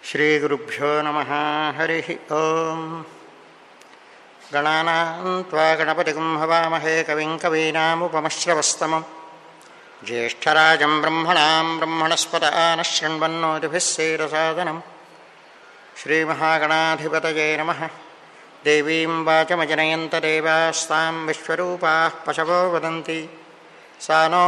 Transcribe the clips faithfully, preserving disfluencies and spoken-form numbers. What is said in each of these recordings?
శ్రీగురుభ్యో నమః. హరి ఓం. గణానాం త్వా గణపతిం హవామహే కవిం కవీనాముపమశ్రవస్తమం జ్యేష్ఠరాజం బ్రహ్మణాం బ్రహ్మణస్పత ఆనః శృణ్వన్నోతిభిः సేదసాదనం. శ్రీమహాగణాధిపతయే నమః. దేవీం వాచమజనయంత దేవాస్తాం విశ్వరూపాః పశవో వదంతి. సా నో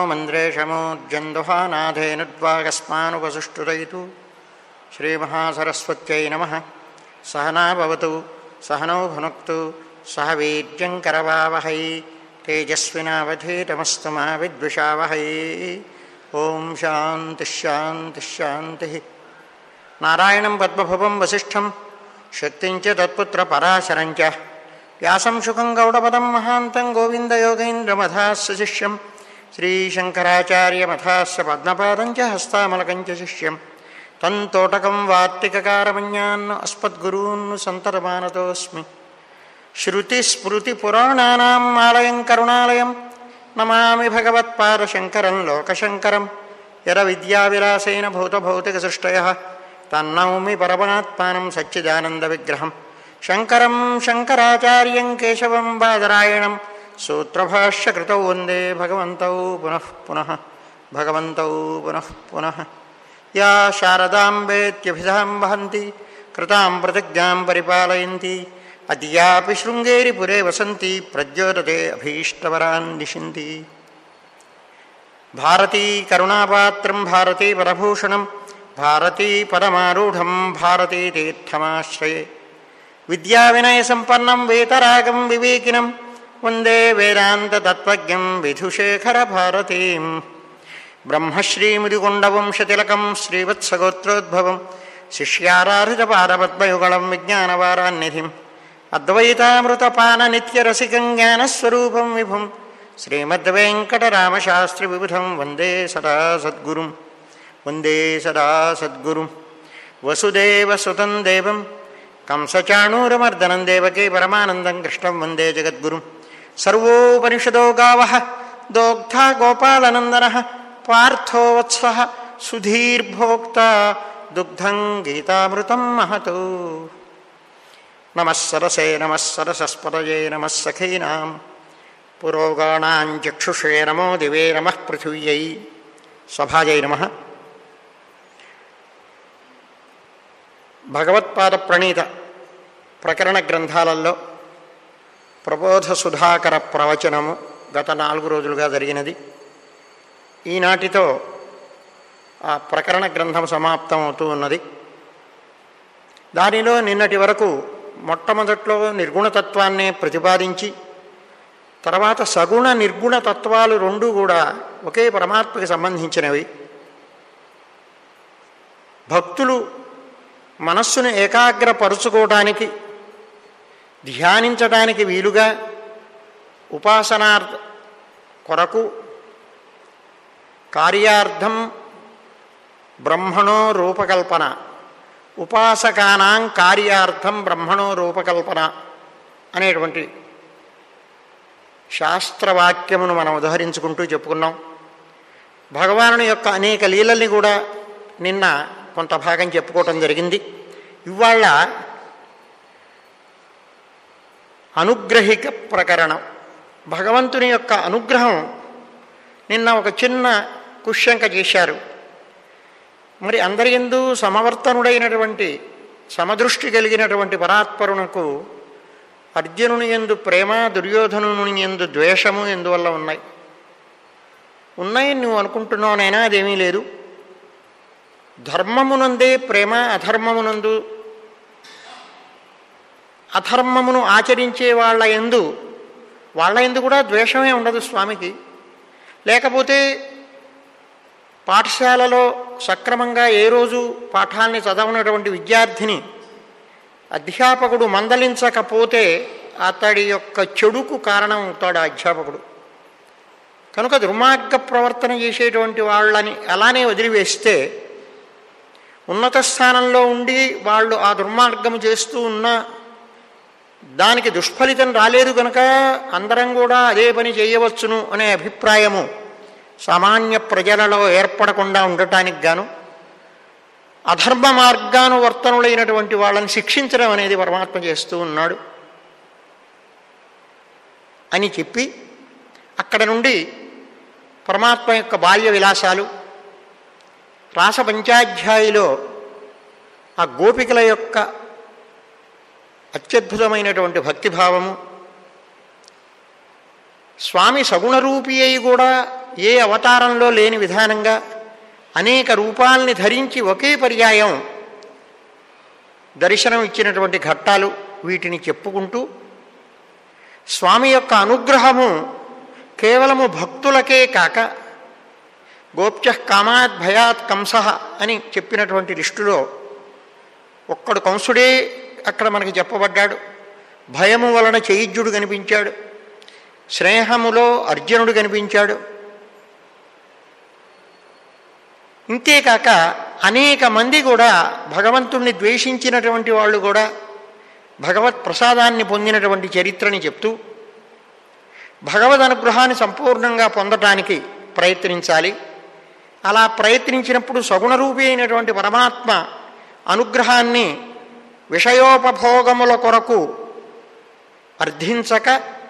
మంద్రేషమూర్జందుహానాథేనుద్వాగస్మానుపసుష్టురయితు. శ్రీమహాసరస్వత్యై నమః. సహనా భవతు సహనౌ భునక్తు సహ వీర్యం కరవావహై. తేజస్వినావధీతమస్తు మా విద్విషావహై. ఓం శాంతి శాంతి శాంతి. నారాయణం పద్మభువం వసిష్ఠం శక్తిం చ తత్పుత్ర పరాశరం చ వ్యాసం శుకం గౌడపదం మహాంతం గోవిందయోగేంద్రమథాస్య శిష్యం శ్రీశంకరాచార్యమథాస్య పద్మపాదం చ హస్తామలకం చ శిష్యం తం తోటకం వార్తికకారమణ్యాన్ అస్మద్గురూన్ సంతతమానతోస్మి. శ్రుతిస్మృతిపురాణానాం ఆలయం కరుణాలయం నమామి భగవత్పాదశంకరం లోకశంకరం. యర విద్యావిలాసేన భూతభౌతికసృష్టయః తన్నౌమి పరమాత్మానం సచ్చిదానందవిగ్రహం. శంకరం శంకరాచార్యం కేశవం బాదరాయణం సూత్రభాష్యకృతౌ వందే భగవంతౌ పునః పునః భగవంతౌ పునః పునః. యా శారదాంబేత్యభిధాం వహంతి కృతాం ప్రతిజ్ఞాం పరిపాలయంతి. అద్యాపి శృంగేరి పురే వసంతి ప్రద్యోతతే అభీష్టవరాన్ దిశంతి. భారతీ కరుణాపాత్రం భారతీ పరభూషణం భారతీ పరమారూఢం భారతీ తీర్థమాశ్రయే. విద్యావినయసంపన్నం వేతరాగం వివేకినం వందే వేదాంతతత్త్వజ్ఞం విధుశేఖర భారతీం. బ్రహ్మశ్రీముదికొండవంశతిలకం శ్రీవత్సగోత్రోద్భవం శిష్యారాధితపాదపద్మయుగళం విజ్ఞానవారాన్నిధిం అద్వైతామృతపాననిత్యరసికం జ్ఞానస్వరూపం విభుం శ్రీమద్వేంకటరామశాస్త్రి విబుధం వందే సదా సద్గురుం వందే సదా సద్గురుం. వసుదేవసుతం దేవం కంసచాణూరమర్దనం దేవకీ పరమానందం కృష్ణం వందే జగద్గురుం. సర్వోపనిషదో గావః దోగ్ధా గోపాలనందనః పార్థో వత్సః సుధీర్భోక్తా దుగ్ధం గీతామృతం మహతో. నమః సరసే నమః సరసస్పతయే నమః సఖీనాం పురోగాణాం చక్షుషే నమో దివే నమః పృథివ్యై స్వభాజై నమః. భగవత్పాద ప్రణీత ప్రకరణ గ్రంథాలలో ప్రబోధ సుధాకర ప్రవచనము గత నాలుగు రోజులుగా జరిగినది. ఈనాటితో ఆ ప్రకరణ గ్రంథం సమాప్తం అవుతూ ఉన్నది. దానిలో నిన్నటి వరకు మొట్టమొదట్లో నిర్గుణతత్వాన్నే ప్రతిపాదించి తర్వాత సగుణ నిర్గుణ తత్వాలు రెండు కూడా ఒకే పరమాత్మకి సంబంధించినవి. భక్తులు మనస్సును ఏకాగ్రపరుచుకోవడానికి ధ్యానించడానికి వీలుగా ఉపాసనార్థ కొరకు కార్యార్థం బ్రహ్మణో రూపకల్పన ఉపాసకానాం కార్యార్థం బ్రహ్మణో రూపకల్పన అనేటువంటి శాస్త్రవాక్యమును మనం ఉదహరించుకుంటూ చెప్పుకున్నాం. భగవానుని యొక్క అనేక లీలల్ని కూడా నిన్న కొంత భాగం చెప్పుకోవటం జరిగింది. ఇవాళ అనుగ్రహిక ప్రకరణం. భగవంతుని యొక్క అనుగ్రహం నిన్న ఒక చిన్న కుశంక చేశారు. మరి అందరి యందు సమవర్తనుడైనటువంటి సమదృష్టి కలిగినటువంటి పరాత్పరునకు అర్జునుని యందు ప్రేమ దుర్యోధనుని యందు ద్వేషము ఎందువల్ల ఉన్నాయి ఉన్నాయి నువ్వు అనుకుంటున్నావునైనా అదేమీ లేదు. ధర్మమునందే ప్రేమ, అధర్మమునందు అధర్మమును ఆచరించే వాళ్ళ యందు వాళ్ళ యందు కూడా ద్వేషమే ఉండదు స్వామికి. లేకపోతే పాఠశాలలో సక్రమంగా ఏ రోజు పాఠాన్ని చదవనటువంటి విద్యార్థిని అధ్యాపకుడు మందలించకపోతే అతడి యొక్క చెడుకు కారణం అవుతాడు అధ్యాపకుడు. కనుక దుర్మార్గ ప్రవర్తన చేసేటువంటి వాళ్ళని అలానే వదిలివేస్తే ఉన్నత స్థానంలో ఉండి వాళ్ళు ఆ దుర్మార్గము చేస్తూ ఉన్నా దానికి దుష్ఫలితం రాలేదు కనుక అందరం కూడా అదే పని చేయవచ్చును అనే అభిప్రాయము సామాన్య ప్రజలలో ఏర్పడకుండా ఉండటానికి గాను అధర్మ మార్గానువర్తనులైనటువంటి వాళ్ళని శిక్షించడం అనేది పరమాత్మ చేస్తూ ఉన్నాడు అని చెప్పి అక్కడ నుండి పరమాత్మ యొక్క బాల్య విలాసాలు, రాస పంచాధ్యాయిలో ఆ గోపికల యొక్క అత్యద్భుతమైనటువంటి భక్తిభావము, స్వామి సగుణరూపి అయి కూడా ఏ అవతారంలో లేని విధానంగా అనేక రూపాల్ని ధరించి ఒకే పర్యాయం దర్శనం ఇచ్చినటువంటి ఘట్టాలు, వీటిని చెప్పుకుంటూ స్వామి యొక్క అనుగ్రహము కేవలము భక్తులకే కాక గోప్య కామాత్ భయాత్ కంసః అని చెప్పినటువంటి లిస్టులో ఒక్కడు కంసుడే అక్కడ మనకి చెప్పబడ్డాడు. భయము వలన చైద్యుడు కనిపించాడు, స్నేహములో అర్జునుడు కనిపించాడు. ఇంతేకాక అనేక మంది కూడా భగవంతుణ్ణి ద్వేషించినటువంటి వాళ్ళు కూడా భగవత్ ప్రసాదాన్ని పొందినటువంటి చరిత్రని చెప్తూ భగవద్ అనుగ్రహాన్ని సంపూర్ణంగా పొందటానికి ప్రయత్నించాలి. అలా ప్రయత్నించినప్పుడు సగుణరూపి అయినటువంటి పరమాత్మ అనుగ్రహాన్ని విషయోపభోగముల కొరకు అర్థించక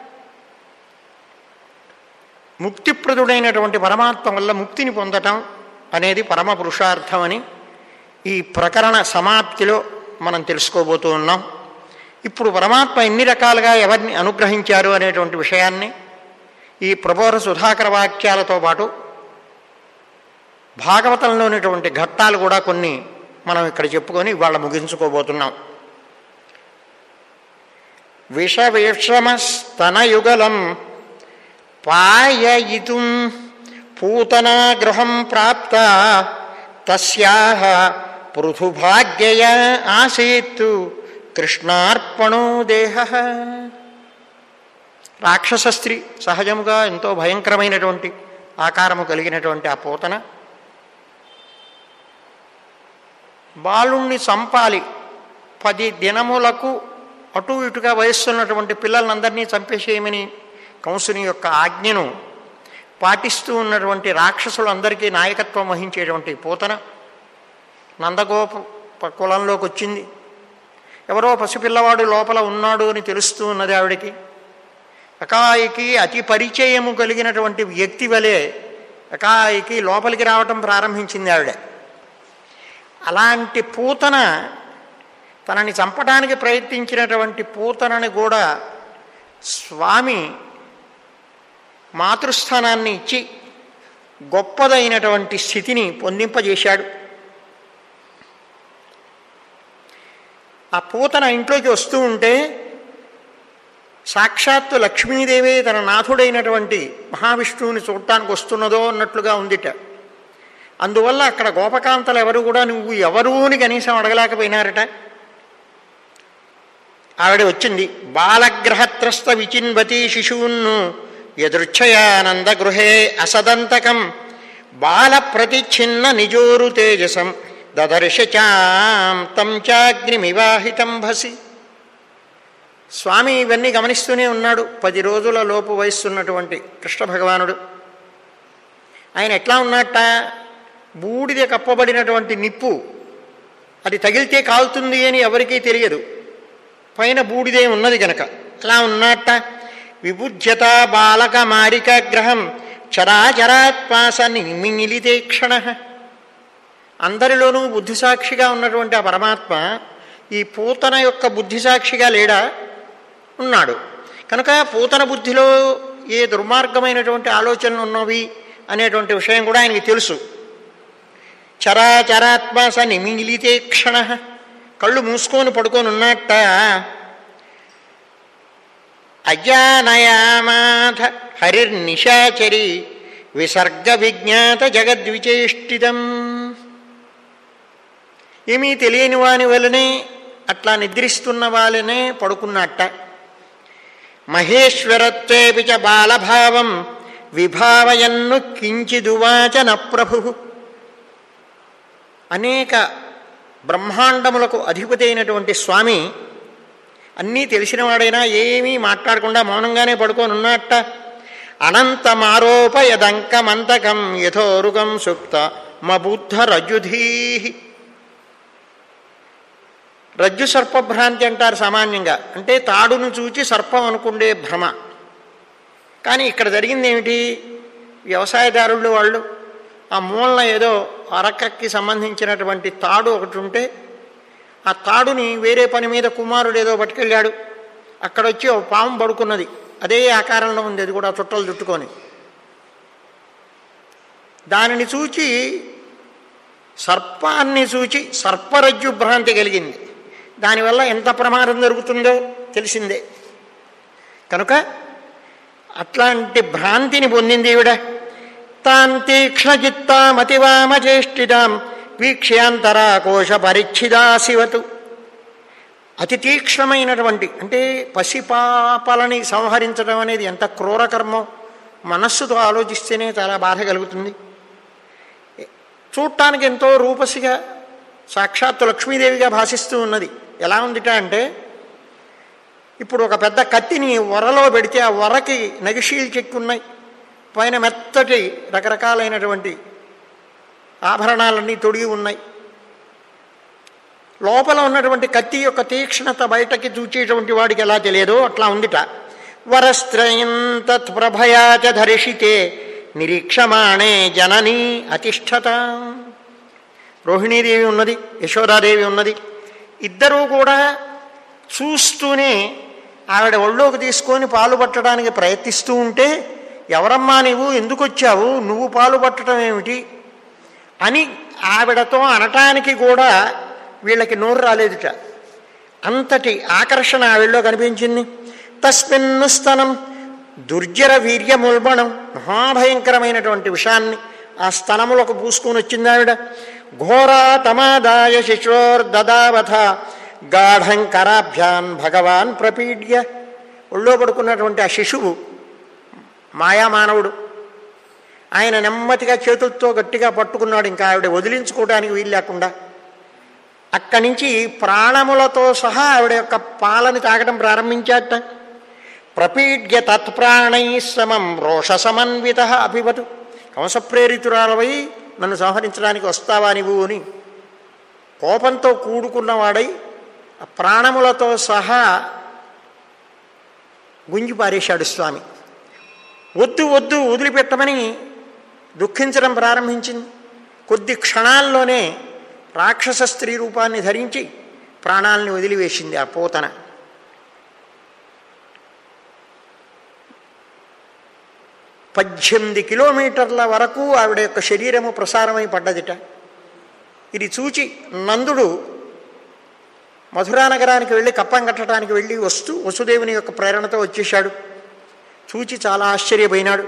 ముక్తిప్రదుడైనటువంటి పరమాత్మ వల్ల ముక్తిని పొందటం అనేది పరమ పురుషార్థమని ఈ ప్రకరణ సమాప్తిలో మనం తెలుసుకోబోతూ ఉన్నాం. ఇప్పుడు పరమాత్మ ఎన్ని రకాలుగా ఎవరిని అనుగ్రహించారు అనేటువంటి విషయాన్ని ఈ ప్రబోధ సుధాకర వాక్యాలతో పాటు భాగవతంలోనేటువంటి ఘట్టాలు కూడా కొన్ని మనం ఇక్కడ చెప్పుకొని ఇవాళ ముగించుకోబోతున్నాం. విషవిషమస్తనయుగలం పాయయితుం పూతనా గృహం ప్రాప్త తస్యాః పృథుభాగ్యయా ఆసీత్ కృష్ణార్పణో దేహః. రాక్షస స్త్రీ, సహజముగా ఎంతో భయంకరమైనటువంటి ఆకారము కలిగినటువంటి ఆ పూతన బాలుణ్ణి చంపాలి, పది దినములకు అటు ఇటుగా వయస్సున్నటువంటి పిల్లలందరినీ చంపేసేయమని కంసుని యొక్క ఆజ్ఞను పాటిస్తూ ఉన్నటువంటి రాక్షసులందరికీ నాయకత్వం వహించేటువంటి పూతన నందగోప కులంలోకి వచ్చింది. ఎవరో పసిపిల్లవాడు లోపల ఉన్నాడు అని తెలుస్తూ ఉన్నది ఆవిడికి. అకాయికి అతి పరిచయము కలిగినటువంటి వ్యక్తి వలె అకాయికి లోపలికి రావటం ప్రారంభించింది ఆవిడ. అలాంటి పూతన, తనని చంపడానికి ప్రయత్నించినటువంటి పూతనని కూడా స్వామి మాతృస్థానాన్ని ఇచ్చి గొప్పదైనటువంటి స్థితిని పొందింపజేశాడు. ఆ పూతన ఇంట్లోకి వస్తూ ఉంటే సాక్షాత్తు లక్ష్మీదేవి తన నాథుడైనటువంటి మహావిష్ణువుని చూడటానికి వస్తున్నదో అన్నట్లుగా ఉందిట. అందువల్ల అక్కడ గోపకాంతలు ఎవరు కూడా నువ్వు ఎవరు అని కనీసం అడగలేకపోయినారట. ఆవిడ వచ్చింది. బాలగ్రహత్రస్త విచిన్వతి శిశూన్ను యదృచ్ఛయానంద గృహే అసదంతకం బాల ప్రతిచ్ఛిన్న నిజోరు తేజసం దదర్శ చాం తం చాగ్నిమివాహితం భసి. స్వామి ఇవన్నీ గమనిస్తూనే ఉన్నాడు. పది రోజుల లోపు వయస్సున్నటువంటి కృష్ణ భగవానుడు ఆయన ఎట్లా ఉన్నట్ట, బూడిద కప్పబడినటువంటి నిప్పు, అది తగిలితే కాలుతుంది అని ఎవరికీ తెలియదు, పైన బూడిదే ఉన్నది గనక అలా ఉన్నట్ట. విబుధ్యత బాలక మారికాగ్రహం చరాచరాత్పాస నిమిలితే క్షణ. అందరిలోనూ బుద్ధిసాక్షిగా ఉన్నటువంటి ఆ పరమాత్మ ఈ పూతన యొక్క బుద్ధిసాక్షిగా లేడా? ఉన్నాడు. కనుక పూతన బుద్ధిలో ఏ దుర్మార్గమైనటువంటి ఆలోచనలు ఉన్నవి అనేటువంటి విషయం కూడా ఆయనకి తెలుసు. చరాచరాత్మాస నిమిలితే క్షణ, కళ్ళు మూసుకొని పడుకొని ఉన్నట్ట. అజానయామాథ హరిర్నిశాచరి విసర్గ విజ్ఞాత జగద్విచేష్టితం. ఏమీ తెలియని వాని వలనే అట్లా నిద్రిస్తున్న వాళ్ళనే పడుకున్నట్ట. మహేశ్వరత్వేపి చ బాలభావం విభావయన్ను కించిదువాచ న ప్రభు. అనేక బ్రహ్మాండములకు అధిపతి అయినటువంటి స్వామి అన్నీ తెలిసినవాడైనా ఏమీ మాట్లాడకుండా మౌనంగానే పడుకొని ఉన్నట్ట. అనంతమారోపయదంకమంతకం యథోరుగం సుప్త మబుద్ధ రజుధీ. రజ్జు సర్పభ్రాంతి అంటారు సామాన్యంగా, అంటే తాడును చూచి సర్పం అనుకుండే భ్రమ. కానీ ఇక్కడ జరిగింది ఏమిటి? వ్యవసాయదారులు వాళ్ళు ఆ మూలన ఏదో అరకకి సంబంధించినటువంటి తాడు ఒకటి ఉంటే ఆ తాడుని వేరే పని మీద కుమారుడు ఏదో పట్టుకెళ్ళాడు. అక్కడ వచ్చి ఒక పాము పడుకున్నది, అదే ఆకారంలో ఉంది, అది కూడా చుట్టలు చుట్టుకొని. దానిని చూచి సర్పాన్ని చూచి సర్పరజ్జు భ్రాంతి కలిగింది. దానివల్ల ఎంత ప్రమాదం జరుగుతుందో తెలిసిందే. కనుక అట్లాంటి భ్రాంతిని పొందింది ఈవిడ. తాం తీక్ష్ణజిత్తామతివామచేష్టితాం వీక్ష్యాంతరాకోశ పరిచ్ఛిదాశివతు. అతి తీక్ష్ణమైనటువంటి, అంటే పసిపాపలని సంహరించడం అనేది ఎంత క్రూరకర్మో మనస్సుతో ఆలోచిస్తేనే చాలా బాధ కలుగుతుంది. చూడటానికి ఎంతో రూపసిగా సాక్షాత్తు లక్ష్మీదేవిగా భాషిస్తూ ఉన్నది. ఎలా ఉందిట అంటే, ఇప్పుడు ఒక పెద్ద కత్తిని వరలో పెడితే ఆ వరకి నగిషీలు చెక్కున్నాయి, పైన మెత్తటి రకరకాలైనటువంటి ఆభరణాలన్నీ తొడిగి ఉన్నాయి. లోపల ఉన్నటువంటి కత్తి యొక్క తీక్ష్ణత బయటకి చూచేటువంటి వాడికి ఎలా తెలియదో అట్లా ఉందిట. వరస్త్రయం తత్ప్రభయాచ ధరిషితే నిరీక్షమాణే జననీ అతిష్ఠత. రోహిణీదేవి ఉన్నది, యశోదాదేవి ఉన్నది. ఇద్దరూ కూడా చూస్తూనే ఆవిడ ఒళ్ళోకి తీసుకొని పాలు పట్టడానికి ప్రయత్నిస్తూ ఉంటే, ఎవరమ్మా నీవు, ఎందుకు వచ్చావు, నువ్వు పాలు పట్టడం ఏమిటి అని ఆవిడతో అనటానికి కూడా వీళ్ళకి నోరు రాలేదుట. అంతటి ఆకర్షణ ఆవిడలో కనిపించింది. తస్మిన్ను స్తనం దుర్జర వీర్యముల్బణం, మహాభయంకరమైనటువంటి విషాన్ని ఆ స్తనములకు పూసుకొని వచ్చింది ఆవిడ. ఘోరా తమాదాయ శిశోర్దదావథ గాఢం కరాభ్యాన్ భగవాన్ ప్రపీడ్య. ఒళ్ళో పడుకున్నటువంటి ఆ శిశువు మాయామానవుడు, ఆయన నెమ్మదిగా చేతులతో గట్టిగా పట్టుకున్నాడు. ఇంకా ఆవిడ వదిలించుకోవడానికి వీలు లేకుండా అక్కడి నుంచి ప్రాణములతో సహా ఆవిడ యొక్క పాలని తాగడం ప్రారంభించాట. ప్రపీడ్య తత్ప్రాణై సమం రోష సమన్విత అభివతు. కంసప్రేరితురాలవై నన్ను సంహరించడానికి వస్తావా నీవు అని కోపంతో కూడుకున్నవాడై ప్రాణములతో సహా గుంజి పారేశాడు స్వామి. వద్దు వద్దు వదిలిపెట్టమని దుఃఖించడం ప్రారంభించింది. కొద్ది క్షణాల్లోనే రాక్షస స్త్రీ రూపాన్ని ధరించి ప్రాణాలని వదిలివేసింది ఆ పోతన. పద్దెనిమిది కిలోమీటర్ల వరకు ఆవిడ యొక్క శరీరము ప్రసారమై పడ్డదిట. ఇది చూచి నందుడు మధురా నగరానికి వెళ్ళి కప్పం కట్టడానికి వెళ్ళి వస్తూ వసుదేవుని యొక్క ప్రేరణతో వచ్చేశాడు. చూచి చాలా ఆశ్చర్యపోయినాడు.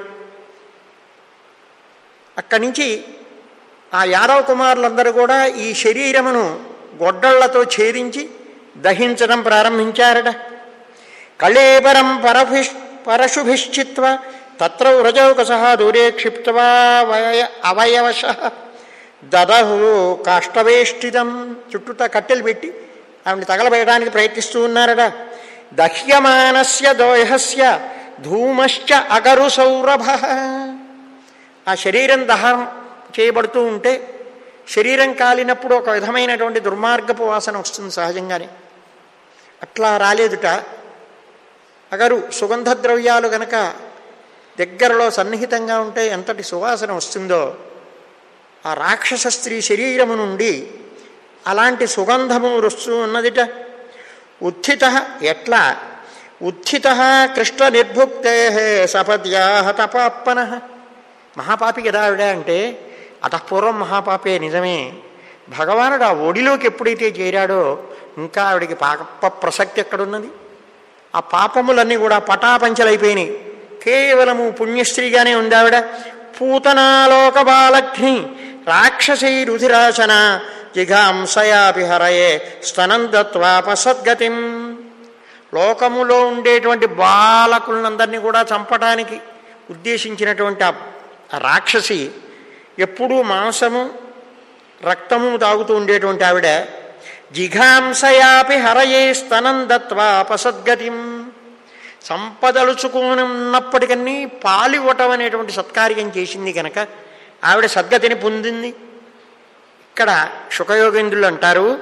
అక్కడి నుంచి ఆ యాదవ కుమారులందరూ కూడా ఈ శరీరమును గొడ్డళ్లతో ఛేదించి దహించడం ప్రారంభించారట. కళేబరం పరభిష్ పరశుభిశ్చిత్వ తత్ర వ్రజౌకస దూరే క్షిప్త్వా వయ అవయవశ దదహు కాష్టవేష్టితం. చుట్టూత కట్టెలు పెట్టి ఆవిడని తగలబెట్టడానికి ప్రయత్నిస్తూ ఉన్నారట. దహ్యమానస్య దోహస్య ధూమశ్చ అగరు సౌరభ. ఆ శరీరం దహనం చేయబడుతూ ఉంటే శరీరం కాలినప్పుడు ఒక విధమైనటువంటి దుర్మార్గపు వాసన వస్తుంది సహజంగానే. అట్లా రాలేదుట. అగరు సుగంధ ద్రవ్యాలు గనక దగ్గరలో సన్నిహితంగా ఉంటే ఎంతటి సువాసన వస్తుందో, ఆ రాక్షస స్త్రీ శరీరము నుండి అలాంటి సుగంధము వస్తూ ఉన్నదిట. ఉత్థిత ఎట్లా ఉత్థిత కృష్ణ నిర్భుక్తే సపద్యా తపాప్పన. మహాపాపి కదా ఆవిడ అంటే, అతఃపూర్వం మహాపాపే నిజమే. భగవానుడు ఆ ఒడిలోకి ఎప్పుడైతే చేరాడో ఇంకా ఆవిడికి పాప ప్రసక్తి ఎక్కడున్నది? ఆ పాపములన్నీ కూడా పటాపంచలైపోయినాయి. కేవలము పుణ్యస్త్రీగానే ఉంది ఆవిడ. పూతనాలోక బాలఘ్ని రాక్షసై రుధిరాచన జిఘాంసయాపి హరయే స్తనం దత్వాపసద్గతిం. లోకములో ఉండేటువంటి బాలకులందరినీ కూడా చంపడానికి ఉద్దేశించినటువంటి ఆ రాక్షసి ఎప్పుడూ మాంసము రక్తము తాగుతూ ఉండేటువంటి ఆవిడ జిఘాంసయాపి హరయే స్తనం దత్వాపసద్గతిం. సంపదలుచుకుని ఉన్నప్పటికన్నీ పాలివ్వటం అనేటువంటి సత్కార్యం చేసింది కనుక ఆవిడ సద్గతిని పొందింది. ఇక్కడ శుకయోగేంద్రులు అంటారు,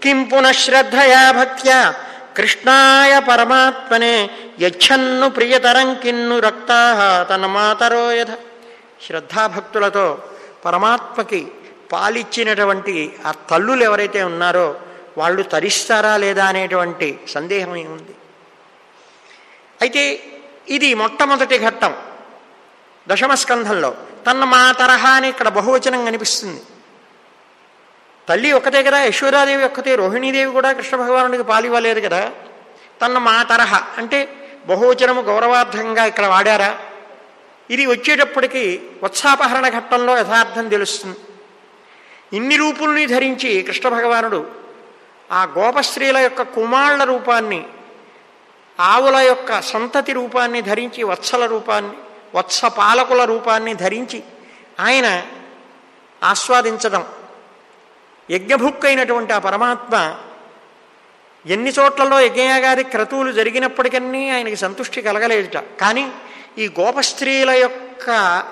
కిం పునఃశ్రద్ధయా భక్త్యా కృష్ణాయ పరమాత్మనే యచ్చన్ను ప్రియతరం కిన్ను రక్తా తన మాతరో యథ. శ్రద్ధాభక్తులతో పరమాత్మకి పాలిచ్చినటువంటి ఆ తల్లులు ఎవరైతే ఉన్నారో వాళ్ళు తరిస్తారా లేదా అనేటువంటి సందేహం ఉంది. అయితే ఇది మొట్టమొదటి ఘట్టం దశమస్కంధంలో. తన్న మా తరహా అని ఇక్కడ బహువచనం కనిపిస్తుంది. తల్లి ఒక్కతే కదా, యశోదాదేవి ఒక్కతే, రోహిణీదేవి కూడా కృష్ణ భగవానుడికి పాలివ్వలేదు కదా. తన మా తరహా అంటే బహువచనము గౌరవార్థంగా ఇక్కడ వాడారా. ఇది వచ్చేటప్పటికి వత్సాపహరణ ఘట్టంలో యథార్థం తెలుస్తుంది. ఇన్ని రూపుల్ని ధరించి కృష్ణ భగవానుడు ఆ గోపస్త్రీల యొక్క కుమారుల రూపాన్ని, ఆవుల యొక్క సంతతి రూపాన్ని ధరించి, వత్సల రూపాన్ని, వత్స పాలకుల రూపాన్ని ధరించి ఆయన ఆస్వాదించడం. యజ్ఞభుక్కైనటువంటి ఆ పరమాత్మ ఎన్ని చోట్లలో యజ్ఞయాగాది క్రతువులు జరిగినప్పటికీ ఆయనకి సంతృష్టి కలగలేదుట. కానీ ఈ గోపస్త్రీల యొక్క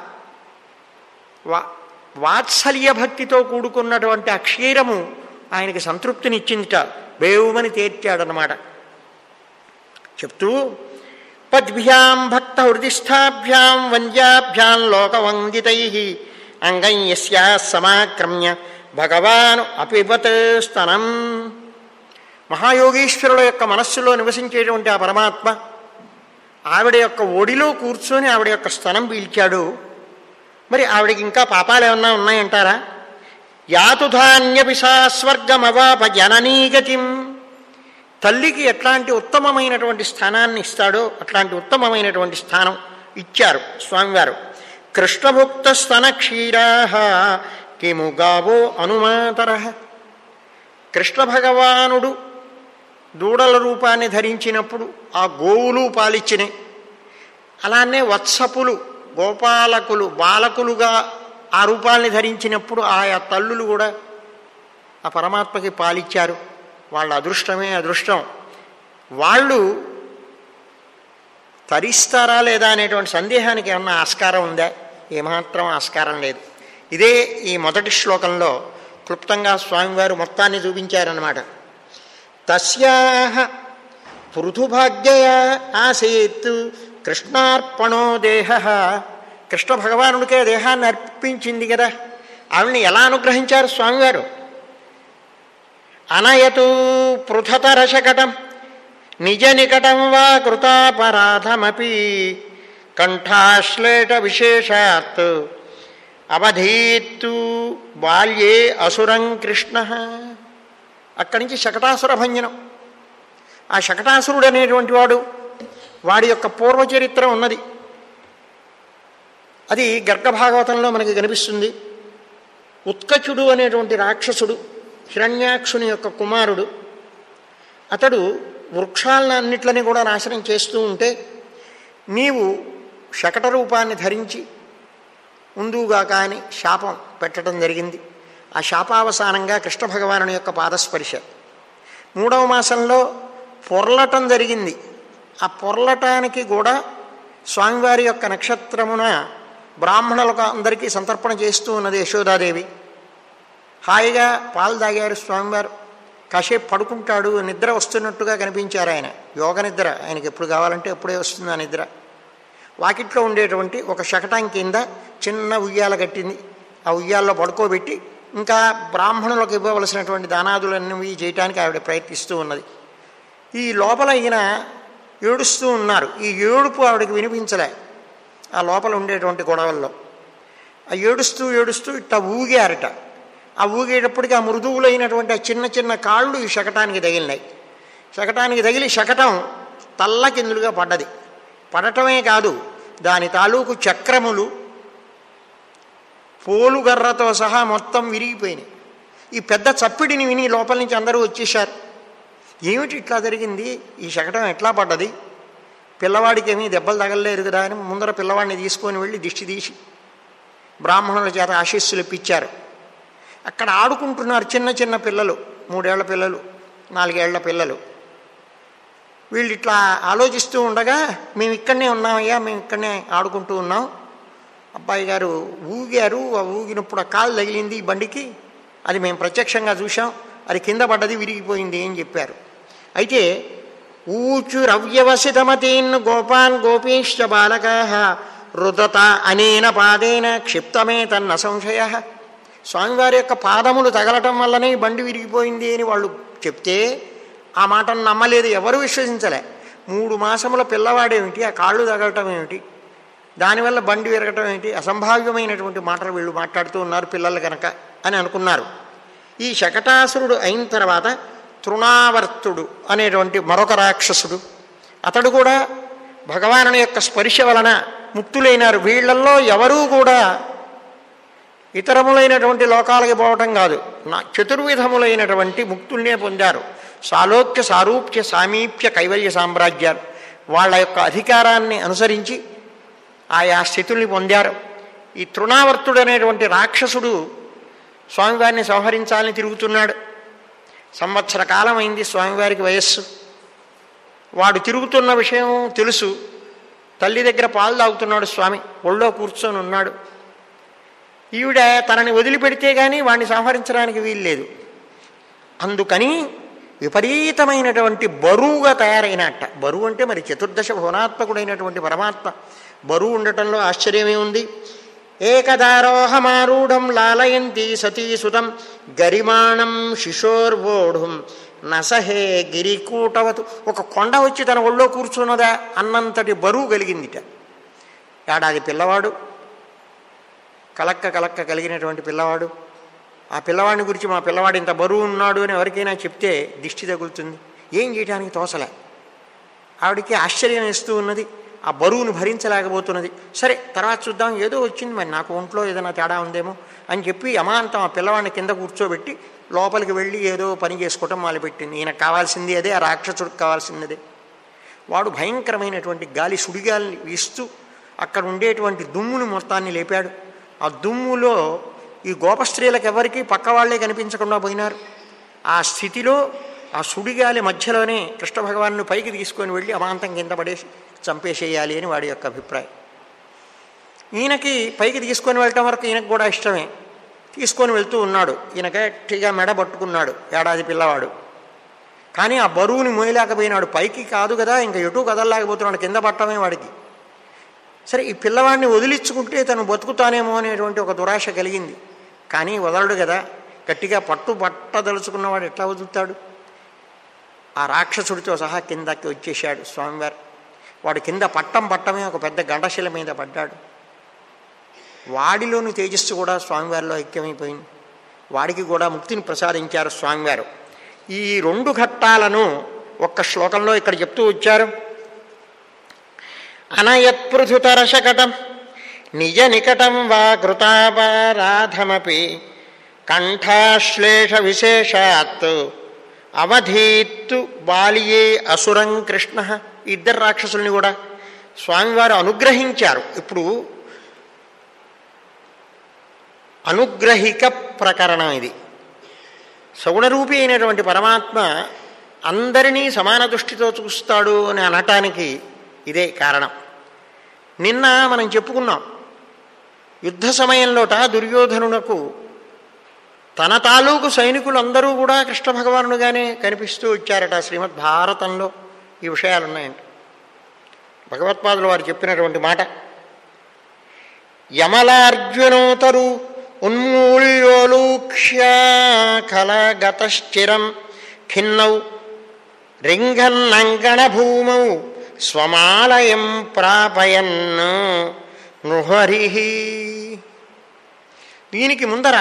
వా వాత్సల్య భక్తితో కూడుకున్నటువంటి ఆ క్షీరము ఆయనకి సంతృప్తినిచ్చిందిట. బేవుమని తేర్చాడనమాట. చెప్తూ పద్భ్యాం భక్త హృదిస్థాభ్యాం వంద్యాభ్యాం లోకవందితై అంగం యస్యా సమాక్రమ్య భగవాన్ అపిబత్ స్తనం. మహాయోగీశ్వరుల యొక్క మనస్సులో నివసించేటువంటి ఆ పరమాత్మ ఆవిడ యొక్క ఒడిలో కూర్చొని ఆవిడ యొక్క స్తనం పీల్చాడు. మరి ఆవిడకి ఇంకా పాపాలు ఏమన్నా ఉన్నాయంటారా? యాతుధాన్యపి సా స్వర్గమవాప జననీగతిం. తల్లికి ఎట్లాంటి ఉత్తమమైనటువంటి స్థానాన్ని ఇస్తాడో అట్లాంటి ఉత్తమమైనటువంటి స్థానం ఇచ్చారు స్వామివారు. కృష్ణభుక్త స్తన క్షీరా కిము గావో అనుమాతర. కృష్ణ భగవానుడు దూడల రూపాన్ని ధరించినప్పుడు ఆ గోవులు పాలిచ్చినాయి. అలానే వత్సపులు గోపాలకులు బాలకులుగా ఆ రూపాల్ని ధరించినప్పుడు ఆయా తల్లులు కూడా ఆ పరమాత్మకి పాలిచ్చారు. వాళ్ళ అదృష్టమే అదృష్టం. వాళ్ళు తరిస్తారా లేదా అనేటువంటి సందేహానికి ఏమన్నా ఆస్కారం ఉందా? ఏమాత్రం ఆస్కారం లేదు. ఇదే ఈ మొదటి శ్లోకంలో క్లుప్తంగా స్వామివారు మొత్తాన్ని చూపించారన్నమాట. తస్యాహ పృథుభాగ్యయా ఆసేత్ కృష్ణార్పణో దేహ. కృష్ణ భగవానుడికే దేహాన్ని అర్పించింది కదా, ఆవిడ్ని ఎలా అనుగ్రహించారు స్వామివారు? అనయతు పృథతరశకటం నిజ నికటం వా కృతాపరాధమపి కంఠాశ్లేష విశేషాత్ అవధీత్తు బాల్యే అసురం కృష్ణ. అక్కడి నుంచి శకటాసుర భంజనం. ఆ శకటాసురుడు అనేటువంటి వాడు, వాడి యొక్క పూర్వచరిత్ర ఉన్నది. అది గర్గభాగవతంలో మనకి కనిపిస్తుంది. ఉత్కచుడు అనేటువంటి రాక్షసుడు హిరణ్యాక్షుని యొక్క కుమారుడు. అతడు వృక్షాలన్నిట్లని కూడా నాశనం చేస్తూ ఉంటే నీవు శకట రూపాన్ని ధరించి ఉందుగాక అని శాపం పెట్టడం జరిగింది. ఆ శాపావసానంగా కృష్ణ భగవానుని యొక్క పాదస్పర్శ. మూడవ మాసంలో పొర్లటం జరిగింది. ఆ పొర్లటానికి కూడా స్వామివారి యొక్క నక్షత్రమున బ్రాహ్మణులకు అందరికీ సంతర్పణ చేస్తూ ఉన్నది యశోదాదేవి. హాయిగా పాలు తాగారు స్వామివారు. కాసేపు పడుకుంటాడు, నిద్ర వస్తున్నట్టుగా కనిపించారు ఆయన. యోగ నిద్ర ఆయనకి ఎప్పుడు కావాలంటే ఎప్పుడే వస్తుంది ఆ నిద్ర. వాకిట్లో ఉండేటువంటి ఒక శకటం కింద చిన్న ఉయ్యాల కట్టింది. ఆ ఉయ్యాల్లో పడుకోబెట్టి ఇంకా బ్రాహ్మణులకు ఇవ్వవలసినటువంటి దానాదులన్నీ చేయటానికి ఆవిడ ప్రయత్నిస్తూ ఉన్నది. ఈ లోపల ఈయన ఏడుస్తూ ఉన్నారు. ఈ ఏడుపు ఆవిడకి వినిపించలే. ఆ లోపల ఉండేటువంటి గొడవల్లో ఆ ఏడుస్తూ ఏడుస్తూ ఇట్ట ఊగారట. ఆ ఊగేటప్పటికి ఆ మృదువులైనటువంటి ఆ చిన్న చిన్న కాళ్ళు ఈ శకటానికి తగిలినాయి. శకటానికి తగిలి శకటం తల్ల కిందులుగా పడ్డది. పడటమే కాదు, దాని తాలూకు చక్రములు పోలుగర్రతో సహా మొత్తం విరిగిపోయినాయి. ఈ పెద్ద చప్పిడిని విని లోపల నుంచి అందరూ వచ్చేశారు. ఏమిటి ఇట్లా జరిగింది, ఈ శకటం ఎట్లా పడ్డది, పిల్లవాడికి ఏమీ దెబ్బలు తగలలేదు కదా అని ముందర పిల్లవాడిని తీసుకొని వెళ్ళి దిష్టి తీసి బ్రాహ్మణుల చేత ఆశీస్సులు ఇప్పించారు. అక్కడ ఆడుకుంటున్నారు చిన్న చిన్న పిల్లలు, మూడేళ్ల పిల్లలు, నాలుగేళ్ల పిల్లలు. వీళ్ళు ఇట్లా ఆలోచిస్తూ ఉండగా మేము ఇక్కడనే ఉన్నామయ్యా, మేము ఇక్కడనే ఆడుకుంటూ ఉన్నాం, అబ్బాయి గారు ఊగారు, ఆ ఊగినప్పుడు ఆ కాలు తగిలింది ఈ బండికి, అది మేము ప్రత్యక్షంగా చూసాం, అది కింద పడ్డది, విరిగిపోయింది అని చెప్పారు. అయితే ఊచురవ్యవసితమతీన్ గోపాన్ గోపీశ్చ బాలకాః రుదత అనేన పాదేన క్షిప్తమే తన్న సంశయ. స్వామివారి యొక్క పాదములు తగలటం వల్లనే బండి విరిగిపోయింది అని వాళ్ళు చెప్తే ఆ మాటను నమ్మలేదు, ఎవరు విశ్వసించలే. మూడు మాసముల పిల్లవాడేమిటి, ఆ కాళ్ళు తగలటం ఏమిటి, దానివల్ల బండి విరగటం ఏమిటి, అసంభావ్యమైనటువంటి మాటలు వీళ్ళు మాట్లాడుతూ ఉన్నారు పిల్లలు కనుక అని అనుకున్నారు. ఈ శకటాసురుడు అయిన తర్వాత తృణావర్తుడు అనేటువంటి మరొక రాక్షసుడు, అతడు కూడా భగవానుని యొక్క స్పర్శ వలన ముక్తులైనారు. వీళ్లల్లో ఎవరూ కూడా ఇతరములైనటువంటి లోకాలకి పోవటం కాదు, నా చతుర్విధములైనటువంటి ముక్తుల్నే పొందారు. సాలోక్య సారూప్య సామీప్య కైవల్య సామ్రాజ్యాలు వాళ్ళ యొక్క అధికారాన్ని అనుసరించి ఆయా స్థితుల్ని పొందారు. ఈ తృణావర్తుడు అనేటువంటి రాక్షసుడు స్వామివారిని సంహరించాలని తిరుగుతున్నాడు. సంవత్సర కాలం అయింది స్వామివారికి వయస్సు. వాడు తిరుగుతున్న విషయం తెలుసు. తల్లి దగ్గర పాలు తాగుతున్నాడు స్వామి, ఒళ్ళో కూర్చొని ఉన్నాడు. ఈవిడ తనని వదిలిపెడితే కానీ వాడిని సంహరించడానికి వీల్లేదు. అందుకని విపరీతమైనటువంటి బరువుగా తయారైనట్ట. బరువు అంటే మరి చతుర్దశ భువనాత్మకుడైనటువంటి పరమాత్మ బరువు ఉండటంలో ఆశ్చర్యమే ఉంది. ఏకదారోహమారూఢం లాలయంతి సతీసుతం గరిమాణం శిశోర్వోఢుం నసహే గిరికూటవతు. ఒక కొండ వచ్చి తన ఒళ్ళో కూర్చున్నదా అన్నంతటి బరువు కలిగిందిట. ఏడాది పిల్లవాడు, కలక్క కలక్క కలిగినటువంటి పిల్లవాడు. ఆ పిల్లవాడిని గురించి మా పిల్లవాడు ఇంత బరువు ఉన్నాడు అని ఎవరికైనా చెప్తే దిష్టి తగులుతుంది. ఏం చేయడానికి తోసలే. ఆవిడికి ఆశ్చర్యం వేస్తూ ఉన్నది, ఆ బరువును భరించలేకపోతున్నది. సరే తర్వాత చూద్దాం, ఏదో వచ్చింది మరి, నాకు ఒంట్లో ఏదైనా తేడా ఉందేమో అని చెప్పి అమాంతం ఆ పిల్లవాడిని కింద కూర్చోబెట్టి లోపలికి వెళ్ళి ఏదో పని చేసుకోవటం మొదలుపెట్టింది. ఈయనకు కావాల్సింది అదే, ఆ రాక్షసుడికి కావాల్సింది. వాడు భయంకరమైనటువంటి గాలి సుడిగాలిని వీస్తూ అక్కడ ఉండేటువంటి దుమ్ముని మొత్తాన్ని లేపాడు. ఆ దుమ్ములో ఈ గోపస్త్రీలకు ఎవరికి పక్క వాళ్లే కనిపించకుండా పోయినారు. ఆ స్థితిలో ఆ సుడిగాలి మధ్యలోనే కృష్ణ భగవాను పైకి తీసుకొని వెళ్ళి అమాంతం కింద పడేసి చంపేసేయాలి అని వాడి యొక్క అభిప్రాయం. ఈయనకి పైకి తీసుకొని వెళ్ళటం వరకు ఈయనకు కూడా ఇష్టమే. తీసుకొని వెళ్తూ ఉన్నాడు. ఈయన గట్టిగా మెడ పట్టుకున్నాడు ఏడాది పిల్లవాడు. కానీ ఆ బరువుని మోయలేకపోయినాడు. పైకి కాదు కదా, ఇంకా ఎటు కదలలేకపోతున్నాడు, కింద పట్టమే వాడికి. సరే ఈ పిల్లవాడిని వదిలించుకుంటే తను బతుకుతానేమో అనేటువంటి ఒక దురాశ కలిగింది. కానీ వదలడు కదా, గట్టిగా పట్టు పట్టదలుచుకున్నవాడు ఎట్లా వదులుతాడు? ఆ రాక్షసుడితో సహా కిందకి వచ్చేసాడు స్వామివారు. వాడు కింద పట్టం పట్టమే ఒక పెద్ద గండశిల మీద పడ్డాడు. వాడిలోని తేజస్సు కూడా స్వామివారిలో ఐక్యమైపోయింది. వాడికి కూడా ముక్తిని ప్రసాదించారు స్వామివారు. ఈ రెండు ఘట్టాలను ఒక్క శ్లోకంలో ఇక్కడ చెప్తూ వచ్చారు. అనయత్పృథుతరశకటం నిజ నికటం వా కృతాపరాధమపి కంఠాశ్లేష విశేషాత్ అవధీత్తు బాలియే అసురం కృష్ణ. ఇద్దరు రాక్షసుల్ని కూడా స్వామివారు అనుగ్రహించారు. ఇప్పుడు అనుగ్రహిక ప్రకరణం ఇది. సగుణరూపి అయినటువంటి పరమాత్మ అందరినీ సమాన దృష్టితో చూస్తాడు అని అనటానికి ఇదే కారణం. నిన్న మనం చెప్పుకున్నాం, యుద్ధ సమయంలోట దుర్యోధనునకు తన తాలూకు సైనికులందరూ కూడా కృష్ణ భగవానుడుగానే కనిపిస్తూ వచ్చారట. శ్రీమద్ భారతంలో ఈ విషయాలు ఉన్నాయండి. భగవత్పాదులు వారు చెప్పినటువంటి మాట, యమలార్జునోతరు ఉన్మూల్యోలూక్ష్య కలగతశ్చిరం ఖిన్నౌ రింగన్నంగణ భూమౌ స్వమాలయం ప్రాపయన్ నృహరి. దీనికి ముందర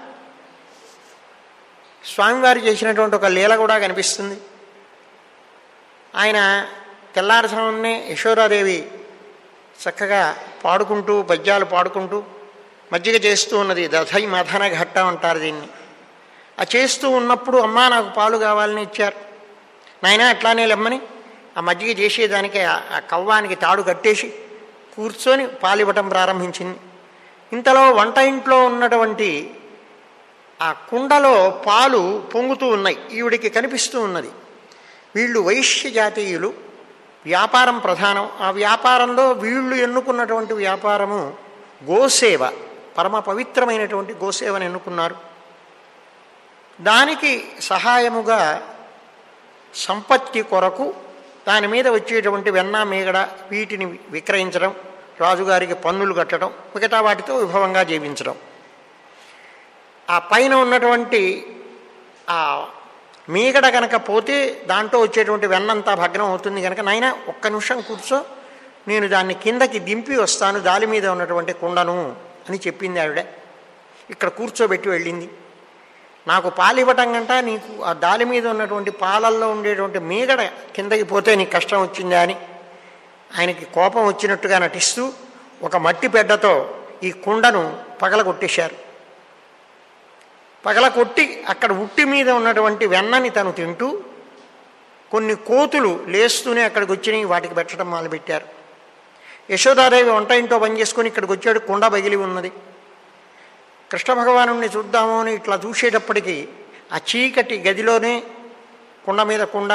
స్వామివారు చేసినటువంటి ఒక లీల కూడా కనిపిస్తుంది. ఆయన తెల్లారుజామునే యశోదాదేవి చక్కగా పాడుకుంటూ పద్యాలు పాడుకుంటూ మజ్జిగ చేస్తూ ఉన్నది. దధై మథన ఘట్ట అంటారు దీన్ని. ఆ చేస్తూ ఉన్నప్పుడు అమ్మ నాకు పాలు కావాలని ఇచ్చారు. నాయన అట్లానే లెమ్మని ఆ మజ్జిగ చేసేదానికి ఆ కవ్వానికి తాడు కట్టేసి కూర్చొని పాలు ఇవ్వటం ప్రారంభించింది. ఇంతలో వంట ఇంట్లో ఉన్నటువంటి ఆ కుండలో పాలు పొంగుతూ ఉన్నాయి. ఈవిడికి కనిపిస్తూ ఉన్నది. వీళ్ళు వైశ్య జాతీయులు, వ్యాపారం ప్రధానం. ఆ వ్యాపారంలో వీళ్ళు ఎన్నుకున్నటువంటి వ్యాపారము గోసేవ, పరమ పవిత్రమైనటువంటి గోసేవను ఎన్నుకున్నారు. దానికి సహాయముగా సంపత్తి కొరకు దాని మీద వచ్చేటువంటి వెన్న మీగడ వీటిని విక్రయించడం, రాజుగారికి పన్నులు కట్టడం, మిగతా వాటితో విభవంగా జీవించడం. ఆ పైన ఉన్నటువంటి ఆ మీగడ కనుక పోతే దాంట్లో వచ్చేటువంటి వెన్నంతా భగ్నం అవుతుంది కనుక, నాయన ఒక్క నిమిషం కూర్చో, నేను దాన్ని కిందకి దింపి వస్తాను, దాని మీద ఉన్నటువంటి కుండను అని చెప్పింది ఆవిడ. ఇక్కడ కూర్చోబెట్టి వెళ్ళింది. నాకు పాలు ఇవ్వటం కంట నీకు ఆ దాలి మీద ఉన్నటువంటి పాలల్లో ఉండేటువంటి మీగడ కిందకి పోతే నీకు కష్టం వచ్చిందా అని ఆయనకి కోపం వచ్చినట్టుగా నటిస్తూ ఒక మట్టి పెడ్డతో ఈ కుండను పగలగొట్టేశారు. పగలగొట్టి అక్కడ ఉట్టి మీద ఉన్నటువంటి వెన్నని తను తింటూ కొన్ని కోతులు లేస్తూనే అక్కడికి వచ్చినాయి, వాటికి పెట్టడం మొదలుపెట్టారు. యశోదాదేవి వంట ఇంట్లో పని చేసుకొని ఇక్కడికి వచ్చాడు, కుండ పగిలి ఉన్నది. కృష్ణ భగవానుడిని చూద్దాము అని ఇట్లా చూసేటప్పటికీ ఆ చీకటి గదిలోనే కుండ మీద కుండ,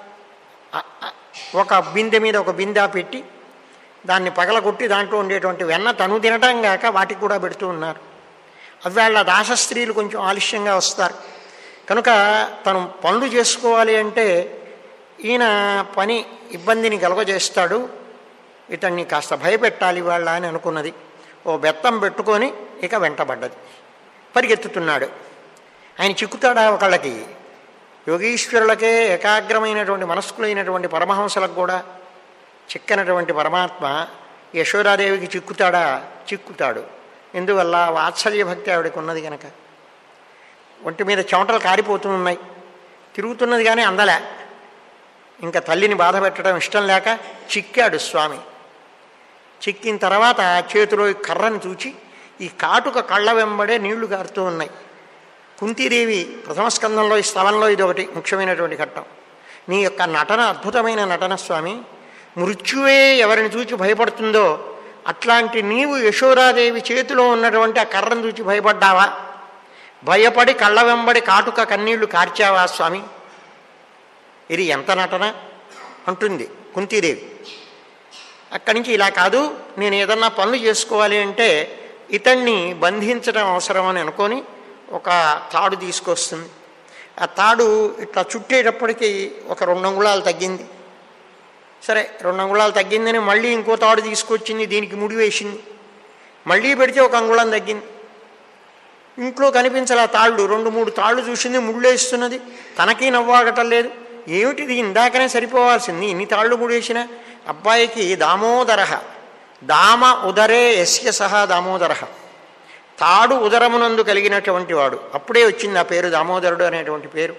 ఒక బిందె మీద ఒక బిందె పెట్టి దాన్ని పగలగొట్టి దాంట్లో ఉండేటువంటి వెన్న తను తినటం కాక వాటికి కూడా పెడుతూ ఉన్నారు. అవ్వాళ్ళ దాస స్త్రీలు కొంచెం ఆలస్యంగా వస్తారు కనుక తను పనులు చేసుకోవాలి అంటే ఈయన పని ఇబ్బందిని కలుగజేస్తాడు, ఇతన్ని కాస్త భయపెట్టాలి వాళ్ళ అని అనుకున్నది. ఓ బెత్తం పెట్టుకొని ఇక వెంటబడ్డది. పరిగెత్తుతున్నాడు. ఆయన చిక్కుతాడా ఒకళ్ళకి? యోగీశ్వరులకే ఏకాగ్రమైనటువంటి మనస్కులైనటువంటి పరమహంసలకు కూడా చిక్కనటువంటి పరమాత్మ యశోదాదేవికి చిక్కుతాడా? చిక్కుతాడు. ఎందువల్ల? వాత్సల్య భక్తి ఆవిడకి ఉన్నది కనుక. ఒంటి మీద చెమటలు కారిపోతూ ఉన్నాయి, తిరుగుతున్నది కానీ అందలే. ఇంకా తల్లిని బాధ పెట్టడం ఇష్టం లేక చిక్కాడు స్వామి. చిక్కిన తర్వాత చేతిలో కర్రను చూచి ఈ కాటుక కళ్ళ వెంబడే నీళ్లు కారుతూ ఉన్నాయి. కుంతీదేవి ప్రథమ స్కందంలో ఈ స్థలంలో ఇది ఒకటి ముఖ్యమైనటువంటి ఘట్టం. నీ యొక్క నటన అద్భుతమైన నటన స్వామి. మృత్యువే ఎవరిని చూచి భయపడుతుందో అట్లాంటి నీవు యశోదాదేవి చేతిలో ఉన్నటువంటి ఆ కర్రను చూచి భయపడ్డావా? భయపడి కళ్ళ వెంబడి కాటుక కన్నీళ్లు కార్చావా స్వామి? ఇది ఎంత నటన అంటుంది కుంతీదేవి. అక్కడి నుంచి ఇలా కాదు, నేను ఏదన్నా పనులు చేసుకోవాలి అంటే ఇతన్ని బంధించడం అవసరం అని అనుకొని ఒక తాడు తీసుకొస్తుంది. ఆ తాడు ఇట్లా చుట్టేటప్పటికీ ఒక రెండు అంగుళాలు తగ్గింది. సరే, రెండు అంగుళాలు తగ్గిందని మళ్ళీ ఇంకో తాడు తీసుకొచ్చింది, దీనికి ముడి వేసింది. మళ్ళీ పెడితే ఒక అంగుళం తగ్గింది. ఇంట్లో కనిపించాలి ఆ తాళ్ళు. రెండు మూడు తాళ్ళు చూసింది, ముళ్ళేస్తున్నది. తనకీ నవ్వాగటం లేదు. ఏమిటిది, ఇందాకనే సరిపోవాల్సింది, ఇన్ని తాళ్ళు ముడేసిన. అబ్బాయికి దామోదర, దామ ఉదరే యస్య సహా దామోదర, తాడు ఉదరమునందు కలిగినటువంటి వాడు. అప్పుడే వచ్చింది ఆ పేరు, దామోదరుడు అనేటువంటి పేరు.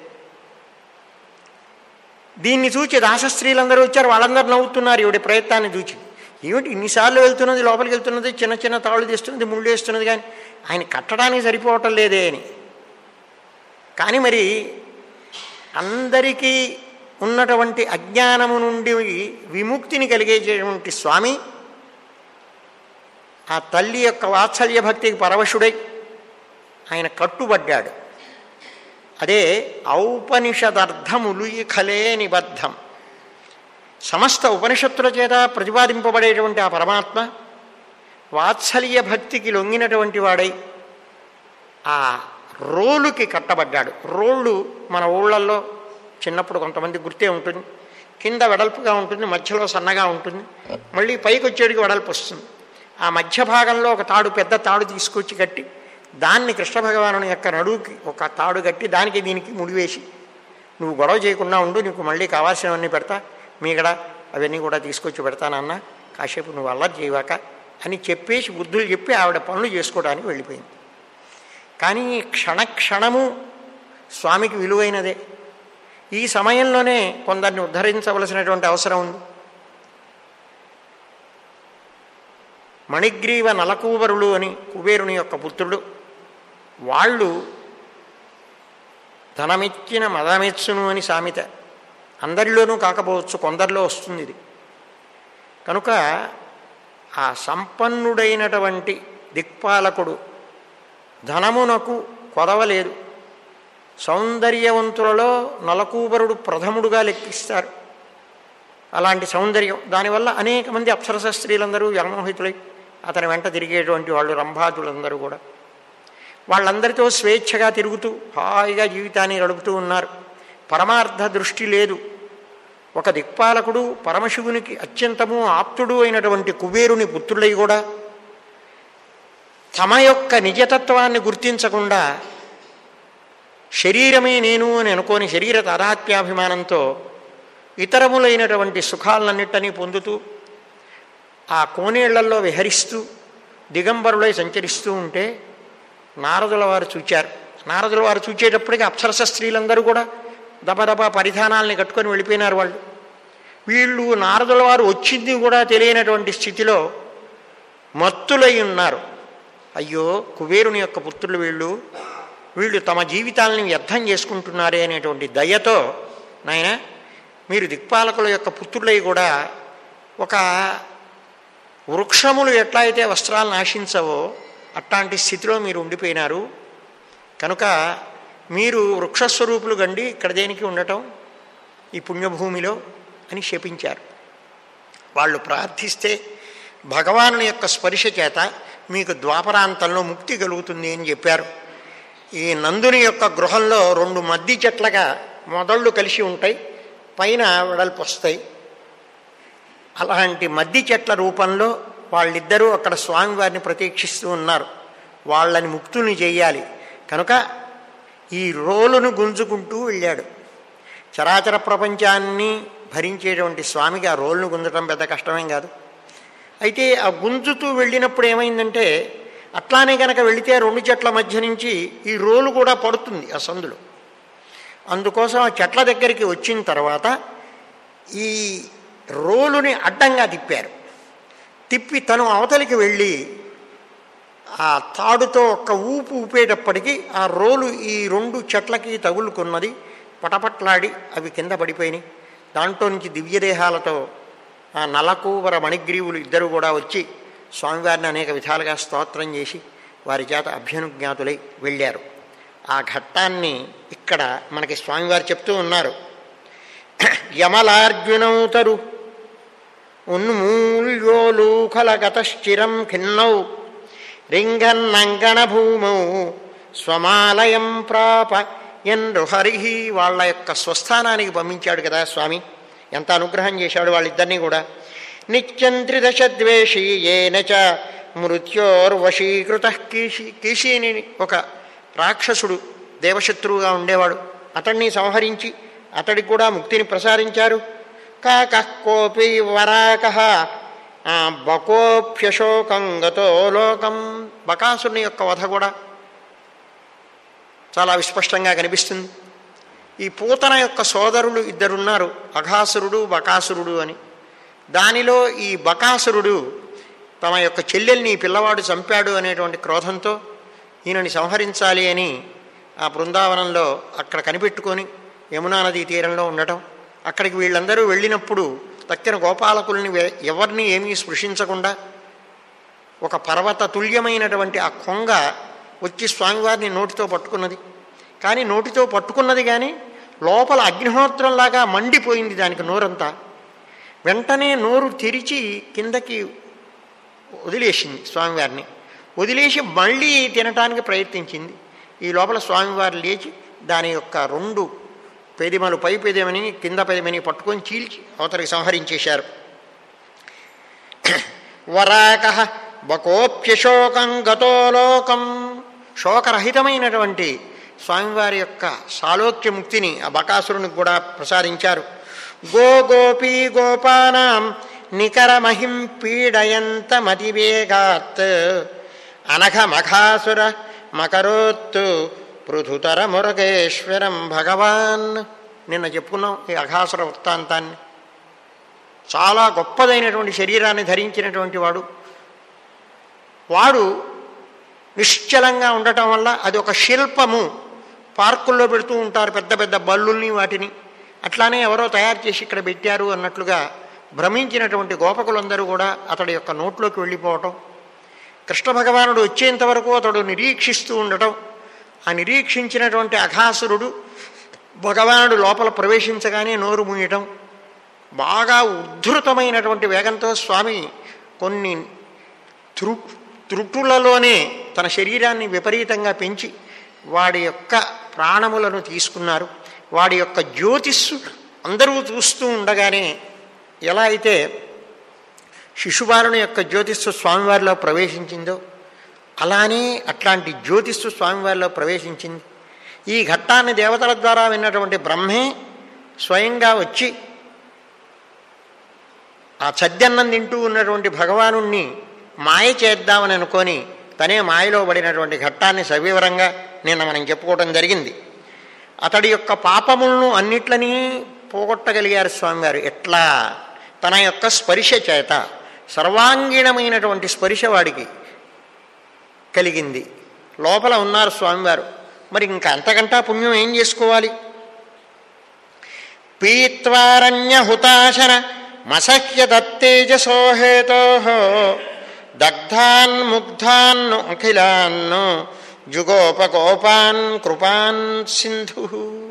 దీన్ని చూచి దాసస్త్రీలందరూ వచ్చారు, వాళ్ళందరూ నవ్వుతున్నారు ఈవిడ ప్రయత్నాన్ని చూచి. ఏమిటి ఇన్నిసార్లు వెళ్తున్నది, లోపలికి వెళ్తున్నది, చిన్న చిన్న తాళ్ళు తీస్తున్నది, ముళ్ళు వేస్తున్నది, కానీ ఆయన కట్టడానికి సరిపోవటం లేదే అని. కానీ మరి అందరికీ ఉన్నటువంటి అజ్ఞానము నుండి విముక్తిని కలిగేటువంటి స్వామి ఆ తల్లి యొక్క వాత్సల్య భక్తికి పరవశుడై ఆయన కట్టుబడ్డాడు. అదే ఔపనిషదర్థములు ఖలే నిబద్ధం. సమస్త ఉపనిషత్తుల చేత ప్రతిపాదింపబడేటువంటి ఆ పరమాత్మ వాత్సల్య భక్తికి లొంగినటువంటి వాడై ఆ రోలుకి కట్టబడ్డాడు. రోళ్ళు మన ఊళ్ళల్లో చిన్నప్పుడు కొంతమంది గుర్తే ఉంటుంది. కింద వెడల్పుగా ఉంటుంది, మధ్యలో సన్నగా ఉంటుంది, మళ్ళీ పైకి వచ్చేటికి వెడల్పు వస్తుంది. ఆ మధ్య భాగంలో ఒక తాడు, పెద్ద తాడు తీసుకొచ్చి కట్టి దాన్ని కృష్ణ భగవానుని యొక్క నడువుకి ఒక తాడు కట్టి దానికి దీనికి ముడివేసి, నువ్వు గొడవ చేయకుండా ఉండు, నీకు మళ్ళీ కావాల్సినవన్నీ పెడతా, మీగడ అవన్నీ కూడా తీసుకొచ్చి పెడతానన్నా, కాసేపు నువ్వు అల్లరి చేయవాక అని చెప్పేసి బుద్ధులు చెప్పి ఆవిడ పనులు చేసుకోవడానికి వెళ్ళిపోయింది. కానీ క్షణక్షణము స్వామికి విలువైనదే. ఈ సమయంలోనే కొందరిని ఉద్ధరించవలసినటువంటి అవసరం ఉంది. మణిగ్రీవ నలకూబరులు అని కుబేరుని యొక్క పుత్రుడు. వాళ్ళు ధనమిచ్చిన మదమెచ్చును అని సామెత. అందరిలోనూ కాకపోవచ్చు, కొందరిలో వస్తుంది ఇది. కనుక ఆ సంపన్నుడైనటువంటి దిక్పాలకుడు ధనమునకు కొదవలేదు. సౌందర్యవంతులలో నలకూబరుడు ప్రథముడుగా లెక్కిస్తారు. అలాంటి సౌందర్యం, దానివల్ల అనేక మంది అప్సరస స్త్రీలందరూ వ్యామోహితులై అతని వెంట తిరిగేటువంటి వాళ్ళు, రంభాదులందరూ కూడా. వాళ్ళందరితో స్వేచ్ఛగా తిరుగుతూ హాయిగా జీవితాన్ని గడుపుతూ ఉన్నారు. పరమార్థ దృష్టి లేదు. ఒక దిక్పాలకుడు పరమశివునికి అత్యంతము ఆప్తుడు అయినటువంటి కుబేరుని పుత్రులై కూడా తమ యొక్క నిజతత్వాన్ని గుర్తించకుండా శరీరమే నేను అని అనుకోని శరీర తాదాత్మ్యాభిమానంతో ఇతరములైనటువంటి సుఖాలన్నిటినీ పొందుతూ ఆ కోనేళ్లలో విహరిస్తూ దిగంబరులై సంచరిస్తూ ఉంటే నారదుల వారు చూచారు. నారదుల వారు చూచేటప్పటికి అప్సరస స్త్రీలందరూ కూడా దబదబా పరిధానాలని కట్టుకొని వెళ్ళిపోయినారు. వాళ్ళు వీళ్ళు నారదుల వారు వచ్చింది కూడా తెలియనటువంటి స్థితిలో మత్తులై ఉన్నారు. అయ్యో, కుబేరుని యొక్క పుత్రులు వీళ్ళు వీళ్ళు తమ జీవితాలని వ్యర్థం చేసుకుంటున్నారే అనేటువంటి దయతో, నాయన మీరు దిక్పాలకుల యొక్క పుత్రులై కూడా ఒక వృక్షములు ఎట్లా అయితే వస్త్రాలను ఆశించవో అట్లాంటి స్థితిలో మీరు ఉండిపోయినారు. కనుక మీరు వృక్షస్వరూపులు గండి ఇక్కడ దేనికి ఉండటం ఈ పుణ్యభూమిలో అని శపించారు. వాళ్ళు ప్రార్థిస్తే భగవానుని యొక్క స్పర్శ చేత మీకు ద్వాపరాంతంలో ముక్తి కలుగుతుంది అని చెప్పారు. ఈ నందుని యొక్క గృహంలో రెండు మద్ది చెట్లగా మొదళ్ళు కలిసి ఉంటాయి, పైన వెడల్పు వస్తాయి. అలాంటి మద్ది చెట్ల రూపంలో వాళ్ళిద్దరూ అక్కడ స్వామివారిని ప్రతీక్షిస్తూ ఉన్నారు. వాళ్ళని ముక్తుల్ని చేయాలి కనుక ఈ రోలును గుంజుకుంటూ వెళ్ళాడు. చరాచర ప్రపంచాన్ని భరించేటువంటి స్వామికి ఆ రోలును గుంజటం పెద్ద కష్టమేం కాదు. అయితే ఆ గుంజుతూ వెళ్ళినప్పుడు ఏమైందంటే, అట్లానే కనుక వెళితే రెండు చెట్ల మధ్య నుంచి ఈ రోలు కూడా పడుతుంది ఆ సందులో. అందుకోసం ఆ చెట్ల దగ్గరికి వచ్చిన తర్వాత ఈ రోలుని అడ్డంగా తిప్పారు. తిప్పి తను అవతలికి వెళ్ళి ఆ తాడుతో ఒక్క ఊపు ఊపేటప్పటికీ ఆ రోలు ఈ రెండు చెట్లకి తగులుకున్నది. పటపట్లాడి అవి కింద పడిపోయినాయి. దాంట్లో నుంచి దివ్యదేహాలతో ఆ నలకూవర మణిగ్రీవులు ఇద్దరు కూడా వచ్చి స్వామివారిని అనేక విధాలుగా స్తోత్రం చేసి వారి చేత అభ్యనుజ్ఞాతులై వెళ్ళారు. ఆ ఘట్టాన్ని ఇక్కడ మనకి స్వామివారు చెప్తూ ఉన్నారు. యమలార్జునౌతరు ఉన్మూల్యోలూఖలగతశ్చిరం ఖిన్నౌ రింగన్నంగణ భూమౌ స్వమాలయం ప్రాప ఎన్రు హరిహి. వాళ్ళ యొక్క స్వస్థానానికి పంపించాడు కదా స్వామి, ఎంత అనుగ్రహం చేశాడు వాళ్ళిద్దరినీ కూడా. నిత్యం త్రిదశ ద్వేషీ ఏన చ మృత్యోర్వశీకృత కీషి. కీషిని ఒక రాక్షసుడు దేవశత్రువుగా ఉండేవాడు, అతన్ని సంహరించి అతడికి కూడా ముక్తిని ప్రసాదించారు. కాక కోపి వరాక బకోప్యశోకం గతో లోకం. బకాసురుని యొక్క వధ కూడా చాలా విస్పష్టంగా కనిపిస్తుంది. ఈ పూతన యొక్క సోదరులు ఇద్దరున్నారు, అఘాసురుడు బకాసురుడు అని. దానిలో ఈ బకాసురుడు తమ యొక్క చెల్లెల్ని పిల్లవాడు చంపాడు అనేటువంటి క్రోధంతో ఈయనని సంహరించాలి అని ఆ బృందావనంలో అక్కడ కనిపెట్టుకొని యమునా నదీ తీరంలో ఉండటం. అక్కడికి వీళ్ళందరూ వెళ్ళినప్పుడు తక్కిన గోపాలకుల్ని ఎవరిని ఏమీ స్పృశించకుండా ఒక పర్వత తుల్యమైనటువంటి ఆ కొంగ వచ్చి స్వామివారిని నోటితో పట్టుకున్నది. కానీ నోటితో పట్టుకున్నది కానీ లోపల అగ్నిహోత్రంలాగా మండిపోయింది దానికి నోరంతా. వెంటనే నోరు తెరిచి కిందకి వదిలేసింది స్వామివారిని. వదిలేసి మళ్ళీ తినటానికి ప్రయత్నించింది. ఈ లోపల స్వామివారు లేచి దాని యొక్క రెండు పెదిమలు, పై పెదిమని కింద పెదిమని పట్టుకొని చీల్చి అవతరికి సంహరించేశారు. వరాక బకోప్యశోకం గతో లోకం. శోకరహితమైనటువంటి స్వామివారి యొక్క సాలోక్య ముక్తిని ఆ బకాసురునికి కూడా ప్రసాదించారు. గో గోపీ గోపానాం నికరమహిం పీడయంత మతివేగాత్ అనఘమఘాసుర మకరోత్తు పృథుతర మురగేశ్వరం భగవాన్. నిన్న చెప్పుకున్నాం ఈ అఘాసుర వృత్తాంతాన్ని. చాలా గొప్పదైనటువంటి శరీరాన్ని ధరించినటువంటి వాడు వాడు నిశ్చలంగా ఉండటం వల్ల అది ఒక శిల్పము. పార్కుల్లో పెడుతూ ఉంటారు పెద్ద పెద్ద బల్లుల్ని, వాటిని అట్లానే ఎవరో తయారు చేసి ఇక్కడ పెట్టారు అన్నట్లుగా భ్రమించినటువంటి గోపకులందరూ కూడా అతడి యొక్క నోట్లోకి వెళ్ళిపోవటం. కృష్ణ భగవానుడు వచ్చేంత వరకు అతడు నిరీక్షిస్తూ ఉండటం. ఆ నిరీక్షించినటువంటి అఘాసురుడు భగవానుడు లోపల ప్రవేశించగానే నోరు మూయటం. బాగా ఉద్ధృతమైనటువంటి వేగంతో స్వామి కొన్ని త్రు త్రుటులలోనే తన శరీరాన్ని విపరీతంగా పెంచి వాడి యొక్క ప్రాణములను తీసుకున్నారు. వాడి యొక్క జ్యోతిస్సు అందరూ చూస్తూ ఉండగానే ఎలా అయితే శిశుబాలుని యొక్క జ్యోతిస్సు స్వామివారిలో ప్రవేశించిందో అలానే అట్లాంటి జ్యోతిస్సు స్వామివారిలో ప్రవేశించింది. ఈ ఘట్టాన్ని దేవతల ద్వారా విన్నటువంటి బ్రహ్మే స్వయంగా వచ్చి ఆ చద్దన్నం తింటూ ఉన్నటువంటి భగవానుణ్ణి మాయ చేద్దామని అనుకొని తనే మాయలో పడినటువంటి ఘట్టాన్ని సవివరంగా నిన్న మనం చెప్పుకోవడం జరిగింది. అతడి యొక్క పాపములను అన్నిట్లని పోగొట్టగలిగారు స్వామివారు. ఎట్లా? తన యొక్క స్పర్శ చేత. సర్వాంగీణమైనటువంటి స్పర్శ వాడికి కలిగింది. లోపల ఉన్నారు స్వామివారు. మరి ఇంకా అంతకంటా పుణ్యం ఏం చేసుకోవాలి? పీత్వారణ్య హుతాశన మసహ్య దత్తేజసోహేతో దగ్ధాన్ ముగ్ధాన్ అఖిలాన్ జుగోపకోపాన్ కృపాన్ సింధు.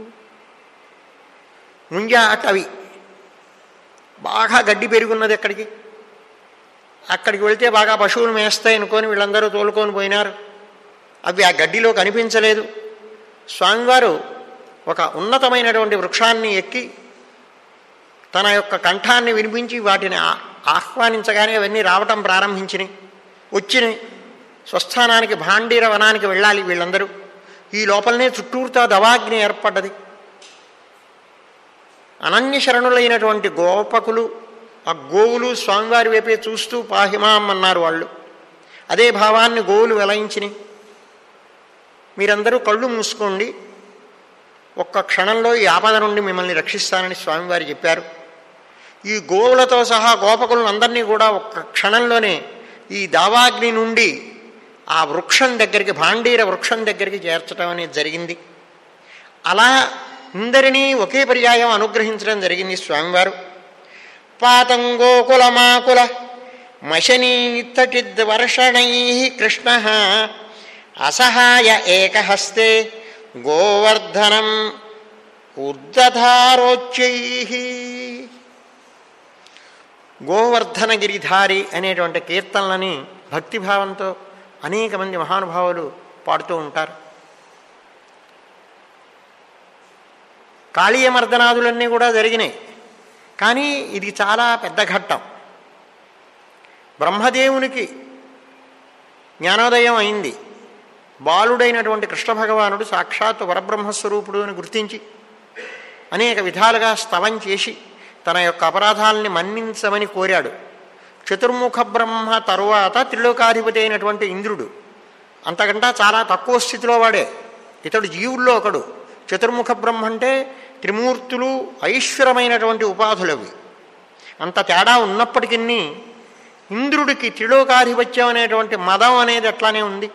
ముంజా అటవి బాగా గడ్డి పెరుగున్నది. ఎక్కడికి అక్కడికి వెళ్తే బాగా పశువులు మేస్తాయి అనుకొని వీళ్ళందరూ తోలుకొని పోయినారు. అవి ఆ గడ్డిలో కనిపించలేదు. స్వామివారు ఒక ఉన్నతమైనటువంటి వృక్షాన్ని ఎక్కి తన యొక్క కంఠాన్ని వినిపించి వాటిని ఆహ్వానించగానే అవన్నీ రావటం ప్రారంభించినాయి, వచ్చినాయి. స్వస్థానానికి భాండీర వనానికి వెళ్ళాలి వీళ్ళందరూ. ఈ లోపలనే చుట్టూరుతా దవాగ్ని ఏర్పడ్డది. అనన్య శరణులైనటువంటి గోపకులు ఆ గోవులు స్వామివారి వైపే చూస్తూ పాహిమాం అన్నారు వాళ్ళు. అదే భావాన్ని గోవులు వెలయించినాయి. మీరందరూ కళ్ళు మూసుకోండి, ఒక్క క్షణంలో ఈ ఆపద నుండి మిమ్మల్ని రక్షిస్తానని స్వామివారు చెప్పారు. ఈ గోవులతో సహా గోపకులను అందరినీ కూడా ఒక్క క్షణంలోనే ఈ దావాగ్ని నుండి ఆ వృక్షం దగ్గరికి, భాండీర వృక్షం దగ్గరికి చేర్చడం అనేది జరిగింది. అలా అందరినీ ఒకే పర్యాయం అనుగ్రహించడం జరిగింది స్వామివారు. పాతం గోకులమాకుల మశనీతటిద్వర్షణై కృష్ణ అసహాయ ఏకహస్తే గోవర్ధనం ఉర్ధధారోచ్యై. గోవర్ధన గిరిధారి అనేటువంటి కీర్తనలని భక్తిభావంతో అనేక మంది మహానుభావులు పాడుతూ ఉంటారు. కాళీయమర్దనాదులన్నీ కూడా జరిగినాయి. కానీ ఇది చాలా పెద్ద ఘట్టం. బ్రహ్మదేవునికి జ్ఞానోదయం అయింది. బాలుడైనటువంటి కృష్ణ భగవానుడు సాక్షాత్ పరబ్రహ్మస్వరూపుడు అని గుర్తించి అనేక విధాలుగా స్తవం చేసి తన యొక్క అపరాధాలని మన్నించమని కోరాడు. చతుర్ముఖ బ్రహ్మ తరువాత త్రిలోకాధిపతి అయినటువంటి ఇంద్రుడు అంతకంటా చాలా తక్కువ స్థితిలో వాడే. ఇతడు జీవుల్లో ఒకడు. చతుర్ముఖ బ్రహ్మ అంటే త్రిమూర్తులు ఐశ్వరమైనటువంటి ఉపాధులవి. అంత తేడా ఉన్నప్పటికీ ఇంద్రుడికి త్రిలోకాధిపత్యం అనేటువంటి మదం అనేది అట్లానే ఉంది.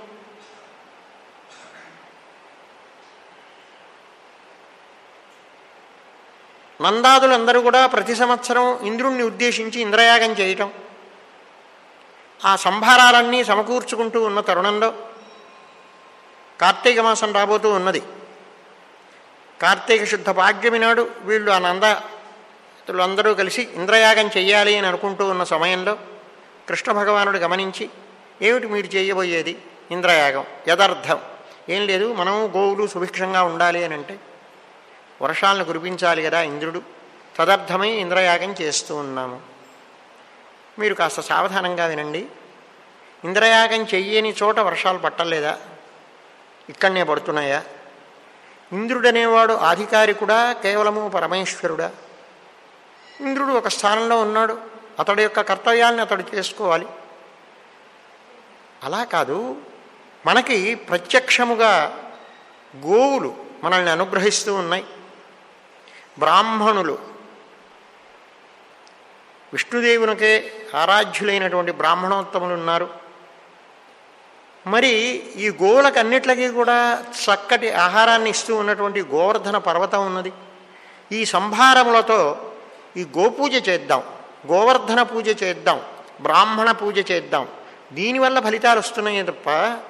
నందాదులందరూ కూడా ప్రతి సంవత్సరం ఇంద్రుణ్ణి ఉద్దేశించి ఇంద్రయాగం చేయటం, ఆ సంభారాలన్నీ సమకూర్చుకుంటూ ఉన్న తరుణంలో కార్తీక మాసం రాబోతూ ఉన్నది. కార్తీక శుద్ధ పాడ్యమి నాడు వీళ్ళు ఆ నందతులందరూ కలిసి ఇంద్రయాగం చెయ్యాలి అని అనుకుంటూ ఉన్న సమయంలో కృష్ణ భగవానుడు గమనించి, ఏమిటి మీరు చేయబోయేది? ఇంద్రయాగం. యదర్థం ఏం లేదు, మనం గోవులు సుభిక్షంగా ఉండాలి అని అంటే వర్షాలను కురిపించాలి కదా ఇంద్రుడు. తదర్థమై ఇంద్రయాగం చేస్తూ ఉన్నాము. మీరు కాస్త సావధానంగా వినండి. ఇంద్రయాగం చెయ్యని చోట వర్షాలు పట్టలేదా? ఇక్కడనే పడుతున్నాయా? ఇంద్రుడనేవాడు ఆధికారికుడా కేవలము పరమేశ్వరుడా? ఇంద్రుడు ఒక స్థానంలో ఉన్నాడు, అతడి యొక్క కర్తవ్యాన్ని అతడు చేసుకోవాలి. అలా కాదు, మనకి ప్రత్యక్షముగా గోవులు మనల్ని అనుగ్రహిస్తూ ఉన్నాయి. బ్రాహ్మణులు, విష్ణుదేవునికే ఆరాధ్యులైనటువంటి బ్రాహ్మణోత్తములు ఉన్నారు. మరి ఈ గోవులకు అన్నిట్లకి కూడా చక్కటి ఆహారాన్ని ఇస్తూ ఉన్నటువంటి గోవర్ధన పర్వతం ఉన్నది. ఈ సంభారములతో ఈ గోపూజ చేద్దాం, గోవర్ధన పూజ చేద్దాం, బ్రాహ్మణ పూజ చేద్దాం. దీనివల్ల ఫలితాలు వస్తున్నాయి తప్ప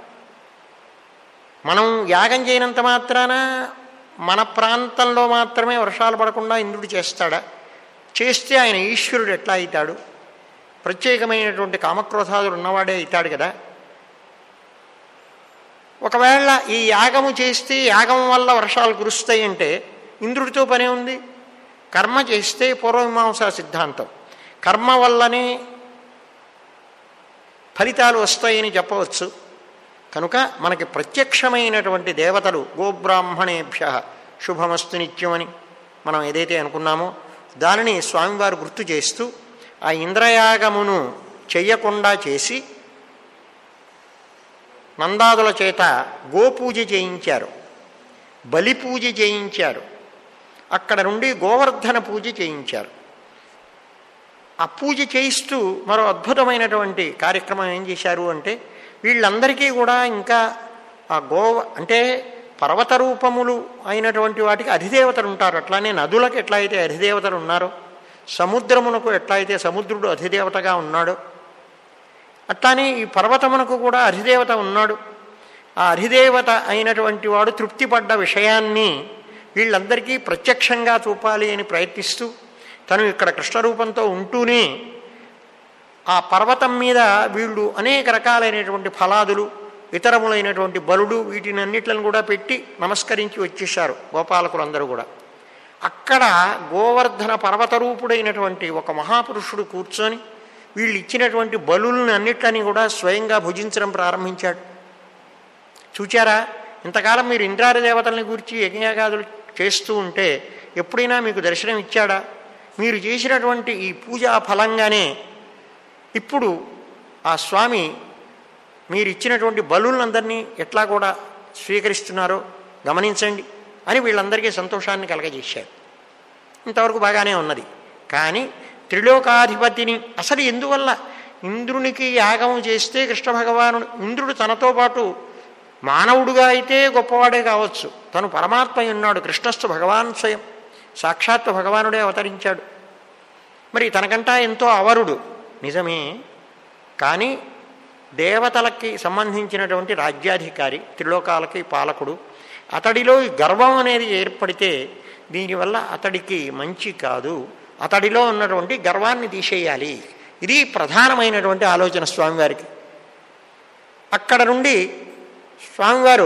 మనం యాగం చేయనంత మాత్రాన మన ప్రాంతంలో మాత్రమే వర్షాలు పడకుండా ఇంద్రుడు చేస్తాడా? చేస్తే ఆయన ఈశ్వరుడు ఎట్లా అవుతాడు? ప్రత్యేకమైనటువంటి కామక్రోధాదులు ఉన్నవాడే అవుతాడు కదా. ఒకవేళ ఈ యాగము చేస్తే యాగం వల్ల వర్షాలు కురుస్తాయి అంటే ఇంద్రుడితో పనే ఉంది. కర్మ చేస్తే పూర్వమీమాంసా సిద్ధాంతం కర్మ వల్లనే ఫలితాలు వస్తాయని చెప్పవచ్చు. కనుక మనకి ప్రత్యక్షమైనటువంటి దేవతలు గోబ్రాహ్మణేభ్య శుభమస్తు నిత్యమని మనం ఏదైతే అనుకున్నామో దానిని స్వామివారు గుర్తు చేస్తూ ఆ ఇంద్రయాగమును చెయ్యకుండా చేసి నందాదుల చేత గోపూజ చేయించారు, బలి పూజ చేయించారు, అక్కడ నుండి గోవర్ధన పూజ చేయించారు. ఆ పూజ చేయిస్తూ మరో అద్భుతమైనటువంటి కార్యక్రమం ఏం చేశారు అంటే వీళ్ళందరికీ కూడా ఇంకా ఆ గోవ అంటే పర్వత రూపములు అయినటువంటి వాటికి అధిదేవతలు ఉంటారు. అట్లానే నదులకు ఎట్లా అయితే అధిదేవతలు ఉన్నారో, సముద్రమునకు ఎట్లా అయితే సముద్రుడు అధిదేవతగా ఉన్నాడో, అట్లానే ఈ పర్వతమునకు కూడా అధిదేవత ఉన్నాడు. ఆ అధిదేవత అయినటువంటి వాడు తృప్తిపడ్డ విషయాన్ని వీళ్ళందరికీ ప్రత్యక్షంగా చూపాలి అని ప్రయత్నిస్తూ తను ఇక్కడ కృష్ణరూపంతో ఉంటూనే ఆ పర్వతం మీద వీళ్ళు అనేక రకాలైనటువంటి ఫలాదులు ఇతరములైనటువంటి బలుడు వీటినన్నిట్లను కూడా పెట్టి నమస్కరించి వచ్చేశారు గోపాలకులందరూ కూడా. అక్కడ గోవర్ధన పర్వతరూపుడైనటువంటి ఒక మహాపురుషుడు కూర్చొని వీళ్ళు ఇచ్చినటువంటి బలులను అన్నిట్లని కూడా స్వయంగా భుజించడం ప్రారంభించాడు. చూచారా, ఇంతకాలం మీరు ఇంద్రాది దేవతల్ని గురించి యజ్ఞయాగాదులు చేస్తూ ఉంటే ఎప్పుడైనా మీకు దర్శనం ఇచ్చాడా? మీరు చేసినటువంటి ఈ పూజా ఫలంగానే ఇప్పుడు ఆ స్వామి మీరు ఇచ్చినటువంటి బలులందరినీ ఎట్లా కూడా స్వీకరిస్తున్నారో గమనించండి అని వీళ్ళందరికీ సంతోషాన్ని కలగజేశారు. ఇంతవరకు బాగానే ఉన్నది. కానీ త్రిలోకాధిపతిని అసలు ఎందువల్ల ఇంద్రునికి యాగం చేస్తే కృష్ణ భగవానుడు ఇంద్రుడు తనతో పాటు మానవుడుగా అయితే గొప్పవాడే కావచ్చు, తను పరమాత్మ ఉన్నాడు. కృష్ణస్థు భగవాన్ స్వయం సాక్షాత్తు భగవానుడే అవతరించాడు. మరి తనకంటా ఎంతో అవరుడు నిజమే, కానీ దేవతలకి సంబంధించినటువంటి రాజ్యాధికారి, త్రిలోకాలకి పాలకుడు. అతడిలో ఈ గర్వం అనేది ఏర్పడితే దీనివల్ల అతడికి మంచి కాదు. అతడిలో ఉన్నటువంటి గర్వాన్ని తీసేయాలి. ఇది ప్రధానమైనటువంటి ఆలోచన స్వామివారికి. అక్కడ నుండి స్వామివారు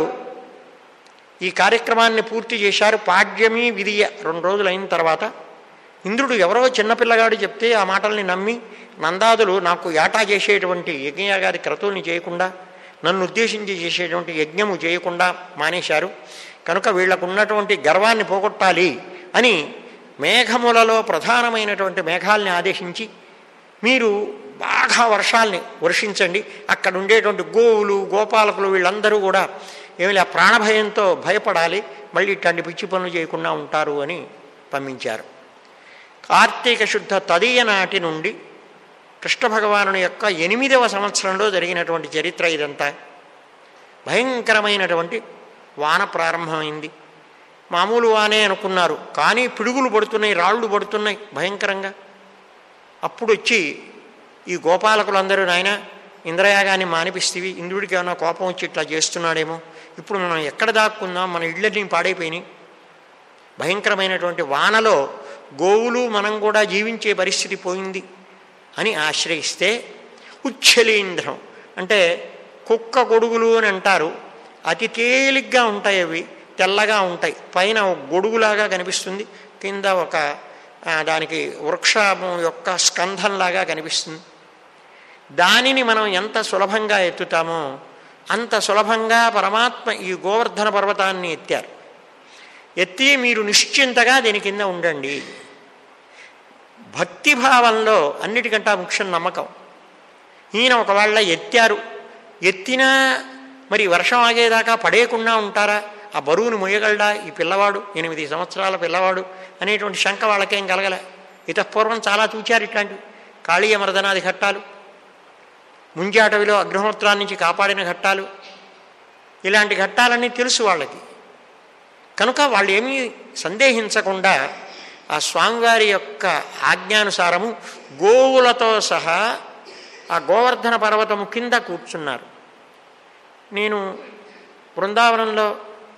ఈ కార్యక్రమాన్ని పూర్తి చేశారు. పాడ్యమి విధియ రెండు రోజులు అయిన తర్వాత ఇంద్రుడు ఎవరో చిన్నపిల్లగాడు చెప్తే ఆ మాటల్ని నమ్మి నందాదులు నాకు యాటా చేసేటువంటి యజ్ఞయాగాది క్రతువుల్ని చేయకుండా నన్ను ఉద్దేశించి చేసేటువంటి యజ్ఞము చేయకుండా మానేశారు. కనుక వీళ్లకు ఉన్నటువంటి గర్వాన్ని పోగొట్టాలి అని మేఘములలో ప్రధానమైనటువంటి మేఘాల్ని ఆదేశించి మీరు బాగా వర్షాల్ని వర్షించండి. అక్కడ ఉండేటువంటి గోవులు గోపాలకులు వీళ్ళందరూ కూడా ఏమి ఆ ప్రాణభయంతో భయపడాలి, మళ్ళీ ఇట్లాంటి పిచ్చి పనులు చేయకుండా ఉంటారు అని పంపించారు. కార్తీక శుద్ధ తదియ నాటి నుండి కృష్ణ భగవానుని యొక్క ఎనిమిదవ సంవత్సరంలో జరిగినటువంటి చరిత్ర ఇదంతా. భయంకరమైనటువంటి వాన ప్రారంభమైంది. మామూలు వానే అనుకున్నారు, కానీ పిడుగులు పడుతున్నాయి, రాళ్ళు పడుతున్నాయి భయంకరంగా. అప్పుడు వచ్చి ఈ గోపాలకులందరూ నాయన ఇంద్రయాగాన్ని మానిపిస్తేవి, ఇంద్రుడికి ఏమైనా కోపం వచ్చి ఇట్లా చేస్తున్నాడేమో, ఇప్పుడు మనం ఎక్కడ దాక్కుందాం, మన ఇళ్ళని పాడైపోయినాయి. భయంకరమైనటువంటి వానలో గోవులు మనం కూడా జీవించే పరిస్థితి పోయింది అని ఆశ్రయిస్తే ఉచ్చలీంద్రం అంటే కుక్క గొడుగులు అని అంటారు. అతి తేలిగ్గా ఉంటాయి, అవి తెల్లగా ఉంటాయి, పైన ఒక గొడుగులాగా కనిపిస్తుంది, కింద ఒక దానికి వృక్షము యొక్క స్కంధంలాగా కనిపిస్తుంది. దానిని మనం ఎంత సులభంగా ఎత్తుతామో అంత సులభంగా పరమాత్మ ఈ గోవర్ధన పర్వతాన్ని ఎత్తారు. ఎత్తి మీరు నిశ్చింతగా దీని కింద ఉండండి. భక్తిభావంలో అన్నిటికంటే ముఖ్యం నమ్మకం. ఈయన ఒకవేళ ఎత్తారు, ఎత్తినా మరి వర్షం ఆగేదాకా పడేయకుండా ఉంటారా? ఆ బరువును మొయ్యగలడా ఈ పిల్లవాడు, ఎనిమిది సంవత్సరాల పిల్లవాడు అనేటువంటి శంక వాళ్ళకేం కలగలే. ఇతపూర్వం చాలా చూచారు ఇట్లాంటివి. కాళీయ మర్దనాది ఘట్టాలు, ముంజాటవిలో అగ్నిహోత్రాన్ని నుంచి కాపాడిన ఘట్టాలు, ఇలాంటి ఘట్టాలన్నీ తెలుసు వాళ్ళకి. కనుక వాళ్ళు ఏమీ సందేహించకుండా ఆ స్వామివారి యొక్క ఆజ్ఞానుసారము గోవులతో సహా ఆ గోవర్ధన పర్వతము కింద కూర్చున్నారు. నేను బృందావనంలో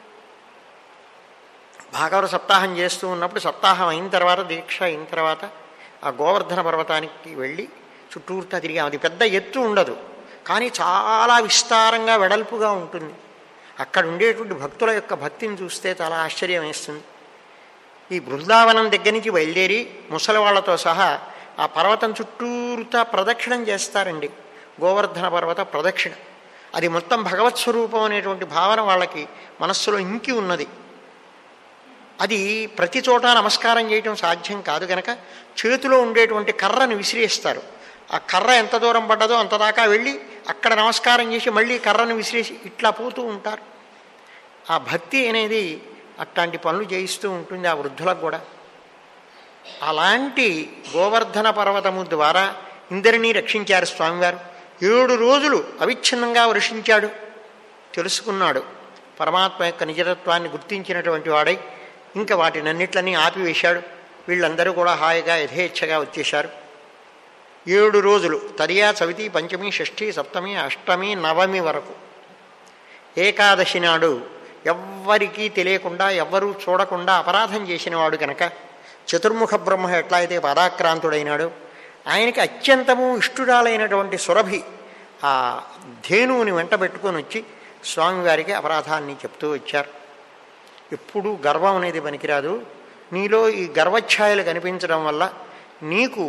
భాగవత సప్తాహం చేస్తూ ఉన్నప్పుడు, సప్తాహం అయిన తర్వాత దీక్ష అయిన తర్వాత ఆ గోవర్ధన పర్వతానికి వెళ్ళి చుట్టూర్తా తిరిగాం. అది పెద్ద ఎత్తు ఉండదు, కానీ చాలా విస్తారంగా వెడల్పుగా ఉంటుంది. అక్కడ ఉండేటువంటి భక్తుల యొక్క భక్తిని చూస్తే చాలా ఆశ్చర్యం వేస్తుంది. ఈ బృందావనం దగ్గర నుంచి బయలుదేరి ముసలి వాళ్ళతో సహా ఆ పర్వతం చుట్టూరుతా ప్రదక్షిణం చేస్తారండి. గోవర్ధన పర్వత ప్రదక్షిణ. అది మొత్తం భగవత్ స్వరూపం అనేటువంటి భావన వాళ్ళకి మనస్సులో ఇంకి ఉన్నది. అది ప్రతి చోట నమస్కారం చేయటం సాధ్యం కాదు కనుక చేతిలో ఉండేటువంటి కర్రను విసిరేస్తారు. ఆ కర్ర ఎంత దూరం పడ్డదో అంత దాకా వెళ్ళి అక్కడ నమస్కారం చేసి మళ్ళీ కర్రను విసిరేసి ఇట్లా పోతూ ఉంటారు. ఆ భక్తి అనేది అట్లాంటి పనులు చేయిస్తూ ఉంటుంది ఆ వృద్ధులకు కూడా. అలాంటి గోవర్ధన పర్వతము ద్వారా ఇందరినీ రక్షించారు స్వామివారు. ఏడు రోజులు అవిచ్ఛిన్నంగా వర్షించాడు. తెలుసుకున్నాడు పరమాత్మ యొక్క నిజతత్వాన్ని గుర్తించినటువంటి వాడై ఇంకా వాటినన్నిట్లన్నీ ఆపివేశాడు. వీళ్ళందరూ కూడా హాయిగా యథేచ్ఛగా వచ్చేశారు. ఏడు రోజులు తరియా చవితి పంచమి షష్ఠి సప్తమి అష్టమి నవమి వరకు. ఏకాదశి నాడు ఎవ్వరికీ తెలియకుండా ఎవ్వరూ చూడకుండా అపరాధం చేసినవాడు కనుక చతుర్ముఖ బ్రహ్మ ఎట్లా అయితే పరాక్రాంతుడైనాడు, ఆయనకి అత్యంతము ఇష్టురాలైనటువంటి సురభి ఆ ధేనువుని వెంట పెట్టుకొని వచ్చి స్వామివారికి అపరాధాన్ని చెప్తూ వచ్చారు. ఎప్పుడూ గర్వం అనేది పనికిరాదు. నీలో ఈ గర్వఛాయలు కనిపించడం వల్ల నీకు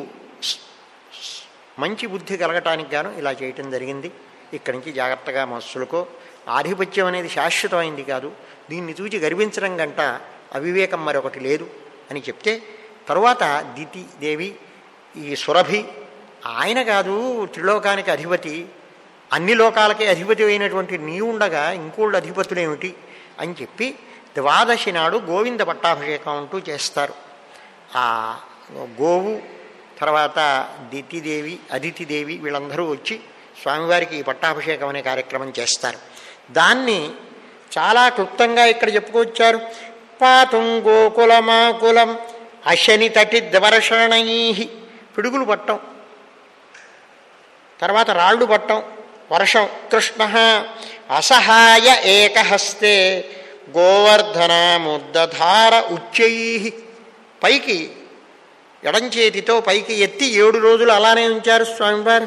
మంచి బుద్ధి కలగటానికి గాను ఇలా చేయటం జరిగింది. ఇక్కడి నుంచి జాగ్రత్తగా మనస్సులకో. ఆధిపత్యం అనేది శాశ్వతమైంది కాదు. దీన్ని చూచి గర్వించడం గంట అవివేకం మరొకటి లేదు అని చెప్తే తరువాత దితిదేవి ఈ సురభి ఆయన కాదు త్రిలోకానికి అధిపతి, అన్ని లోకాలకే అధిపతి అయినటువంటి నీవుండగా ఇంకోళ్ళు అధిపతులేమిటి అని చెప్పి ద్వాదశి నాడు గోవింద పట్టాభిషేకం అంటూ చేస్తారు. ఆ గోవు తర్వాత దితిదేవి అదితిదేవి వీళ్ళందరూ వచ్చి స్వామివారికి ఈ పట్టాభిషేకం అనే కార్యక్రమం చేస్తారు. దాన్ని చాలా క్లుప్తంగా ఇక్కడ చెప్పుకొచ్చారు. పాతుం గోకులమాకులం అశని తటి ద్వర్షణై. పిడుగులు పట్టం, తర్వాత రాళ్ళు పట్టం, వర్షం. కృష్ణ అసహాయ ఏకహస్తే గోవర్ధనముద్దధార ఉచ్చై. పైకి ఎడంచేతితో పైకి ఎత్తి ఏడు రోజులు అలానే ఉంచారు స్వామివారు.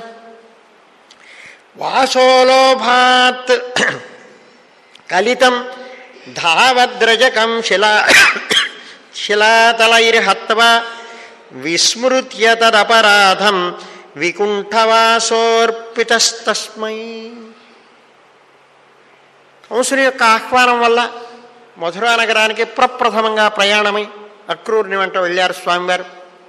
వాసోలోభాత్ కలితం ధావద్రజకం శిలా శిలాతలైర్హత్వా విస్మృత్య తదపరాధం వికుంఠవాసోర్పితస్తస్మై. కంసుని యొక్క ఆహ్వానం వల్ల మధురా నగరానికి ప్రప్రథమంగా ప్రయాణమై అక్రూరుని వెంట వెళ్ళారు స్వామివారు.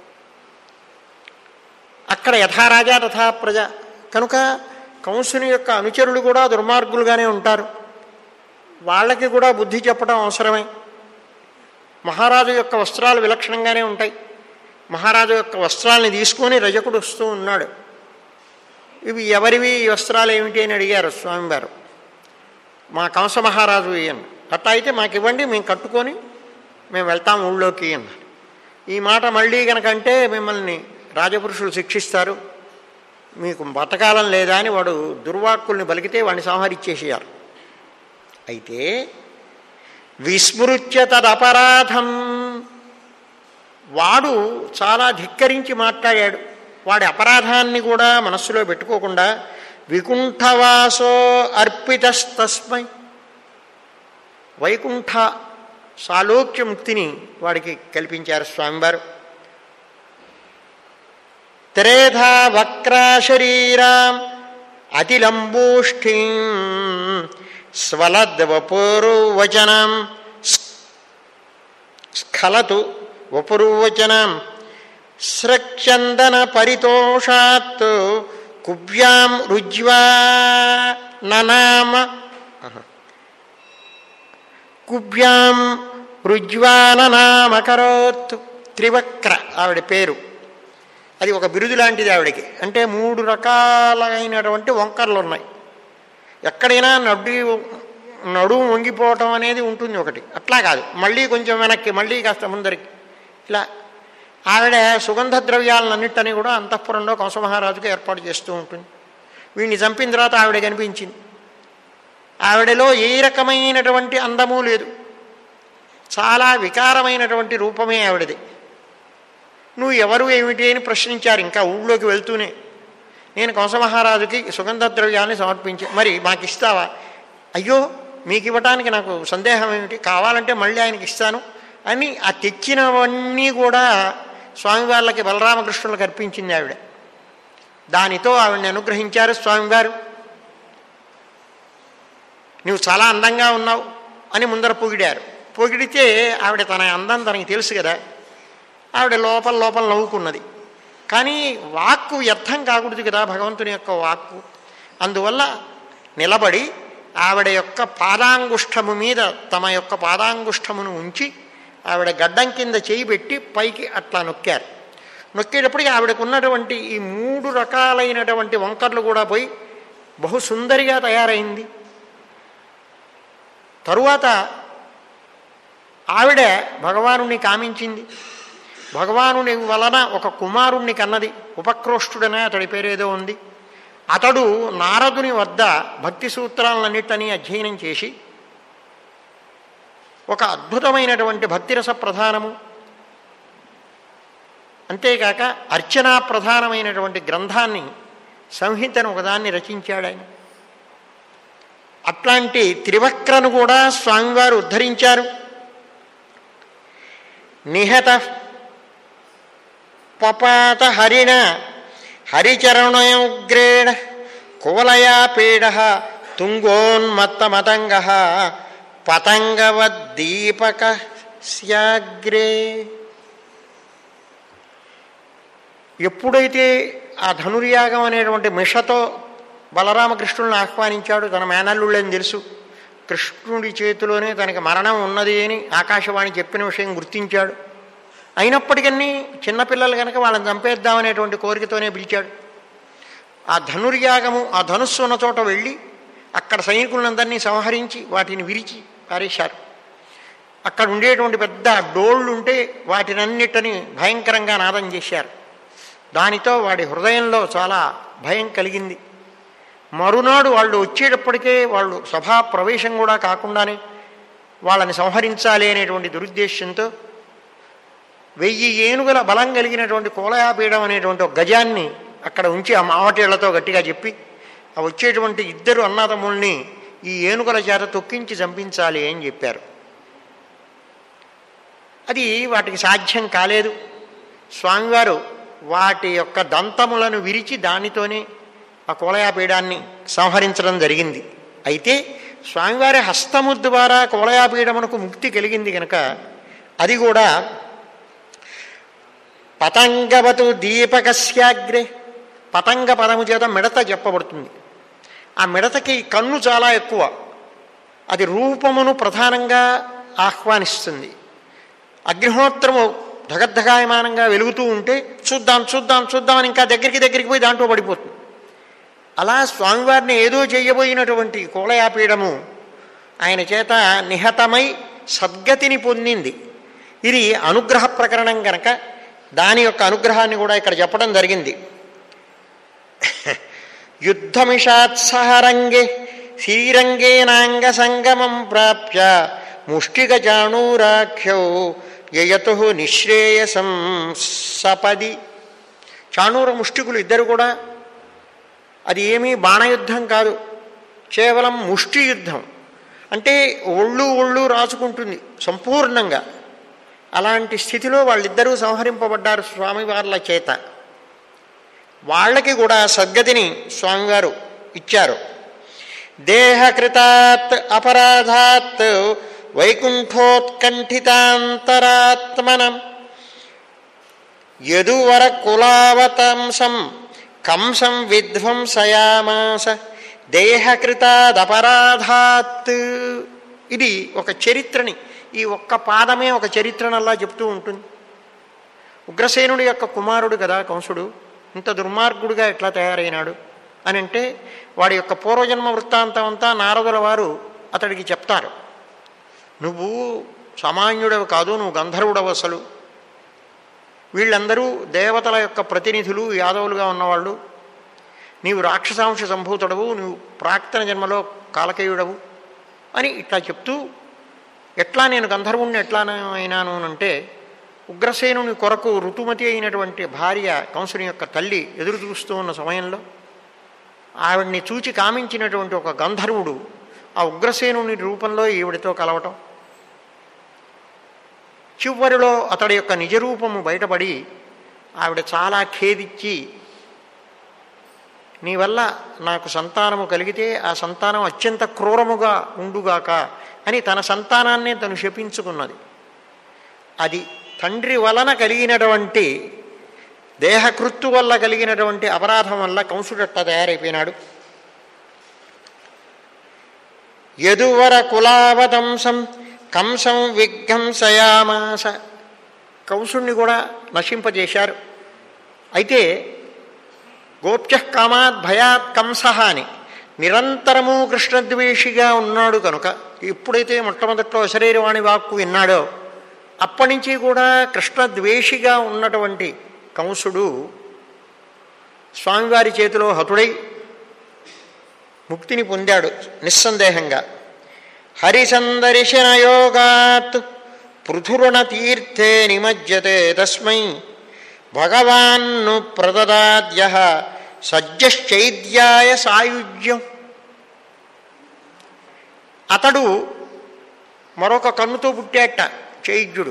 అక్కడ యథారాజా తథా ప్రజ కనుక కంసుని యొక్క అనుచరులు కూడా దుర్మార్గులుగానే ఉంటారు. వాళ్ళకి కూడా బుద్ధి చెప్పడం అవసరమే. మహారాజు యొక్క వస్త్రాలు విలక్షణంగానే ఉంటాయి. మహారాజు యొక్క వస్త్రాలని తీసుకొని రజకుడు వస్తూ ఉన్నాడు. ఇవి ఎవరివి ఈ వస్త్రాలు ఏమిటి అని అడిగారు స్వామివారు. మా కంస మహారాజు అని. అట్లా అయితే మాకు ఇవ్వండి, మేము కట్టుకొని మేము వెళ్తాం ఊళ్ళోకి అన్నారు. ఈ మాట మళ్ళీ కనుకంటే మిమ్మల్ని రాజపురుషులు శిక్షిస్తారు, మీకు బతకాలం లేదా అని వాడు దుర్వాక్కుల్ని బలికితే వాడిని సంహరించేసేయారు. అయితే విస్మృత్య తదపరాధం, వాడు చాలా ధిక్కరించి మాట్లాడాడు. వాడి అపరాధాన్ని కూడా మనస్సులో పెట్టుకోకుండా వికుంఠవాసో అర్పితస్తస్మై, వైకుంఠ సాలోక్య ముక్తిని వాడికి కల్పించారు స్వామివారు. త్రేధా వక్రాశరీరాం అతిలంబూష్ఠీం స్వలద్వపురువచనం స్ఖలతు వపురువచనం స్రక్చందన పరితోషాత్ కువ్యాం రుజ్వా ననామ కువ్యాం రుజ్వాననామకరోత్. త్రివక్ర ఆవిడ పేరు. అది ఒక బిరుదు లాంటిది ఆవిడకి. అంటే మూడు రకాలైనటువంటి వంకర్లు ఉన్నాయి. ఎక్కడైనా నడు నడుము వంగిపోవటం అనేది ఉంటుంది ఒకటి. అట్లా కాదు, మళ్ళీ కొంచెం వెనక్కి, మళ్ళీ కాస్త ముందరికి, ఇలా ఆవిడ సుగంధ ద్రవ్యాలన్నింటినీ కూడా అంతఃపురంలో కంసమహారాజుకి ఏర్పాటు చేస్తూ ఉంటుంది. వీడిని చంపిన తర్వాత ఆవిడ కనిపించింది. ఆవిడలో ఏ రకమైనటువంటి అందము లేదు, చాలా వికారమైనటువంటి రూపమే ఆవిడది. నువ్వు ఎవరు ఏమిటి అని ప్రశ్నించారు. ఇంకా ఊళ్ళోకి వెళ్తూనే, నేను కంసమహారాజుకి సుగంధ ద్రవ్యాన్ని సమర్పించి, మరి మాకు ఇస్తావా? అయ్యో మీకు ఇవ్వటానికి నాకు సందేహం ఏమిటి, కావాలంటే మళ్ళీ ఆయనకి ఇస్తాను అని ఆ తెచ్చినవన్నీ కూడా స్వామివార్లకి బలరామకృష్ణులకు అర్పించింది ఆవిడ. దానితో ఆవిడని అనుగ్రహించారు స్వామివారు. నువ్వు చాలా అందంగా ఉన్నావు అని ముందర పొగిడారు. పొగిడితే ఆవిడ తన అందం తనకి తెలుసు కదా, ఆవిడ లోపల లోపల నవ్వుకున్నది. కానీ వాక్కు వ్యర్థం కాకూడదు కదా భగవంతుని యొక్క వాక్కు. అందువల్ల నిలబడి ఆవిడ యొక్క పాదాంగుష్టము మీద తమ యొక్క పాదాంగుష్టమును ఉంచి ఆవిడ గడ్డం కింద చేయి పెట్టి పైకి అట్లా నొక్కారు. నొక్కేటప్పటికి ఆవిడకు ఉన్నటువంటి ఈ మూడు రకాలైనటువంటి వంకర్లు కూడా పోయి బహు సుందరిగా తయారైంది. తరువాత ఆవిడ భగవానుణ్ణి కామించింది. భగవానుని వలన ఒక కుమారుణ్ణి కన్నది. ఉపక్రోష్ఠుడనే అతడి పేరేదో ఉంది. అతడు నారదుని వద్ద భక్తి సూత్రాలన్నిటినీ అధ్యయనం చేసి ఒక అద్భుతమైనటువంటి భక్తిరస ప్రధానము, అంతేకాక అర్చనా ప్రధానమైనటువంటి గ్రంథాన్ని, సంహితను ఒకదాన్ని రచించాడు ఆయన. అట్లాంటి త్రివక్రను కూడా స్వామివారు ఉద్ధరించారు. నిహత పపాత హరిణ హరిచరణోగ్రేణ కువలయా పీడ తుంగోన్మత్తమతంగ పతంగవద్దీపక స్యాగ్రే. ఎప్పుడైతే ఆ ధనుర్యాగం అనేటువంటి మిషతో బలరామకృష్ణులను ఆహ్వానించాడు, తన మేనల్లుళ్ళని తెలుసు, కృష్ణుడి చేతిలోనే తనకి మరణం ఉన్నది అని ఆకాశవాణి చెప్పిన విషయం గుర్తించాడు. అయినప్పటికీ చిన్నపిల్లలు కనుక వాళ్ళని చంపేద్దామనేటువంటి కోరికతోనే పిలిచాడు. ఆ ధనుర్యాగము, ఆ ధనుస్సు ఉన్న చోట వెళ్ళి అక్కడ సైనికులందరినీ సంహరించి వాటిని విరిచి పారేశారు. అక్కడ ఉండేటువంటి పెద్ద డోళ్ళు ఉంటే వాటినన్నిటినీ భయంకరంగా నాదం చేశారు. దానితో వాడి హృదయంలో చాలా భయం కలిగింది. మరునాడు వాళ్ళు వచ్చేటప్పటికే వాళ్ళు సభా ప్రవేశం కూడా కాకుండానే వాళ్ళని సంహరించాలి అనేటువంటి దురుద్దేశంతో వెయ్యి ఏనుగుల బలం కలిగినటువంటి కోలయాపీడం అనేటువంటి ఒక గజాన్ని అక్కడ ఉంచి ఆ మావటేళ్లతో గట్టిగా చెప్పి ఆ వచ్చేటువంటి ఇద్దరు అన్నదమ్ముల్ని ఈ ఏనుగుల చేత తొక్కించి చంపించాలి అని చెప్పారు. అది వాటికి సాధ్యం కాలేదు. స్వామివారు వాటి యొక్క దంతములను విరిచి దానితోనే ఆ కోలయాపీడాన్ని సంహరించడం జరిగింది. అయితే స్వామివారి హస్తము ద్వారా కోలయాపీడమునకు ముక్తి కలిగింది కనుక అది కూడా పతంగవతు దీపకస్యాగ్రే, పతంగ పదము చేత మిడత చెప్పబడుతుంది. ఆ మిడతకి కన్ను చాలా ఎక్కువ, అది రూపమును ప్రధానంగా ఆహ్వానిస్తుంది. అగ్నిహోత్రము ధగద్ధగాయమానంగా వెలుగుతూ ఉంటే చూద్దాం చూద్దాం చూద్దామని ఇంకా దగ్గరికి దగ్గరికి పోయి దాంట్లో పడిపోతుంది. అలా స్వామివారిని ఏదో చేయబోయినటువంటి కోలయాపీడము ఆయన చేత నిహతమై సద్గతిని పొందింది. ఇది అనుగ్రహ ప్రకరణం కనుక దాని యొక్క అనుగ్రహాన్ని కూడా ఇక్కడ చెప్పడం జరిగింది. యుద్ధమిషాత్సహరంగే శ్రీరంగేనాంగ సంగమం ప్రాప్య ముష్టిక చాణూరాఖ్యౌ యయతు నిశ్రేయసం సపది. చాణూర ముష్టికులు ఇద్దరు కూడా, అది ఏమీ బాణయుద్ధం కాదు, కేవలం ముష్టి యుద్ధం. అంటే ఒళ్ళు ఒళ్ళు రాచుకుంటుంది సంపూర్ణంగా. అలాంటి స్థితిలో వాళ్ళిద్దరూ సంహరింపబడ్డారు స్వామివార్ల చేత. వాళ్ళకి కూడా సద్గతిని స్వామివారు ఇచ్చారు. దేహకృతాత్ అపరాధాత్ వైకుంఠోత్కంఠితాంతరాత్మనం యదువర కులావతంసం కంసం విధ్వంసయామాస దేహకృతాదపరాధాత్. ఇది ఒక చరిత్రని, ఈ ఒక్క పాదమే ఒక చరిత్రనల్లా చెప్తూ ఉంటుంది. ఉగ్రసేనుడి యొక్క కుమారుడు కదా కంసుడు, ఇంత దుర్మార్గుడుగా ఎట్లా తయారైనాడు అని అంటే వాడి యొక్క పూర్వజన్మ వృత్తాంతం అంతా నారదుల వారు అతడికి చెప్తారు. నువ్వు సామాన్యుడవు కాదు, నువ్వు గంధర్వుడవు అసలు. వీళ్ళందరూ దేవతల యొక్క ప్రతినిధులు, యాదవులుగా ఉన్నవాళ్ళు. నీవు రాక్షసాంశ సంభూతుడవు, నువ్వు ప్రాక్తన జన్మలో కాలకేయుడవు అని ఇట్లా చెప్తూ, ఎట్లా నేను గంధర్వుణ్ణి ఎట్లా అయినాను అంటే ఉగ్రసేనుని కొరకు ఋతుమతి అయినటువంటి భార్య కంసుని యొక్క తల్లి ఎదురు చూస్తూ ఉన్న సమయంలో ఆవిడ్ని చూచి కామించినటువంటి ఒక గంధర్వుడు ఆ ఉగ్రసేనుని రూపంలో ఈవిడితో కలవటం, చివరిలో అతడి యొక్క నిజరూపము బయటపడి ఆవిడ చాలా ఖేదించి, నీ వల్ల నాకు సంతానము కలిగితే ఆ సంతానం అత్యంత క్రూరముగా ఉండుగాక అని తన సంతానాన్నే తను శపించుకున్నది. అది తండ్రి వలన కలిగినటువంటి దేహకృత్తు వల్ల కలిగినటువంటి అపరాధం వల్ల కంసుడట్ట తయారైపోయినాడు. యదువర కులావతంసం కంసం విధ్వంసయామాస, కంసుణ్ణి కూడా నశింపజేశారు. అయితే గోప్య కామాత్ భయాత్ కంస అని నిరంతరము కృష్ణద్వేషిగా ఉన్నాడు కనుక, ఎప్పుడైతే మొట్టమొదట్లో అశరీరవాణి వాక్కు విన్నాడో అప్పటి నుంచి కూడా కృష్ణద్వేషిగా ఉన్నటువంటి కంసుడు స్వామివారి చేతిలో హతుడై ముక్తిని పొందాడు నిస్సందేహంగా. హరిసందర్శనయోగాత్ పృథురుణ తీర్థే నిమజ్జతే తస్మై భగవాన్ను ప్రదదాద్య సజ్జశ్చైద్యాయ సాయుజ్యం. అతడు మరొక కన్నుతో పుట్టాట చైద్యుడు.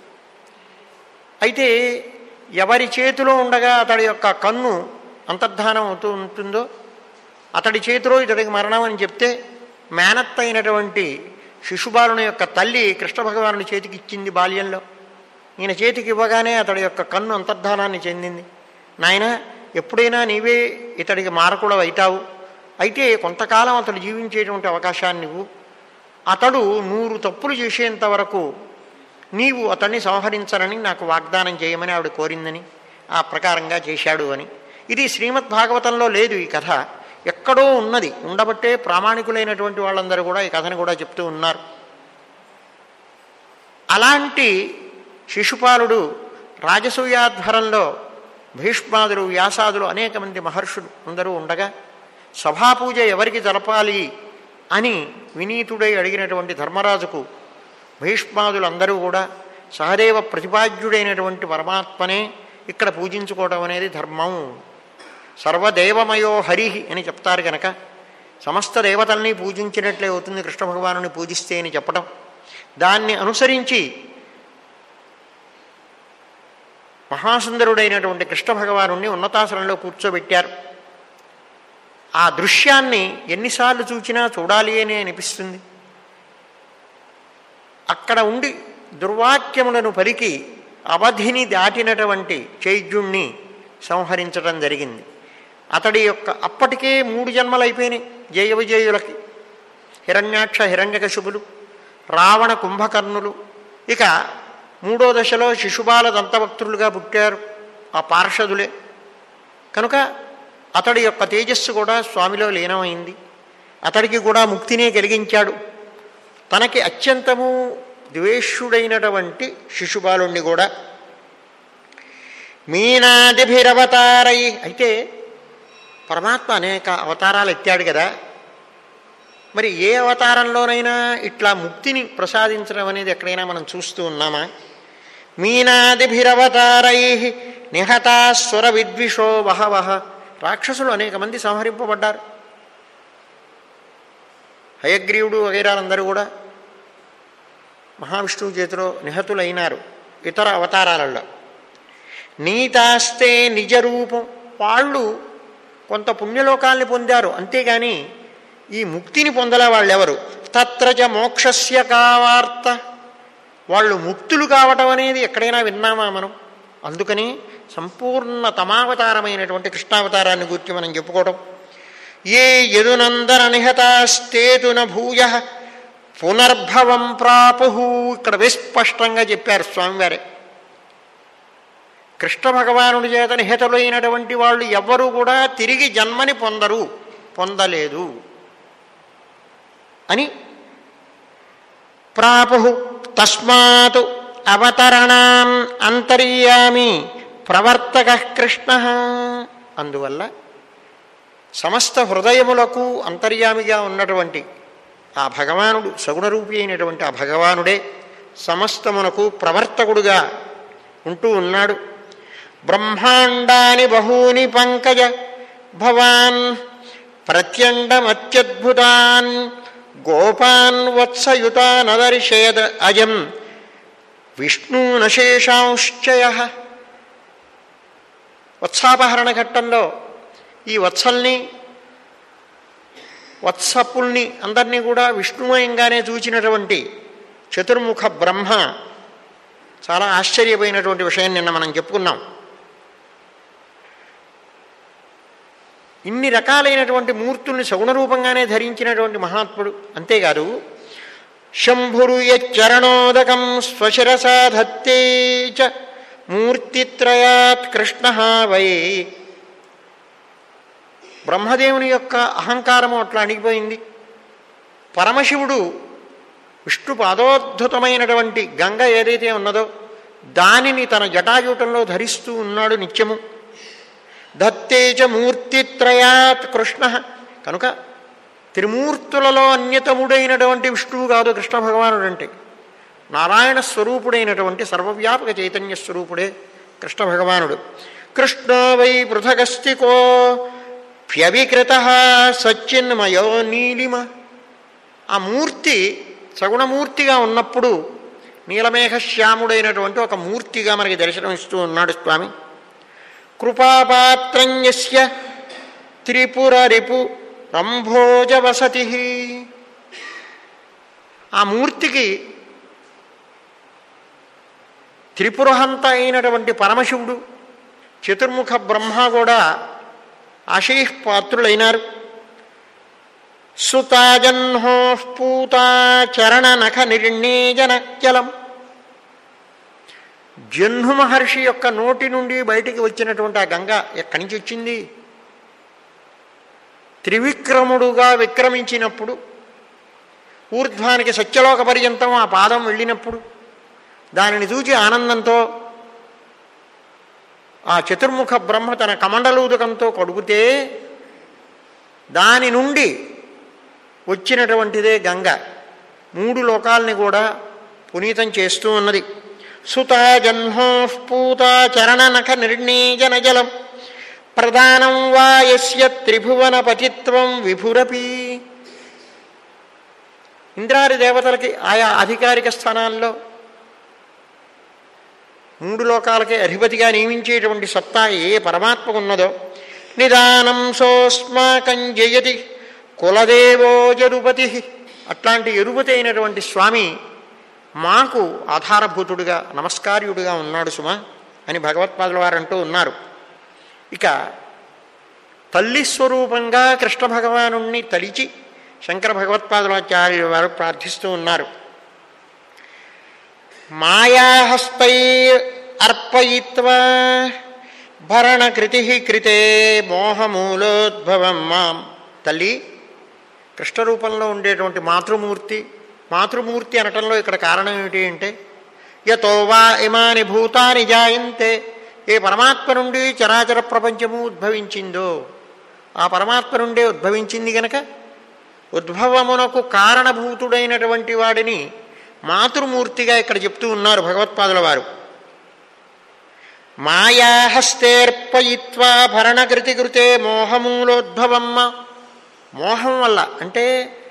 అయితే ఎవరి చేతిలో ఉండగా అతడి యొక్క కన్ను అంతర్ధానం అవుతూ ఉంటుందో అతడి చేతిలో ఇతడికి మరణం అని చెప్తే, మేనత్త అయినటువంటి శిశుబాలుని యొక్క తల్లి కృష్ణ భగవానుని చేతికి ఇచ్చింది బాల్యంలో. ఈయన చేతికి ఇవ్వగానే అతడి యొక్క కన్ను అంతర్ధానాన్ని చెందింది. నాయన, ఎప్పుడైనా నీవే ఇతడికి మారకుడు అవుతావు, అయితే కొంతకాలం అతడు జీవించేటువంటి అవకాశాన్ని నువ్వు, అతడు నూరు తప్పులు చేసేంత వరకు నీవు అతన్ని సంహరించనని నాకు వాగ్దానం చేయమని ఆవిడ కోరిందని ఆ ప్రకారంగా చేశాడు అని. ఇది శ్రీమద్ భాగవతంలో లేదు ఈ కథ, ఎక్కడో ఉన్నది. ఉండబట్టే ప్రామాణికులైనటువంటి వాళ్ళందరూ కూడా ఈ కథను కూడా చెప్తూ ఉన్నారు. అలాంటి శిశుపాలుడు రాజసూయాధ్వరంలో భీష్మాదులు, వ్యాసాదులు, అనేక మంది మహర్షులు అందరూ ఉండగా సభాపూజ ఎవరికి జరపాలి అని వినీతుడై అడిగినటువంటి ధర్మరాజుకు భీష్మాదులు అందరూ కూడా సహదేవ ప్రతిపాద్యుడైనటువంటి పరమాత్మనే ఇక్కడ పూజించుకోవడం అనేది ధర్మం, సర్వదేవమయో హరిహి అని చెప్తారు కనుక సమస్త దేవతల్ని పూజించినట్లే అవుతుంది కృష్ణ భగవానుని పూజిస్తే అని చెప్పడం. దాన్ని అనుసరించి మహాసుందరుడైనటువంటి కృష్ణ భగవానుణ్ణి ఉన్నతాసనంలో కూర్చోబెట్టారు. ఆ దృశ్యాన్ని ఎన్నిసార్లు చూచినా చూడాలి అని అనిపిస్తుంది. అక్కడ ఉండి దుర్వాక్యములను పలికి అవధిని దాటినటువంటి చైద్యుణ్ణి సంహరించడం జరిగింది. అతడి యొక్క అప్పటికే మూడు జన్మలు అయిపోయినాయి జయ విజయులకి. హిరణ్యాక్ష హిరణ్యకశిపులు, రావణ కుంభకర్ణులు, ఇక మూడో దశలో శిశుబాల దంతభక్తులుగా పుట్టారు ఆ పార్షదులే. కనుక అతడి యొక్క తేజస్సు కూడా స్వామిలో లీనమైంది. అతడికి కూడా ముక్తినే కలిగించాడు. తనకి అత్యంతము ద్వేష్యుడైనటువంటి శిశుబాలుణ్ణి కూడా మీనాదిభిరవతారై, అయితే పరమాత్మ అనేక అవతారాలు ఎత్తాడు కదా, మరి ఏ అవతారంలోనైనా ఇట్లా ముక్తిని ప్రసాదించడం అనేది ఎక్కడైనా మనం చూస్తూ ఉన్నామా? మీనాదిభిరవతారై నిహతాసుర విద్విషో వహవహ, రాక్షసులు అనేక మంది సంహరింపబడ్డారు. హయగ్రీవుడు వగైరాలందరూ కూడా మహావిష్ణువు చేతిలో నిహతులైనారు ఇతర అవతారాలలో. నీతాస్తే నిజరూపం, వాళ్ళు కొంత పుణ్యలోకాల్ని పొందారు, అంతేగాని ఈ ముక్తిని పొందలే వాళ్ళెవరు. తత్రచ మోక్షస్య కావార్త, వాళ్ళు ముక్తులు కావటం అనేది ఎక్కడైనా విన్నామా మనం? అందుకని సంపూర్ణ తమావతారమైనటువంటి కృష్ణావతారాన్ని గురించి మనం చెప్పుకోవడం. ఏ యదునందన నిహతాస్తేతున భూయ పునర్భవం ప్రాపు, ఇక్కడ విస్పష్టంగా చెప్పారు స్వామివారే. కృష్ణ భగవానుడి చేత నిహతులైనటువంటి వాళ్ళు ఎవ్వరూ కూడా తిరిగి జన్మని పొందరు, పొందలేదు అని. ప్రాపు తస్మాత్ అవతరణాం అంతర్యామి ప్రవర్తక కృష్ణ, అందువల్ల సమస్త హృదయములకు అంతర్యామిగా ఉన్నటువంటి ఆ భగవానుడు, సగుణరూపి అయినటువంటి ఆ భగవానుడే సమస్తమునకు ప్రవర్తకుడుగా ఉంటూ ఉన్నాడు. బ్రహ్మాండాని బహూని పంకజ భవాన్ ప్రత్యండమత్యద్భుతాన్ గోపాన్ వత్సయుతానదర్శయద్ అజం విష్ణూనశేషాంశ్చయ. వత్సాపహరణ ఘట్టంలో ఈ వత్సల్ని వత్సపుల్ని అందరినీ కూడా విష్ణుమయంగానే చూచినటువంటి చతుర్ముఖ బ్రహ్మ చాలా ఆశ్చర్యపోయినటువంటి విషయం నిన్న మనం చెప్పుకున్నాం. ఇన్ని రకాలైనటువంటి మూర్తుల్ని సగుణ రూపంగానే ధరించినటువంటి మహాత్ముడు. అంతేకాదు శంభురు యచ్చరణోదకం స్వశిరసా ధత్తే చ మూర్తిత్రయాత్ కృష్ణ వై. బ్రహ్మదేవుని యొక్క అహంకారము అట్లా అణిగిపోయింది. పరమశివుడు విష్ణు పాదోద్ధతమైనటువంటి గంగ ఏదైతే ఉన్నదో దానిని తన జటాజూటంలో ధరిస్తూ ఉన్నాడు నిత్యము. దత్తేచ మూర్తిత్రయాత్ కృష్ణ. కనుక త్రిమూర్తులలో అన్యతముడైనటువంటి విష్ణువు కాదు కృష్ణ భగవానుడు అంటే. నారాయణ స్వరూపుడైనటువంటి సర్వవ్యాపక చైతన్య స్వరూపుడే కృష్ణ భగవానుడు. కృష్ణ వై పృథగస్తికో ప్యవికృత సచ్చిన్మయో నీలిమ. ఆ మూర్తి సగుణమూర్తిగా ఉన్నప్పుడు నీలమేఘశ్యాముడైనటువంటి ఒక మూర్తిగా మనకి దర్శనమిస్తూ ఉన్నాడు స్వామి. కృపాపాత్రం యస్య త్రిపుర రిపు రంభోజ వసతి. ఆ మూర్తికి త్రిపురహంత అయినటువంటి పరమశివుడు చతుర్ముఖ బ్రహ్మ కూడా ఆశీఃపాత్రులైనారు. సుతాజన్హో పూతా చరణ నఖ నిర్ణేజన జలం. జహ్ను మహర్షి యొక్క నోటి నుండి బయటికి వచ్చినటువంటి ఆ గంగ ఎక్కడి నుంచి వచ్చింది? త్రివిక్రముడుగా విక్రమించినప్పుడు ఊర్ధ్వానికి సత్యలోక పర్యంతం ఆ పాదం వెళ్ళినప్పుడు దానిని చూచి ఆనందంతో ఆ చతుర్ముఖ బ్రహ్మ తన కమండలూదకంతో కడుగుతే దాని నుండి వచ్చినటువంటిదే గంగ. మూడు లోకాలని కూడా పునీతం చేస్తూ ఉన్నది. సుతా జన్హో పూతా చరణ నఖ నిర్ణీజన జలం ప్రధానం వా యస్య త్రిభువన పతిత్వం విభురపి. ఇంద్రాది దేవతలకి ఆయా అధికారిక స్థానాల్లో మూడు లోకాలకే అధిపతిగా నియమించేటువంటి సత్తా ఏ పరమాత్మకు ఉన్నదో నిదానం సోస్మాకం జయతి కులదేవో జరుపతి. అట్లాంటి ఎరుపతి అయినటువంటి స్వామి మాకు ఆధారభూతుడుగా నమస్కార్యుడుగా ఉన్నాడు సుమా అని భగవత్పాదుల వారు అంటూ ఉన్నారు. ఇక తల్లి స్వరూపంగా కృష్ణ భగవాను తలిచి శంకర భగవత్పాదులాచార్యుల వారు ప్రార్థిస్తూ ఉన్నారు. మాయాహస్తై అర్పయిత్వా భరణకృతి కృతే మోహమూలోద్భవం మాం. తల్లి కృష్ణ రూపంలో ఉండేటువంటి మాతృమూర్తి, మాతృమూర్తి అనటంలో ఇక్కడ కారణం ఏమిటి అంటే యతో వా ఇమాని భూతాని జాయంతే. ఏ పరమాత్మ నుండి చరాచర ప్రపంచము ఉద్భవించిందో ఆ పరమాత్మ నుండే ఉద్భవించింది గనక ఉద్భవమునకు కారణభూతుడైనటువంటి వాడిని మాతృమూర్తిగా ఇక్కడ చెప్తూ ఉన్నారు భగవత్పాదుల వారు. మాయాహస్తేర్పయిత్వా భరణకృతి కృతే మోహమూలోద్భవమ్మ. మోహం వల్ల అంటే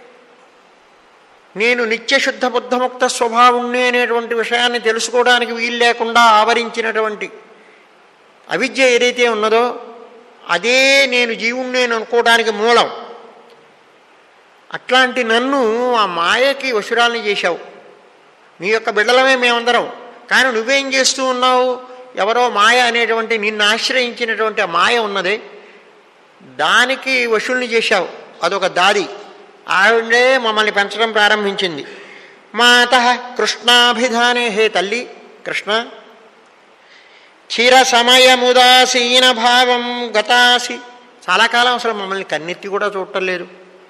నేను నిత్యశుద్ధ బుద్ధముక్త స్వభావుణ్ణి అనేటువంటి విషయాన్ని తెలుసుకోవడానికి వీలు లేకుండా ఆవరించినటువంటి అవిద్య ఏదైతే ఉన్నదో అదే నేను జీవుణ్ణి అనుకోవడానికి మూలం. అట్లాంటి నన్ను ఆ మాయకి వశురాల్ని చేశావు. నీ యొక్క బిడ్డలమే మేమందరం, కానీ నువ్వేం చేస్తూ ఉన్నావు? ఎవరో మాయ అనేటువంటి నిన్ను ఆశ్రయించినటువంటి ఆ మాయ ఉన్నదే దానికి వశుల్ని చేశావు. అదొక దాది. ఆవిడే మమ్మల్ని పెంచడం ప్రారంభించింది. మాత కృష్ణాభిధానే. హే తల్లి కృష్ణ, చిర సమయముదాసీన భావం గతాసి. చాలా కాలం అసలు మమ్మల్ని కన్నెత్తి కూడా చూడటం లేదు.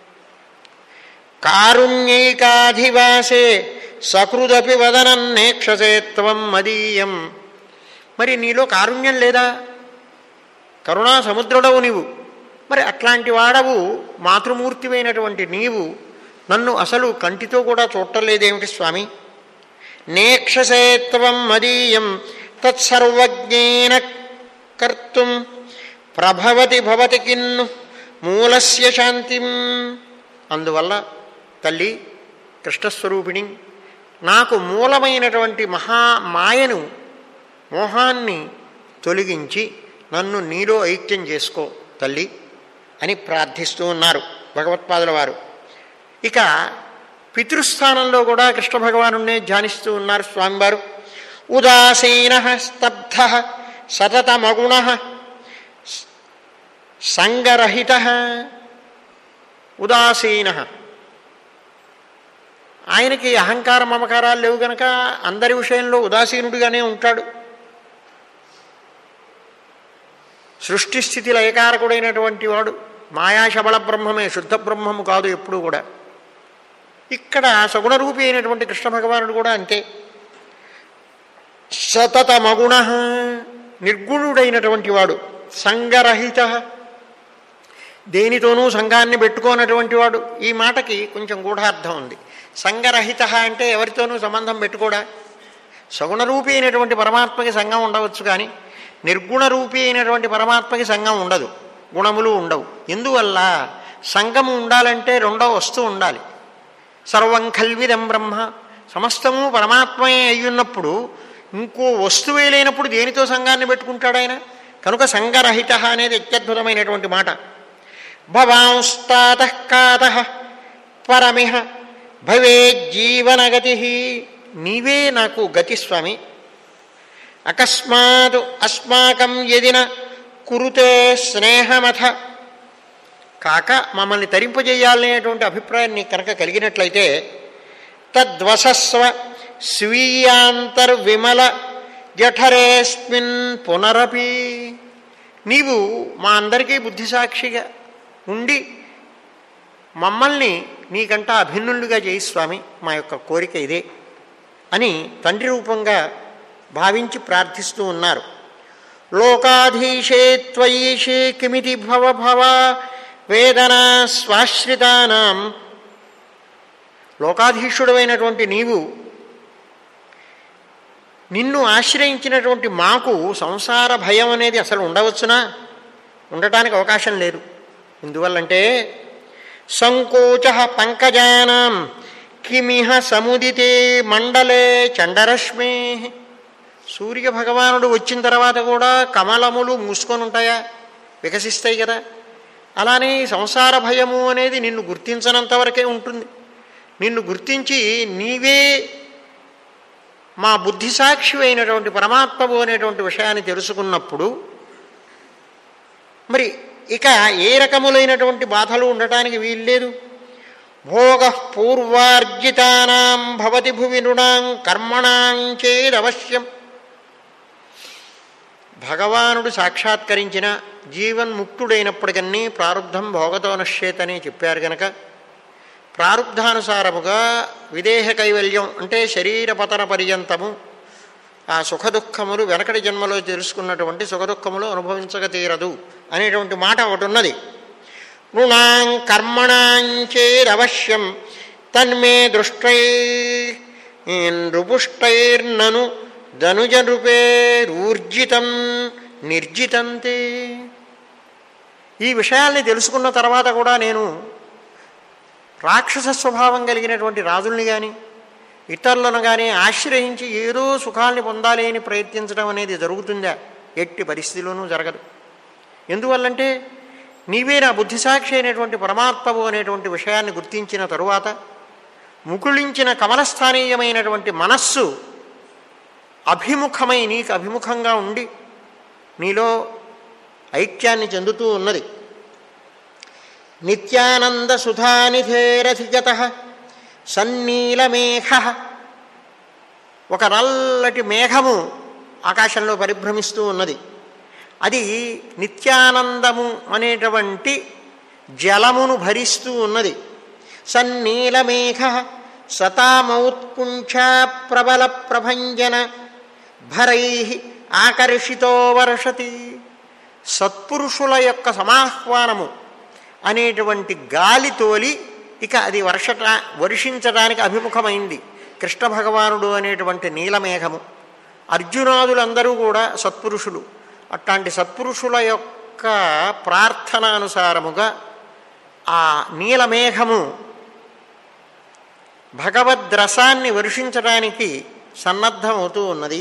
కారుణ్యైకాధివాసే సకృదపి వదనన్నేక్షసే త్వం మదీయం. మరి నీలో కారుణ్యం లేదా? కరుణా సముద్రుడవు నీవు. మరి అట్లాంటి వాడవు మాతృమూర్తివైనటువంటి నీవు నన్ను అసలు కంటితో కూడా చూడలేదేమిటి స్వామి? నేక్షసే త్వం మదీయం తత్సర్వజ్ఞేన కర్తుం ప్రభవతి భవతి కిన్ను మూలస్య శాంతిం. అందువల్ల తల్లి కృష్ణస్వరూపిణి, నాకు మూలమైనటువంటి మహామాయను మోహాన్ని తొలగించి నన్ను నీలో ఐక్యం చేసుకో తల్లి అని ప్రార్థిస్తూ ఉన్నారు భగవత్పాదుల వారు. ఇక పితృస్థానంలో కూడా కృష్ణ భగవానునే ధ్యానిస్తూ ఉన్నారు స్వామివారు. ఉదాసీన స్తబ్ధ సతతమగుణ సంగరహిత. ఉదాసీన, ఆయనకి అహంకార మమకారాలు లేవు గనక అందరి విషయంలో ఉదాసీనుడిగానే ఉంటాడు. సృష్టి స్థితి లయకారకుడైనటువంటి వాడు మాయాశబళ బ్రహ్మమే, శుద్ధ బ్రహ్మము కాదు ఎప్పుడూ కూడా. ఇక్కడ సగుణరూపి అయినటువంటి కృష్ణ భగవానుడు కూడా అంతే. సతతమగుణ, నిర్గుణుడైనటువంటి వాడు. సంగరహిత, దేనితోనూ సంఘాన్ని పెట్టుకోనటువంటి వాడు. ఈ మాటకి కొంచెం గూఢార్థం ఉంది. సంగరహిత అంటే ఎవరితోనూ సంబంధం పెట్టుకోడా. సగుణరూపి అయినటువంటి పరమాత్మకి సంఘం ఉండవచ్చు, కానీ నిర్గుణ రూపి అయినటువంటి పరమాత్మకి సంఘం ఉండదు, గుణములు ఉండవు. ఎందువల్ల? సంఘము ఉండాలంటే రెండో వస్తువు ఉండాలి. సర్వం ఖల్విదం బ్రహ్మ, సమస్తము పరమాత్మయే అయ్యున్నప్పుడు ఇంకో వస్తువే లేనప్పుడు దేనితో సంఘాన్ని పెట్టుకుంటాడు ఆయన? కనుక సంగరహిత అనేది అత్యద్భుతమైనటువంటి మాట. భవాంస్తాతః కాతః పరమిహ భవేజ్జీవనగతి, నీవే నాకు గతి స్వామి. అకస్మాత్ అస్మాకం యదిన కురుతే స్నేహమథ, కాక మమ్మల్ని తరింపజేయాలనేటువంటి అభిప్రాయం నీకు కనుక కలిగినట్లయితే తద్వసస్వ స్వీయాంతర్విమల జఠరేస్మిన్ పునరపి, నీవు మా అందరికీ బుద్ధిసాక్షిగా ఉండి మమ్మల్ని నీకంటా అభిన్నులుగా చేయి స్వామి, మా యొక్క కోరిక ఇదే అని తండ్రి రూపంగా భావించి ప్రార్థిస్తూ ఉన్నారు. లోకాధీశే త్వయీశే కిమితి భవ భవ వేదనా స్వాశ్రితానాం, లోకాధీశుడమైనటువంటి నీవు నిన్ను ఆశ్రయించినటువంటి మాకు సంసార భయం అనేది అసలు ఉండవచ్చునా? ఉండటానికి అవకాశం లేదు. ఎందువల్లంటే సంకోచ పంకజానాం కిమిహ సముదితే మండలే చండరశ్మే, సూర్యభగవానుడు వచ్చిన తర్వాత కూడా కమలములు మూసుకొని ఉంటాయా? వికసిస్తాయి కదా. అలానే సంసార భయము అనేది నిన్ను గుర్తించనంత వరకే ఉంటుంది. నిన్ను గుర్తించి నీవే మా బుద్ధిసాక్షి అయినటువంటి పరమాత్మవు అనేటువంటి విషయాన్ని తెలుసుకున్నప్పుడు మరి ఇక ఏ రకములైనటువంటి బాధలు ఉండటానికి వీల్లేదు. భోగ పూర్వార్జితానాం భవతి భువి నృణాం కర్మణాం చేదవశ్యం, భగవానుడు సాక్షాత్కరించిన జీవన్ముక్తుడైనప్పటికన్నీ ప్రారంధం భోగతో నశ్యేతని చెప్పారు కనుక ప్రారంధానుసారముగా విదేహ కైవల్యం అంటే శరీర పతన పర్యంతము ఆ సుఖదుఖములు వెనకటి జన్మలో తెలుసుకున్నటువంటి సుఖదుఖములు అనుభవించక తీరదు అనేటువంటి మాట ఒకటి ఉన్నది. నృణాం కర్మణాం చేదవశ్యం తన్మే దృష్టై నృపుష్టైర్నను ధనుజ నృపేరూర్జితం నిర్జితంతే. ఈ విషయాల్ని తెలుసుకున్న తర్వాత కూడా నేను రాక్షస స్వభావం కలిగినటువంటి రాజుల్ని కానీ ఇతరులను కానీ ఆశ్రయించి ఏదో సుఖాల్ని పొందాలి అని ప్రయత్నించడం అనేది జరుగుతుందా? ఎట్టి పరిస్థితిలోనూ జరగదు. ఎందువల్లంటే నీవే నా బుద్ధిసాక్షి అయినటువంటి పరమాత్మవు అనేటువంటి విషయాన్ని గుర్తించిన తరువాత ముకుళించిన కమలస్థానీయమైనటువంటి మనస్సు అభిముఖమై నీకు అభిముఖంగా ఉండి నీలో ఐక్యాన్ని చెందుతూ ఉన్నది. నిత్యానంద సుధానిధేరధిగత సన్నీలమేఘ, ఒక నల్లటి మేఘము ఆకాశంలో పరిభ్రమిస్తూ ఉన్నది. అది నిత్యానందము అనేటువంటి జలమును భరిస్తూ ఉన్నది. సన్నీలమేఘ సతామౌత్కుంఠా ప్రబల ప్రభంజన భరై ఆకర్షితో వర్షతి. సత్పురుషుల యొక్క సమాహ్వానము అనేటువంటి గాలి తోలి ఇక అది వర్షట వర్షించడానికి అభిముఖమైంది కృష్ణ భగవానుడు అనేటువంటి నీలమేఘము. అర్జునాదులందరూ కూడా సత్పురుషులు. అట్లాంటి సత్పురుషుల యొక్క ప్రార్థనానుసారముగా ఆ నీలమేఘము భగవద్రసాన్ని వర్షించడానికి సన్నద్ధమవుతూ ఉన్నది.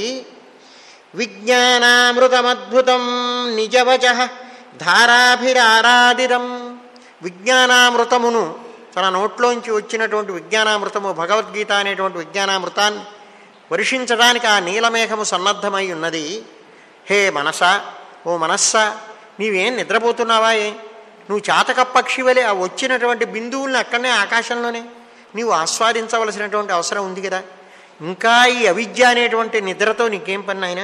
విజ్ఞానామృతమద్భుతం నిజవచ ధారాభిరారాదిరం. విజ్ఞానామృతమును తన నోట్లోంచి వచ్చినటువంటి విజ్ఞానామృతము భగవద్గీత అనేటువంటి విజ్ఞానామృతాన్ని వర్షించడానికి ఆ నీలమేఘము సన్నద్ధమై ఉన్నది. హే మనసా, ఓ మనస్సా, నీవేం నిద్రపోతున్నావా? ఏ నువ్వు చాతక పక్షి వలె ఆ వచ్చినటువంటి బిందువుల్ని అక్కడనే ఆకాశంలోనే నీవు ఆస్వాదించవలసినటువంటి అవసరం ఉంది కదా. ఇంకా ఈ అవిద్య అనేటువంటి నిద్రతో నీకేం పని అయినా?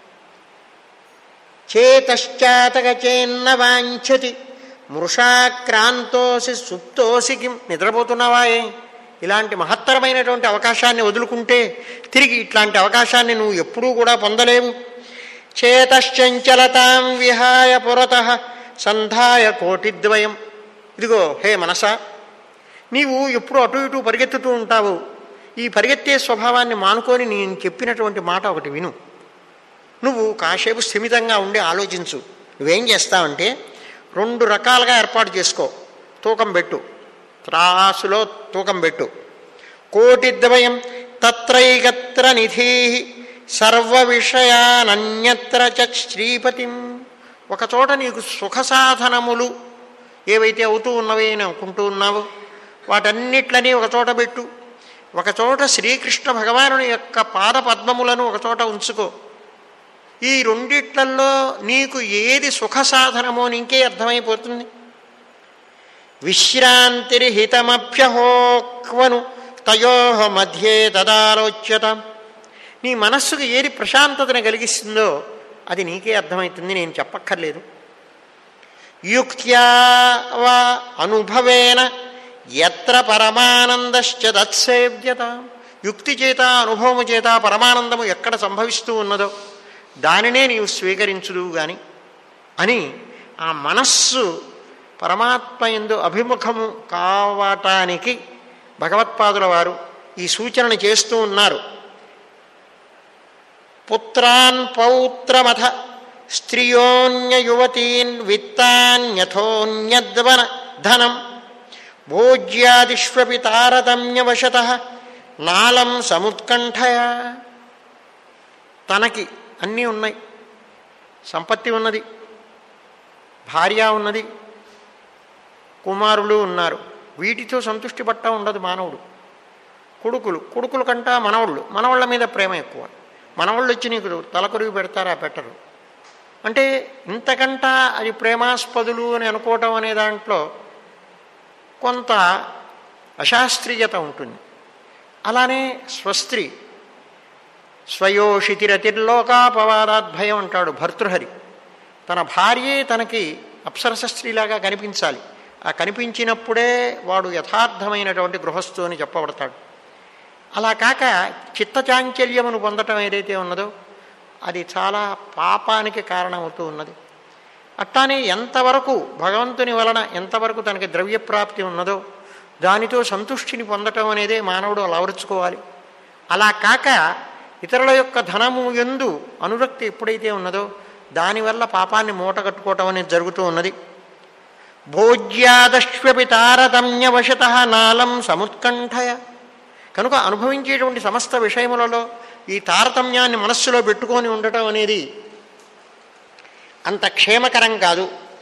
చేతశ్చాతక చేన్న వాంఛతి మృషాక్రాంతోసి సుప్తోసి కిం. నిద్రపోతున్నావా? ఏ ఇలాంటి మహత్తరమైనటువంటి అవకాశాన్ని వదులుకుంటే తిరిగి ఇట్లాంటి అవకాశాన్ని నువ్వు ఎప్పుడూ కూడా పొందలేవు. చేతశ్చంచలతాం విహాయ పురతః సంధాయ కోటిద్వయం. ఇదిగో హే మనసా, నీవు ఎప్పుడు అటు ఇటు పరిగెత్తుతూ ఉంటావు. ఈ పరిగెత్తే స్వభావాన్ని మానుకొని నేను చెప్పినటువంటి మాట ఒకటి విను. నువ్వు కాసేపు స్థిమితంగా ఉండి ఆలోచించు. నువ్వేం చేస్తావంటే రెండు రకాలుగా ఏర్పాటు చేసుకో. తూకం పెట్టు, త్రాసులో తూకం పెట్టు. కోటిద్వయం తత్రైగత్ర నిధి సర్వ విషయానన్యత్ర చ శ్రీపతిం. ఒకచోట నీకు సుఖ సాధనములు ఏవైతే అవుతూ ఉన్నవి అని అనుకుంటూ ఉన్నావో వాటన్నిట్లని ఒకచోట పెట్టు. ఒకచోట శ్రీకృష్ణ భగవానుని యొక్క పాద పద్మములను ఒకచోట ఉంచుకో. ఈ రెండిట్లల్లో నీకు ఏది సుఖ సాధనమో నీకే అర్థమైపోతుంది. విశ్రాంతిర్హితమభ్యహోక్వను తయోహ మధ్యే తదాలోచ్యతాం. నీ మనస్సుకు ఏది ప్రశాంతతను కలిగిస్తుందో అది నీకే అర్థమవుతుంది, నేను చెప్పక్కర్లేదు. యుక్త్యా వా అనుభవేన ఎత్ర పరమానందశ్చ తత్సేవ్యత. యుక్తి చేత అనుభవము చేత పరమానందము ఎక్కడ సంభవిస్తూ ఉన్నదో దానినే నీవు స్వీకరించుదు గాని అని ఆ మనస్సు పరమాత్మ యందు అభిముఖము కావటానికి భగవత్పాదుల వారు ఈ సూచనను చేస్తూ ఉన్నారు. పుత్రాన్ పౌత్రమథ స్త్రియోన్య యువతీన్ విత్తాన్యథోన్యద్వన ధనం భోజ్యాదిష్వపి తారతమ్యవశతః నాలం సముత్కంఠయ. తనకి అన్నీ ఉన్నాయి, సంపత్తి ఉన్నది, భార్య ఉన్నది, కుమారులు ఉన్నారు. వీటితో సంతృష్టి పట్టా ఉండదు మానవుడు. కొడుకులు కొడుకుల కంటా మనవాళ్ళు, మనవాళ్ళ మీద ప్రేమ ఎక్కువ. మనవాళ్ళు వచ్చి నీకు తలకొరివి పెడతారా? పెట్టరు. అంటే ఇంతకంటా అది ప్రేమాస్పదులు అని అనుకోవటం అనే దాంట్లో కొంత అశాస్త్రీయత ఉంటుంది. అలానే స్వస్త్రీ స్వయోషితిరతిర్లోకాపవాదాద్భయం అంటాడు భర్తృహరి. తన భార్యే తనకి అప్సరస స్త్రీలాగా కనిపించాలి. ఆ కనిపించినప్పుడే వాడు యథార్థమైనటువంటి గృహస్థు అని చెప్పబడతాడు. అలా కాక చిత్తచాంచల్యమును పొందటం ఏదైతే ఉన్నదో అది చాలా పాపానికి కారణమవుతూ ఉన్నది. అట్లానే ఎంతవరకు భగవంతుని వలన ఎంతవరకు తనకి ద్రవ్యప్రాప్తి ఉన్నదో దానితో సంతుష్టిని పొందటం అనేదే మానవుడు అలవరుచుకోవాలి. అలా కాక ఇతరుల యొక్క ధనము యందు అనురక్తి ఎప్పుడైతే ఉన్నదో దానివల్ల పాపాన్ని మూటగట్టుకోవటం అనేది జరుగుతూ ఉన్నది. భోజ్యాదశ్వపి తారతమ్యవశతః నాలం సముత్కంఠయ. కనుక అనుభవించేటువంటి సమస్త విషయములలో ఈ తారతమ్యాన్ని మనస్సులో పెట్టుకొని ఉండటం అనేది అంత క్షేమకరం కాదు.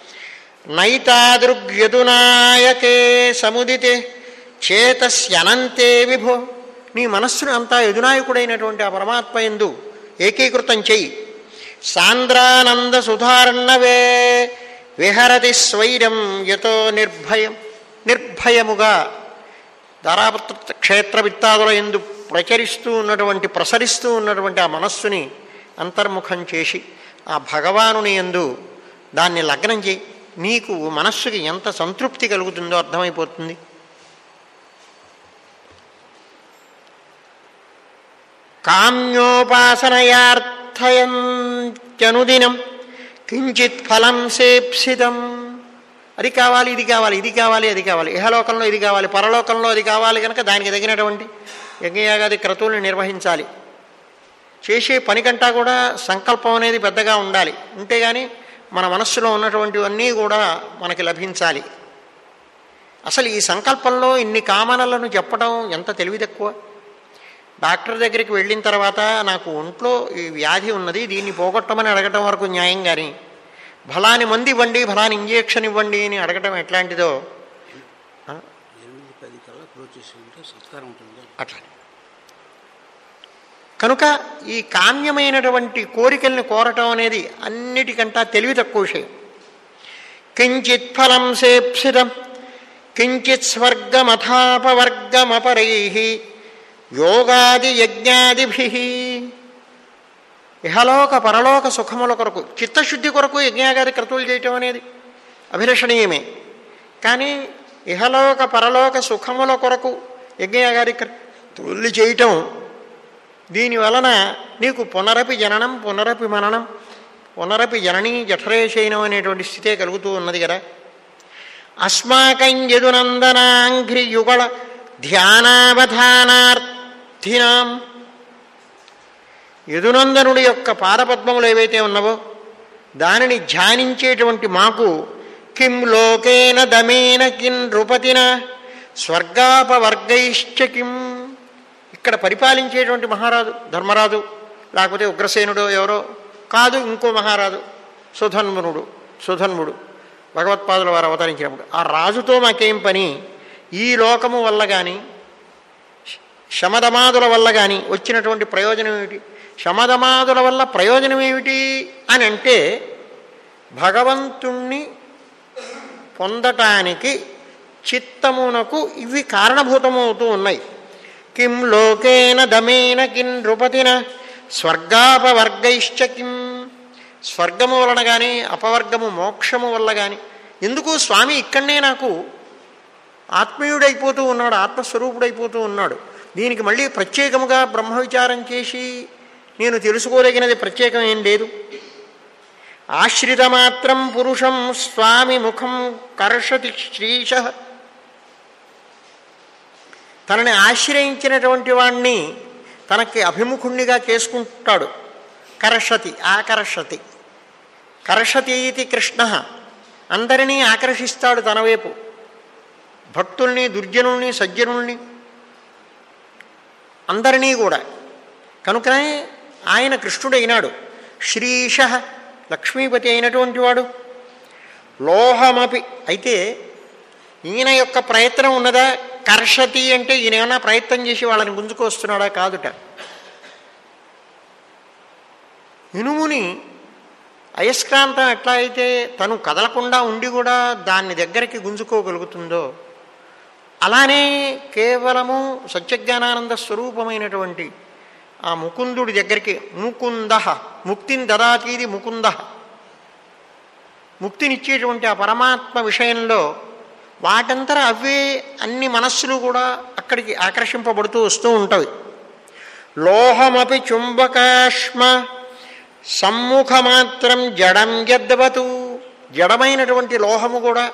నైతాదృగ్యదునాయకే సముదితే చేతస్యనంతే విభో. నీ మనస్సును అంతా యదునాయకుడైనటువంటి ఆ పరమాత్మ యందు ఏకీకృతం చెయ్యి. సాంద్రానంద సుధార్ణవే విహరతి స్వైరం యతో నిర్భయం. నిర్భయముగా ధారాపుత్ర క్షేత్ర విత్తాదుల యందు ప్రచరిస్తూ ఉన్నటువంటి ప్రసరిస్తూ ఉన్నటువంటి ఆ మనస్సుని అంతర్ముఖం చేసి ఆ భగవానుని యందు దాన్ని లగ్నం చేయి. నీకు మనస్సుకి ఎంత సంతృప్తి కలుగుతుందో అర్థమైపోతుంది. కామ్యోపాసనయార్థయంత్యనుదినం కించిత్ ఫలం సేప్సితం. అది కావాలి, ఇది కావాలి, ఇది కావాలి, అది కావాలి, ఇహలోకంలో ఇది కావాలి, పరలోకంలో అది కావాలి. కనుక దానికి తగినటువంటి యజ్ఞయాగాది క్రతువులను నిర్వహించాలి. చేసే పని కంటా కూడా సంకల్పం అనేది పెద్దగా ఉండాలి. ఉంటే కానీ మన మనస్సులో ఉన్నటువంటివన్నీ కూడా మనకి లభించాలి. అసలు ఈ సంకల్పంలో ఇన్ని కామనలను చెప్పడం ఎంత తెలివి తక్కువ. డాక్టర్ దగ్గరికి వెళ్ళిన తర్వాత నాకు ఒంట్లో ఈ వ్యాధి ఉన్నది, దీన్ని పోగొట్టమని అడగటం వరకు న్యాయం, కానీ ఫలాని మంది ఇవ్వండి, ఫలాని ఇంజెక్షన్ ఇవ్వండి అని అడగటం ఎట్లాంటిదో అట్లా. కనుక ఈ కామ్యమైనటువంటి కోరికల్ని కోరటం అనేది అన్నిటికంటా తెలివి తక్కువ విషయం. కించిత్ ఫలం సేప్సితం కించిత్ స్వర్గమథాపవర్గమపరై యోగాది యజ్ఞాదిభి. ఇహలోక పరలోక సుఖముల కొరకు, చిత్తశుద్ధి కొరకు యజ్ఞాగాది క్రతువులు చేయటం అనేది అభిలషణీయమే. కానీ ఇహలోక పరలోక సుఖముల కొరకు యజ్ఞాగాది క్రతువులు చేయటం, దీనివలన నీకు పునరపి జననం పునరపి మననం పునరపి జననీ జఠరేశయనం అనేటువంటి స్థితే కలుగుతూ ఉన్నది కదా. అస్మాకం యదునందనాంఘ్రియుగళ ధ్యానావధానార్థినాం. యదునందనుడి యొక్క పాదపద్మములు ఏవైతే ఉన్నావో దానిని ధ్యానించేటువంటి మాకు కిం లోకేన దమేన కిం నృపతిన స్వర్గాపవర్గైశ్చ కిం. ఇక్కడ పరిపాలించేటువంటి మహారాజు ధర్మరాజు, లేకపోతే ఉగ్రసేనుడు ఎవరో కాదు, ఇంకో మహారాజు సుధన్వనుడు సుధన్వుడు భగవత్పాదుల వారు అవతరించినప్పుడు ఆ రాజుతో మాకేం పని? ఈ లోకము వల్ల కానీ శమదమాదుల వల్ల కానీ వచ్చినటువంటి ప్రయోజనం ఏమిటి? శమదమాదుల వల్ల ప్రయోజనం ఏమిటి అని అంటే భగవంతుణ్ణి పొందటానికి చిత్తమునకు ఇవి కారణభూతమవుతూ ఉన్నాయి. కిం లోకేన దమేన కిం నృపతిన స్వర్గాపవర్గైశ్చ కిం. స్వర్గము వలన కానీ అపవర్గము మోక్షము వల్ల కానీ. ఎందుకు స్వామి ఇక్కడనే నాకు ఆత్మీయుడైపోతూ ఉన్నాడు, ఆత్మస్వరూపుడైపోతూ ఉన్నాడు. దీనికి మళ్ళీ ప్రత్యేకముగా బ్రహ్మ విచారం చేసి నేను తెలుసుకోదగినది ప్రత్యేకం ఏం లేదు. ఆశ్రితమాత్రం పురుషం స్వామి ముఖం కర్షతి శ్రీశ. తనని ఆశ్రయించినటువంటి వాణ్ణి తనకి అభిముఖుణ్ణిగా చేసుకుంటాడు. కర్షతి ఆకర్షతి కర్షతి ఇది కృష్ణ. అందరినీ ఆకర్షిస్తాడు తన వైపు, భక్తుల్ని దుర్జనుల్ని సజ్జనుల్ని అందరినీ కూడా. కనుకనే ఆయన కృష్ణుడైనాడు. శ్రీశ లక్ష్మీపతి అయినటువంటి వాడు. లోహమపి అయితే ఈయన యొక్క ప్రయత్నం ఉన్నదా? కర్షతి అంటే ఈయన ఏమన్నా ప్రయత్నం చేసి వాళ్ళని గుంజుకొస్తున్నాడా? కాదుట. ఇనుముని అయస్కాంతం ఎట్లా అయితే తను కదలకుండా ఉండి కూడా దాన్ని దగ్గరికి గుంజుకోగలుగుతుందో అలానే కేవలము సత్యజ్ఞానానంద స్వరూపమైనటువంటి ఆ ముకుందుడి దగ్గరికి, ముకుంద ముక్తిని దదాతీది ముకుంద, ముక్తినిచ్చేటువంటి ఆ పరమాత్మ విషయంలో వాటంతర అవే అన్ని మనస్సులు కూడా అక్కడికి ఆకర్షింపబడుతూ వస్తూ ఉంటాయి. లోహమపి చుంబకాశ్మ సమ్ముఖమాత్రం జడం యద్వతు. జడమైనటువంటి లోహము కూడా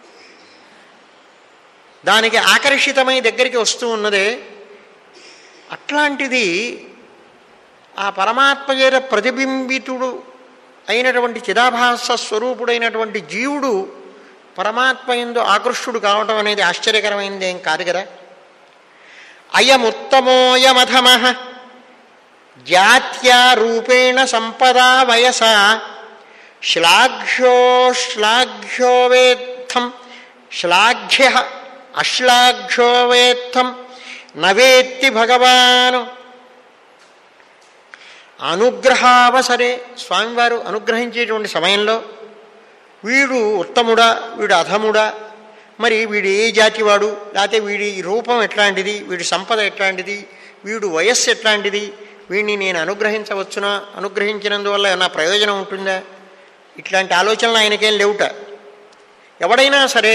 దానికి ఆకర్షితమై దగ్గరికి వస్తూ ఉన్నదే, అట్లాంటిది ఆ పరమాత్మ చేత ప్రతిబింబితుడు అయినటువంటి చిదాభాస స్వరూపుడైనటువంటి జీవుడు పరమాత్మ యందు ఆకృష్టుడు కావటం అనేది ఆశ్చర్యకరమైనది ఏం కాదు కదా. అయముత్తమోయమధమః జాత్యా రూపేణ సంపదా వయసా శ్లాఘ్యో శ్లాఘ్యో వేత్తం శ్లాఘ్య అశ్లాఘ్యో వేత్తం నవేత్తి భగవాను. అనుగ్రహావసరే స్వామివారు అనుగ్రహించేటువంటి సమయంలో వీడు ఉత్తముడా వీడు అధముడా, మరి వీడు ఏ జాతివాడు, లేకపోతే వీడి రూపం ఎట్లాంటిది, వీడి సంపద ఎట్లాంటిది, వీడు వయస్సు ఎట్లాంటిది, వీడిని నేను అనుగ్రహించవచ్చునా, అనుగ్రహించినందువల్ల ఏమన్నా ప్రయోజనం ఉంటుందా, ఇట్లాంటి ఆలోచనలు ఆయనకేం లేవుట. ఎవడైనా సరే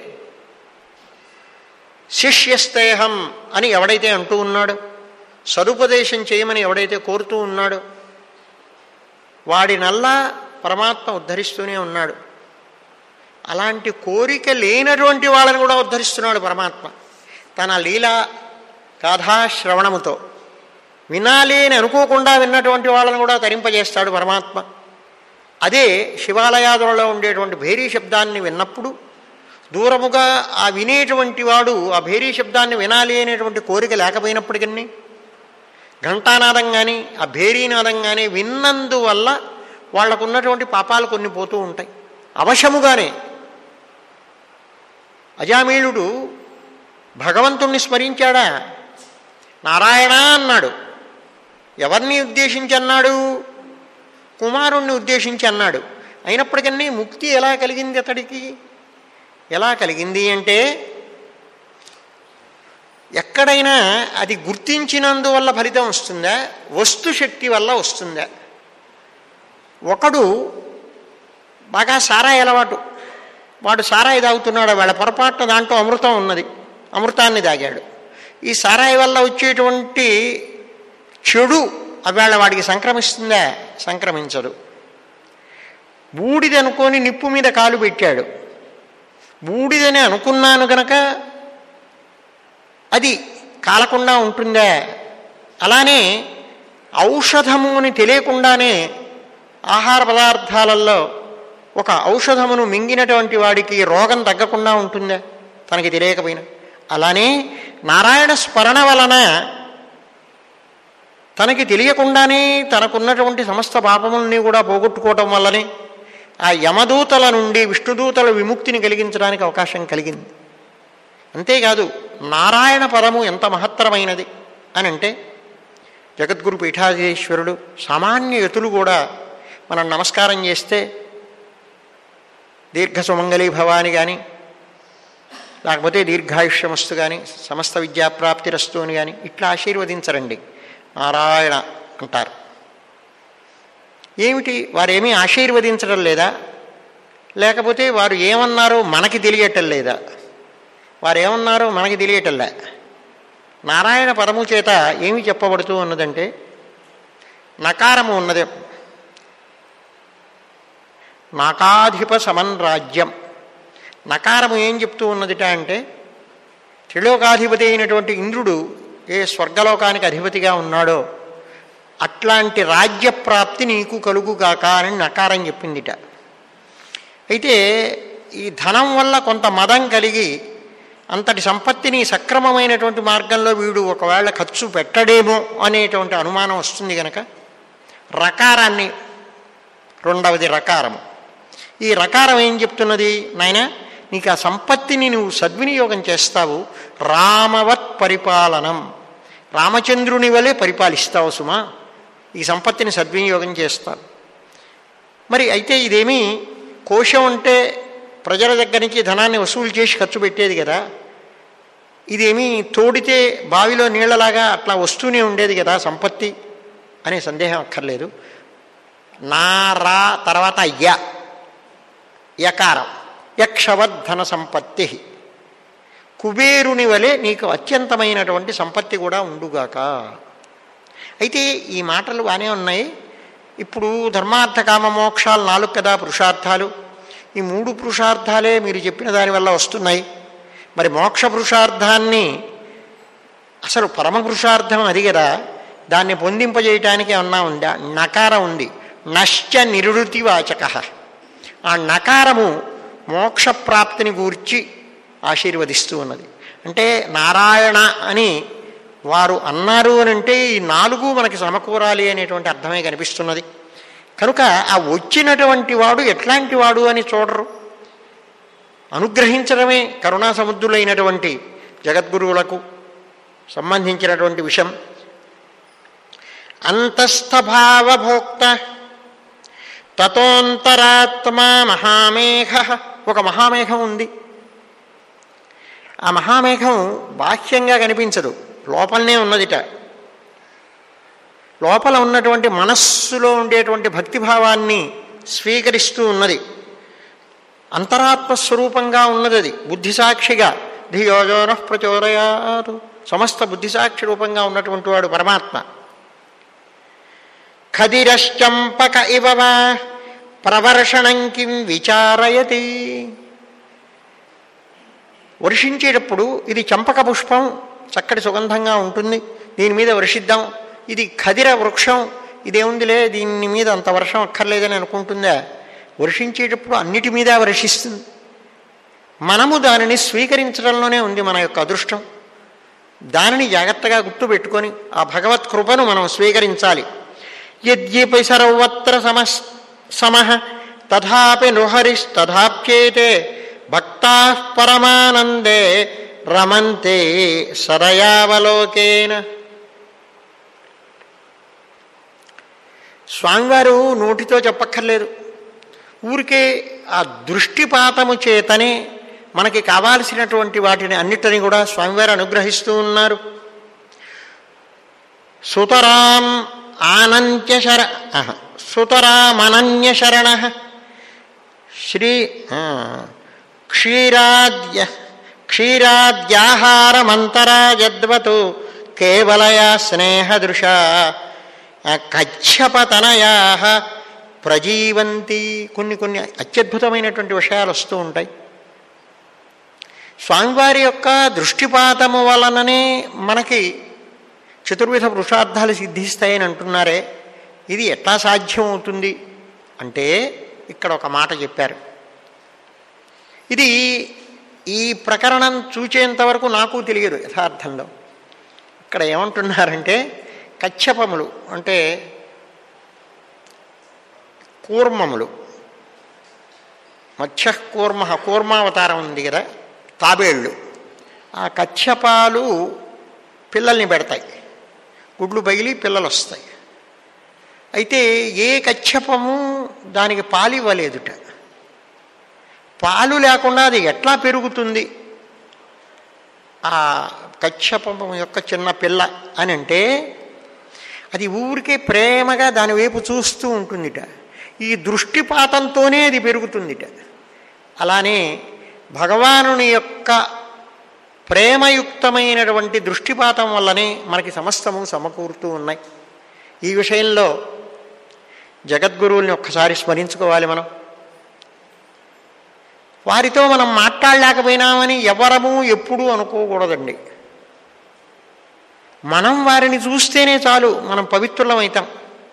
శిష్యస్తేహం అని ఎవడైతే అంటూ ఉన్నాడో, సదుపదేశం చేయమని ఎవడైతే కోరుతూ ఉన్నాడో వాడినల్లా పరమాత్మ ఉద్ధరిస్తూనే ఉన్నాడు. అలాంటి కోరిక లేనటువంటి వాళ్ళని కూడా ఉద్ధరిస్తున్నాడు పరమాత్మ తన లీలా గాథాశ్రవణముతో. వినాలి అని అనుకోకుండా విన్నటువంటి వాళ్ళని కూడా తరింపజేస్తాడు పరమాత్మ. అదే శివాలయాదులలో ఉండేటువంటి భేరీ శబ్దాన్ని విన్నప్పుడు దూరముగా ఆ వినేటువంటి వాడు ఆ భేరీ శబ్దాన్ని వినాలి అనేటువంటి కోరిక లేకపోయినప్పటికీ ఘంటానాదం కానీ ఆ భేరీనాదం కానీ విన్నందువల్ల వాళ్లకు ఉన్నటువంటి పాపాలు కొన్ని పోతూ ఉంటాయి. అవశముగానే అజామీళుడు భగవంతుణ్ణి స్మరించాడా? నారాయణ అన్నాడు. ఎవరిని ఉద్దేశించి అన్నాడు? కుమారుణ్ణి ఉద్దేశించి అన్నాడు. అయినప్పటికీ ముక్తి ఎలా కలిగింది అతడికి? ఎలా కలిగింది అంటే ఎక్కడైనా అది గుర్తించినందువల్ల ఫలితం వస్తుందా, వస్తు శక్తి వల్ల వస్తుందా? ఒకడు బాగా సారాయి అలవాటు, వాడు సారాయి తాగుతున్నాడు, వాళ్ళ పొరపాటున దాంట్లో అమృతం ఉన్నది, అమృతాన్ని తాగాడు. ఈ సారాయి వల్ల వచ్చేటువంటి చెడు అవేళ వాడికి సంక్రమిస్తుందా? సంక్రమించదు. బూడిద అనుకొని నిప్పు మీద కాలు పెట్టాడు. బూడిదని అనుకున్నాను కనుక అది కాలకుండా ఉంటుందా? అలానే ఔషధము అని తెలియకుండానే ఆహార పదార్థాలలో ఒక ఔషధమును మింగినటువంటి వాడికి రోగం తగ్గకుండా ఉంటుందా తనకి తెలియకపోయినా? అలానే నారాయణ స్మరణ వలన తనకి తెలియకుండానే తనకున్నటువంటి సమస్త పాపముల్ని కూడా పోగొట్టుకోవటం వల్లనే ఆ యమదూతల నుండి విష్ణుదూతల విముక్తిని కలిగించడానికి అవకాశం కలిగింది. అంతేకాదు నారాయణ పదము ఎంత మహత్తరమైనది అని అంటే జగద్గురు పీఠాధీశ్వరుడు సామాన్య యతులు కూడా మనం నమస్కారం చేస్తే దీర్ఘ సుమంగళీ భవాని కానీ లేకపోతే దీర్ఘాయుష్యమస్తు కానీ సమస్త విద్యాప్రాప్తిరస్తు అని కానీ ఇట్లా ఆశీర్వదించరండి, నారాయణ అంటారు. ఏమిటి వారేమీ ఆశీర్వదించడం లేదా? లేకపోతే వారు ఏమన్నారో మనకి తెలియటం లేదా? వారు ఏమన్నారో మనకి తెలియటంలే. నారాయణ పదము చేత ఏమి చెప్పబడుతూ ఉన్నదంటే నకారము ఉన్నది. నాకాధిప సమన్ రాజ్యం. నకారము ఏం చెప్తూ ఉన్నదిట అంటే త్రిలోకాధిపతి అయినటువంటి ఇంద్రుడు ఏ స్వర్గలోకానికి అధిపతిగా ఉన్నాడో అట్లాంటి రాజ్యప్రాప్తి నీకు కలుగుగాక అని నకారం చెప్పిందిట. అయితే ఈ ధనం వల్ల కొంత మదం కలిగి అంతటి సంపత్తిని సక్రమమైనటువంటి మార్గంలో వీడు ఒకవేళ ఖర్చు పెట్టడేమో అనేటువంటి అనుమానం వస్తుంది కనుక రకారాన్ని, రెండవది రకారము. ఈ రకారం ఏం చెప్తున్నది? నాయన నీకు ఆ సంపత్తిని నువ్వు సద్వినియోగం చేస్తావు, రామవత్ పరిపాలనం, రామచంద్రుని వలె పరిపాలిస్తావు సుమా, ఈ సంపత్తిని సద్వినియోగం చేస్తావు. మరి అయితే ఇదేమీ కోశం అంటే ప్రజల దగ్గర నుంచి ధనాన్ని వసూలు చేసి ఖర్చు పెట్టేది కదా, ఇదేమీ తోడితే బావిలో నీళ్లలాగా అట్లా వస్తూనే ఉండేది కదా సంపత్తి అనే సందేహం అక్కర్లేదు. నా రా తర్వాత య యకారం, యక్షవద్ధన సంపత్తి, కుబేరుని వలె నీకు అత్యంతమైనటువంటి సంపత్తి కూడా ఉండుగాక. అయితే ఈ మాటలు బాగానే ఉన్నాయి. ఇప్పుడు ధర్మార్థ కామ మోక్షాలు నాలుగు కదా పురుషార్థాలు. ఈ మూడు పురుషార్థాలే మీరు చెప్పిన దానివల్ల వస్తున్నాయి. మరి మోక్ష పురుషార్థాన్ని అసలు పరమ పురుషార్థం అది కదా, దాన్ని పొందింపజేయటానికి ఏమన్నా ఉందా? నకారం ఉంది. నశ్చ నిరుతి వాచక. ఆ నకారము మోక్షప్రాప్తిని గూర్చి ఆశీర్వదిస్తూ ఉన్నది. అంటే నారాయణ అని వారు అన్నారు అని అంటే ఈ నాలుగు మనకి సమకూరాలి అనేటువంటి అర్థమే కనిపిస్తున్నది. కనుక ఆ వచ్చినటువంటి వాడు ఎట్లాంటి వాడు అని చూడరు, అనుగ్రహించడమే కరుణా సముద్రులైనటువంటి జగద్గురువులకు సంబంధించినటువంటి విషయం. అంతస్థభావభోక్త తతోంతరాత్మా మహామేఘ. ఒక మహామేఘం ఉంది. ఆ మహామేఘం బాహ్యంగా కనిపించదు, లోపలనే ఉన్నదిట. లోపల ఉన్నటువంటి మనస్సులో ఉండేటువంటి భక్తిభావాన్ని స్వీకరిస్తూ ఉన్నది. అంతరాత్మస్వరూపంగా ఉన్నది అది, బుద్ధిసాక్షిగా. ధియోజోన ప్రచోదయాతు, సమస్త బుద్ధిసాక్షి రూపంగా ఉన్నటువంటి వాడు పరమాత్మ. ఖదిరశ్చంపక ఇవ ప్రవర్షణం కిం విచారయతి. వర్షించేటప్పుడు ఇది చంపక పుష్పం, చక్కటి సుగంధంగా ఉంటుంది, దీని మీద వర్షిద్దాం. ఇది ఖదిర వృక్షం, ఇదేముందిలే దీని మీద అంత వర్షం అక్కర్లేదని అనుకుంటుందా? వర్షించేటప్పుడు అన్నిటి మీద వర్షిస్తుంది. మనము దానిని స్వీకరించడంలోనే ఉంది మన యొక్క అదృష్టం. దానిని జాగ్రత్తగా గుర్తుపెట్టుకొని ఆ భగవత్ కృపను మనం స్వీకరించాలి. యద్యపి సర్వత్ర సమస్ సమః తథాపి నృహరిస్తథాప్యేతే భక్తాః పరమానందే రమంతే సదయావలోకేన. స్వామివారు నోటితో చెప్పక్కర్లేదు, ఊరికే ఆ దృష్టిపాతము చేతనే మనకి కావాల్సినటువంటి వాటిని అన్నిటిని కూడా స్వామివారు అనుగ్రహిస్తూ ఉన్నారు. సుతరాం ఆనంత్య శర సుతరామనన్య శరణ శ్రీ క్షీరాద్య క్షీరాద్యాహారమంతరాయద్వతు కేవలయా స్నేహదృశా కచ్చపతనయా ప్రజీవంతి. కొన్ని కొన్ని అత్యద్భుతమైనటువంటి విషయాలు వస్తూ ఉంటాయి. స్వామివారి యొక్క దృష్టిపాతము వలననే మనకి చతుర్విధ పురుషార్థాలు సిద్ధిస్తాయని అంటున్నారే, ఇది ఎట్లా సాధ్యం అవుతుంది అంటే ఇక్కడ ఒక మాట చెప్పారు. ఇది ఈ ప్రకరణం చూచేంతవరకు నాకు తెలియదు యథార్థంలో. ఇక్కడ ఏమంటున్నారంటే కచ్చపములు అంటే కూర్మములు, మత్స్య కూర్మ కూర్మావతారం ఉంది కదా, తాబేళ్ళు. ఆ కచ్చపాలు పిల్లల్ని పెడతాయి, గుడ్లు పగిలి పిల్లలు వస్తాయి. అయితే ఏ కచ్చపము దానికి పాలు ఇవ్వలేదుట. పాలు లేకుండా అది ఎట్లా పెరుగుతుంది ఆ కచ్చపము యొక్క చిన్న పిల్ల అని అంటే, అది ఊరికే ప్రేమగా దాని వైపు చూస్తూ ఉంటుందిట. ఈ దృష్టిపాతంతోనే అది పెరుగుతుందిట. అలానే భగవానుని యొక్క ప్రేమయుక్తమైనటువంటి దృష్టిపాతం వల్లనే మనకి సమస్తము సమకూరుతూ ఉన్నాయి. ఈ విషయంలో జగద్గురువుల్ని ఒక్కసారి స్మరించుకోవాలి మనం. వారితో మనం మాట్లాడలేకపోయినామని ఎవరము ఎప్పుడూ అనుకోకూడదండి. మనం వారిని చూస్తేనే చాలు మనం పవిత్రులమవుతాం.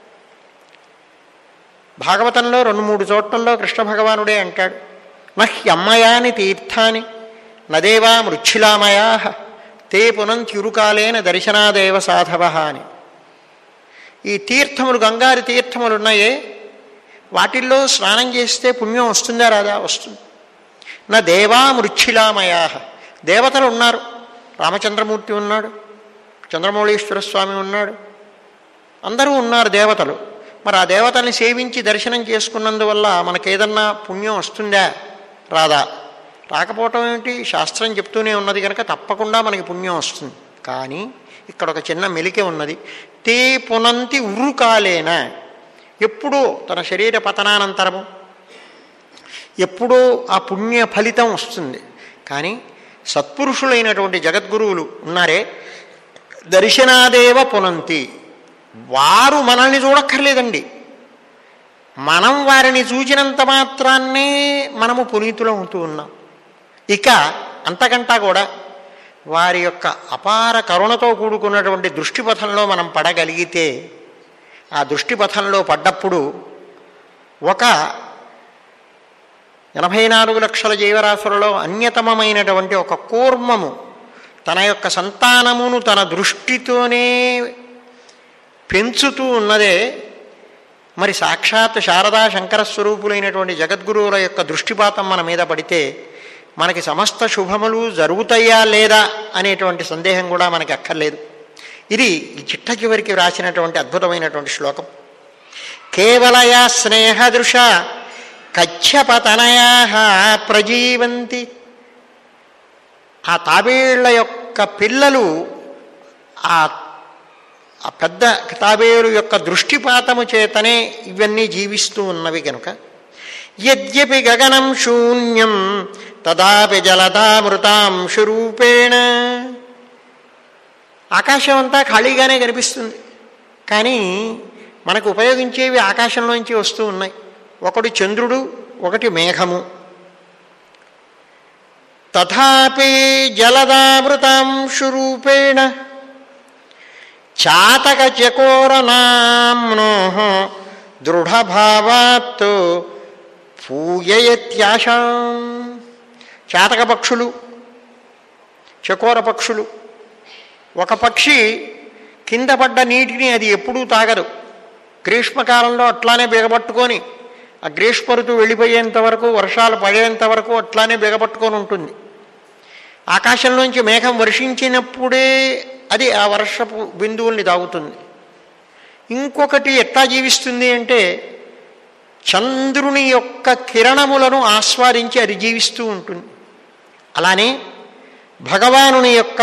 భాగవతంలో రెండు మూడు చోట్లలో కృష్ణ భగవానుడే అంటాడు, నహ్యమ్మయాని తీర్థాని నదేవా మృచ్ఛిలామయా తే పునంత్యురుకాలేన దర్శనాదేవ సాధవ అని. ఈ తీర్థములు, గంగారి తీర్థములు ఉన్నాయే, వాటిల్లో స్నానం చేస్తే పుణ్యం వస్తుందా రాదా? వస్తుంది. నా దేవా మృచ్ఛిలామయా, దేవతలు ఉన్నారు. రామచంద్రమూర్తి ఉన్నాడు, చంద్రమౌళీశ్వర స్వామి ఉన్నాడు, అందరూ ఉన్నారు దేవతలు. మరి ఆ దేవతల్ని సేవించి దర్శనం చేసుకున్నందువల్ల మనకేదన్నా పుణ్యం వస్తుందా రాదా? రాకపోవటం ఏమిటి? శాస్త్రం చెప్తూనే ఉన్నది కనుక తప్పకుండా మనకి పుణ్యం వస్తుంది. కానీ ఇక్కడ ఒక చిన్న మెలిక ఉన్నది. తే పునంతి ఉరుకాలేనా, ఎప్పుడో తన శరీర పతనానంతరము ఎప్పుడో ఆ పుణ్య ఫలితం వస్తుంది. కానీ సత్పురుషులైనటువంటి జగద్గురువులు ఉన్నారే, దర్శనాదేవ పునంతి, వారు మనల్ని చూడక్కర్లేదండి. మనం వారిని చూచినంత మాత్రాన్నే మనము పునీతులం అవుతూ ఉన్నాం. ఇక అంతకంటా కూడా వారి యొక్క అపార కరుణతో కూడుకున్నటువంటి దృష్టిపథంలో మనం పడగలిగితే, ఆ దృష్టిపథంలో పడ్డప్పుడు ఒక ఎనభై నాలుగు లక్షల జీవరాశులలో అన్యతమమైనటువంటి ఒక కూర్మము తన యొక్క సంతానమును తన దృష్టితోనే పెంచుతూ ఉన్నదే, మరి సాక్షాత్ శారదా శంకర స్వరూపులైనటువంటి జగద్గురువుల యొక్క దృష్టిపాతం మన మీద పడితే మనకి సమస్త శుభములు జరుగుతాయా లేదా అనేటువంటి సందేహం కూడా మనకి అక్కర్లేదు. ఇది ఈ చిట్ట చివరికి వ్రాసినటువంటి అద్భుతమైనటువంటి శ్లోకం. కేవలయా స్నేహదృశ కచ్చపతనయా ప్రజీవంతి. ఆ తాబేళ్ల యొక్క పిల్లలు ఆ ఆ పెద్ద తాబేలు యొక్క దృష్టిపాతము చేతనే ఇవన్నీ జీవిస్తూ ఉన్నవి కనుక, యద్యపి గగనం శూన్యం తదాపి జలదామృతాంశురూపేణ. ఆకాశం అంతా ఖాళీగానే కనిపిస్తుంది, కానీ మనకు ఉపయోగించేవి ఆకాశంలోంచి వస్తూ ఉన్నాయి. ఒకటి చంద్రుడు, ఒకటి మేఘము. తథాపి జలదామృతాంశురూపేణ చాతక చకోరనామ్నో దృఢభావాత్ పూయయత్యాశాం. చాతక పక్షులు, చకోర పక్షులు. ఒక పక్షి కింద పడ్డ నీటిని అది ఎప్పుడూ తాగదు. గ్రీష్మకాలంలో అట్లానే బిగబట్టుకొని ఆ గ్రీష్మ ఋతువు వెళ్ళిపోయేంత వరకు, వర్షాలు పడేంత వరకు అట్లానే బిగబట్టుకొని ఉంటుంది. ఆకాశంలోంచి మేఘం వర్షించినప్పుడే అది ఆ వర్షపు బిందువుల్ని తాగుతుంది. ఇంకొకటి ఎట్లా జీవిస్తుంది అంటే చంద్రుని యొక్క కిరణములను ఆస్వాదించి అది జీవిస్తూ ఉంటుంది. అలానే భగవానుని యొక్క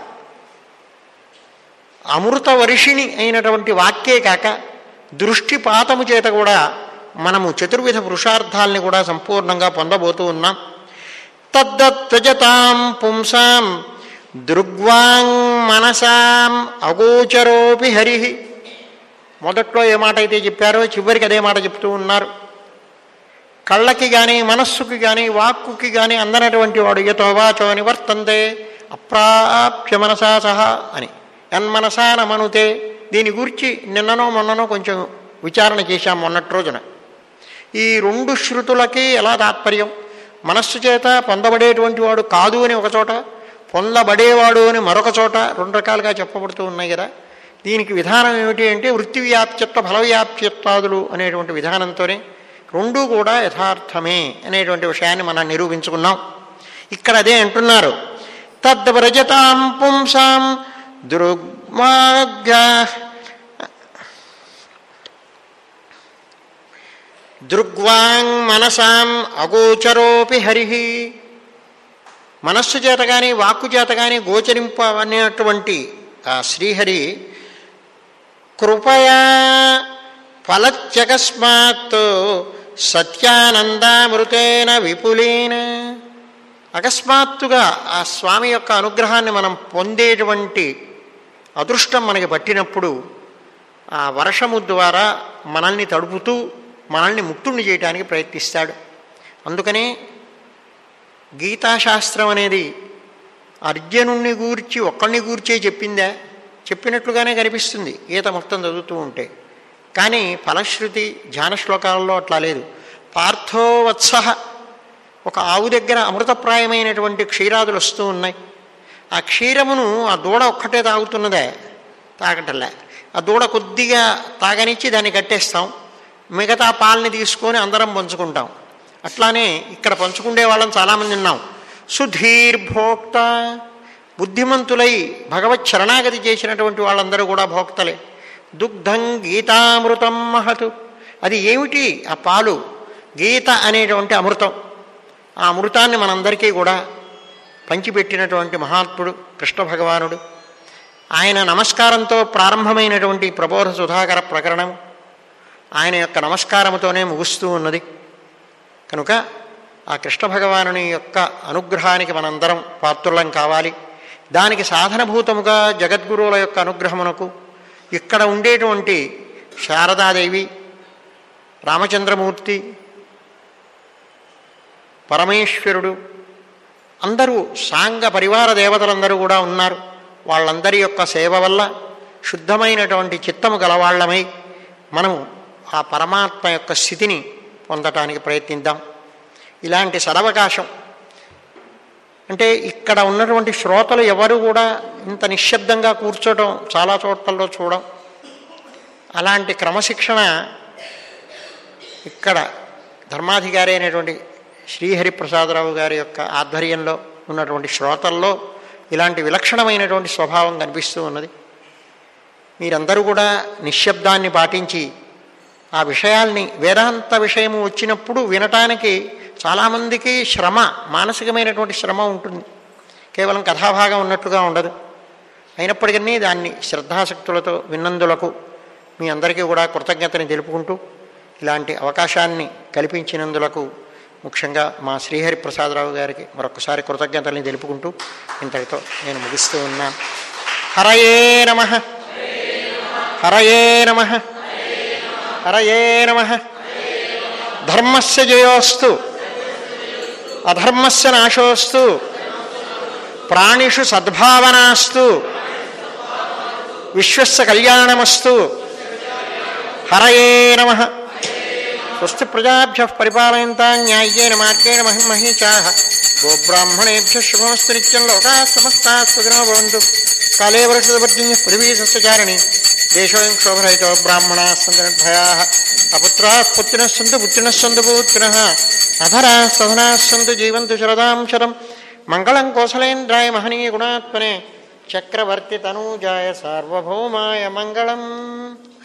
అమృత వర్షిణి అయినటువంటి వాక్యే కాక దృష్టిపాతము చేత కూడా మనము చతుర్విధ పురుషార్థాలని కూడా సంపూర్ణంగా పొందబోతూ ఉన్నాం. తద్దత్వజతాం పుంసాం దృగ్వాంగ్ మనసాం అగోచరోపి హరి. మొదట్లో ఏ మాట అయితే చెప్పారో చివరికి అదే మాట చెప్తూ ఉన్నారు. కళ్ళకి కానీ మనస్సుకి కానీ వాక్కుకి కానీ అందనటువంటి వాడు యతోవాచో నివర్తంతే అప్రాప్య మనసా సహా అని. యన్మనసా నమనుతే. దీని గురించి నిన్ననో మొన్ననో కొంచెం విచారణ చేశాం మొన్నటి రోజున. ఈ రెండు శృతులకి ఎలా తాత్పర్యం? మనస్సు చేత పొందబడేటువంటి వాడు కాదు అని ఒక చోట, పొందబడేవాడు అని మరొక చోట రెండు రకాలుగా చెప్పబడుతూ ఉన్నాయి కదా. దీనికి విధానం ఏమిటి అంటే వృత్తి వ్యాప్త్యత్వ ఫల వ్యాప్త్యత్వాదులు అనేటువంటి విధానంతోనే రెండూ కూడా యథార్థమే అనేటువంటి విషయాన్ని మనం నిరూపించుకున్నాం. ఇక్కడ అదే అంటున్నారు. తద్వ్రజతాం పుంసాం దృగ్మాగ్య దృగ్వాంగ్ మనసాం అగోచరోపి హరి. మనస్సు చేత కానీ వాక్కు చేత కానీ గోచరింపనేటువంటి ఆ శ్రీహరి కృపయా ఫలత్యకస్మాత్ సత్యానందామృతేన విపులేన. అకస్మాత్తుగా ఆ స్వామి యొక్క అనుగ్రహాన్ని మనం పొందేటువంటి అదృష్టం మనకి పట్టినప్పుడు ఆ వర్షము ద్వారా మనల్ని తడుపుతూ మనల్ని ముక్తుణ్ణి చేయడానికి ప్రయత్నిస్తాడు. అందుకనే గీతాశాస్త్రం అనేది అర్జునుణ్ణి గూర్చి ఒక్కడిని గూర్చే చెప్పిందా? చెప్పినట్లుగానే కనిపిస్తుంది గీత మొత్తం చదువుతూ ఉంటే. కానీ ఫలశ్రుతి ధ్యాన శ్లోకాలలో అట్లా లేదు. పార్థోవత్సహ, ఒక ఆవు దగ్గర అమృతప్రాయమైనటువంటి క్షీరాదులు వస్తూ ఉన్నాయి. ఆ క్షీరమును ఆ దూడ ఒక్కటే తాగుతున్నదే, తాగటంలే. ఆ దూడ కొద్దిగా తాగనిచ్చి దాన్ని కట్టేస్తాం, మిగతా పాలని తీసుకొని అందరం పంచుకుంటాం. అట్లానే ఇక్కడ పంచుకుండే వాళ్ళని చాలామంది ఉన్నాం. సుధీర్భోక్త, బుద్ధిమంతులై భగవత్ శరణాగతి చేసినటువంటి వాళ్ళందరూ కూడా భోక్తలే. దుగ్ధం గీతామృతం మహతు, అది ఏమిటి? ఆ పాలు, గీత అనేటువంటి అమృతం. ఆ అమృతాన్ని మనందరికీ కూడా పంచిపెట్టినటువంటి మహాత్ముడు కృష్ణ భగవానుడు. ఆయన నమస్కారంతో ప్రారంభమైనటువంటి ప్రబోధ సుధాకర ప్రకరణం ఆయన యొక్క నమస్కారముతోనే ముగుస్తూ ఉన్నది. కనుక ఆ కృష్ణ భగవానుని యొక్క అనుగ్రహానికి మనందరం పాత్రులం కావాలి. దానికి సాధనభూతముగా జగద్గురువుల యొక్క అనుగ్రహమునకు ఇక్కడ ఉండేటువంటి శారదాదేవి, రామచంద్రమూర్తి, పరమేశ్వరుడు, అందరూ సాంగ పరివార దేవతలందరూ కూడా ఉన్నారు. వాళ్ళందరి యొక్క సేవ వల్ల శుద్ధమైనటువంటి చిత్తము గలవాళ్లమై మనము ఆ పరమాత్మ యొక్క స్థితిని పొందటానికి ప్రయత్నిద్దాం. ఇలాంటి సదవకాశం అంటే ఇక్కడ ఉన్నటువంటి శ్రోతలు ఎవరు కూడా ఇంత నిశ్శబ్దంగా కూర్చోవడం చాలా చోట్లలో చూడం. అలాంటి క్రమశిక్షణ ఇక్కడ ధర్మాధికారి అయినటువంటి శ్రీహరిప్రసాదరావు గారి యొక్క ఆధ్వర్యంలో ఉన్నటువంటి శ్రోతల్లో ఇలాంటి విలక్షణమైనటువంటి స్వభావం కనిపిస్తూ ఉన్నది. మీరందరూ కూడా నిశ్శబ్దాన్ని పాటించి ఆ విషయాల్ని, వేదాంత విషయము వచ్చినప్పుడు వినటానికి చాలామందికి శ్రమ, మానసికమైనటువంటి శ్రమ ఉంటుంది. కేవలం కథాభాగం ఉన్నట్టుగా ఉండదు. అయినప్పటికీ దాన్ని శ్రద్ధాశక్తులతో విన్నందులకు మీ అందరికీ కూడా కృతజ్ఞతని తెలుపుకుంటూ, ఇలాంటి అవకాశాన్ని కల్పించినందులకు ముఖ్యంగా మా శ్రీహరిప్రసాదరావు గారికి మరొకసారి కృతజ్ఞతల్ని తెలుపుకుంటూ ఇంతటితో నేను ముగిస్తూ ఉన్నాను. హరయే నమః, హరయే నమః, హరయే నమః. ధర్మస్య జయోస్తు, అధర్మస్య నాశోస్తు, ప్రాణిషు సద్భావనాస్తు, విశ్వస్య కళ్యాణమస్తు. హరయే నమః. స్వస్తి ప్రజాభ్యః పరిపాలయంతాం న్యాయ్యేన మార్గేణ మహిమహీచాః గోబ్రాహ్మణేభ్య శుభమస్తు నిత్యం. లోకాः సమస్తాः సుఖినో భవంతు. కాలే వర్షపర్జన్య పృథివీ సస్యచారిణి. దేశోऽयं క్షోభరహితో బ్రాహ్మణాः సन्तు నిర్భయాः. అపుత్రాः పుత్రిణः సन्तు పుత్రిణः సन्तు పౌత్రిణः. అధరాः సధనాः సन्तు జీవంతు శరదాం శతం. మంగళం కోసలేంద్రాయ మహనీయ గుణాత్మనే చక్రవర్తి తనూజాయ సార్వభౌమాయ మంగళం.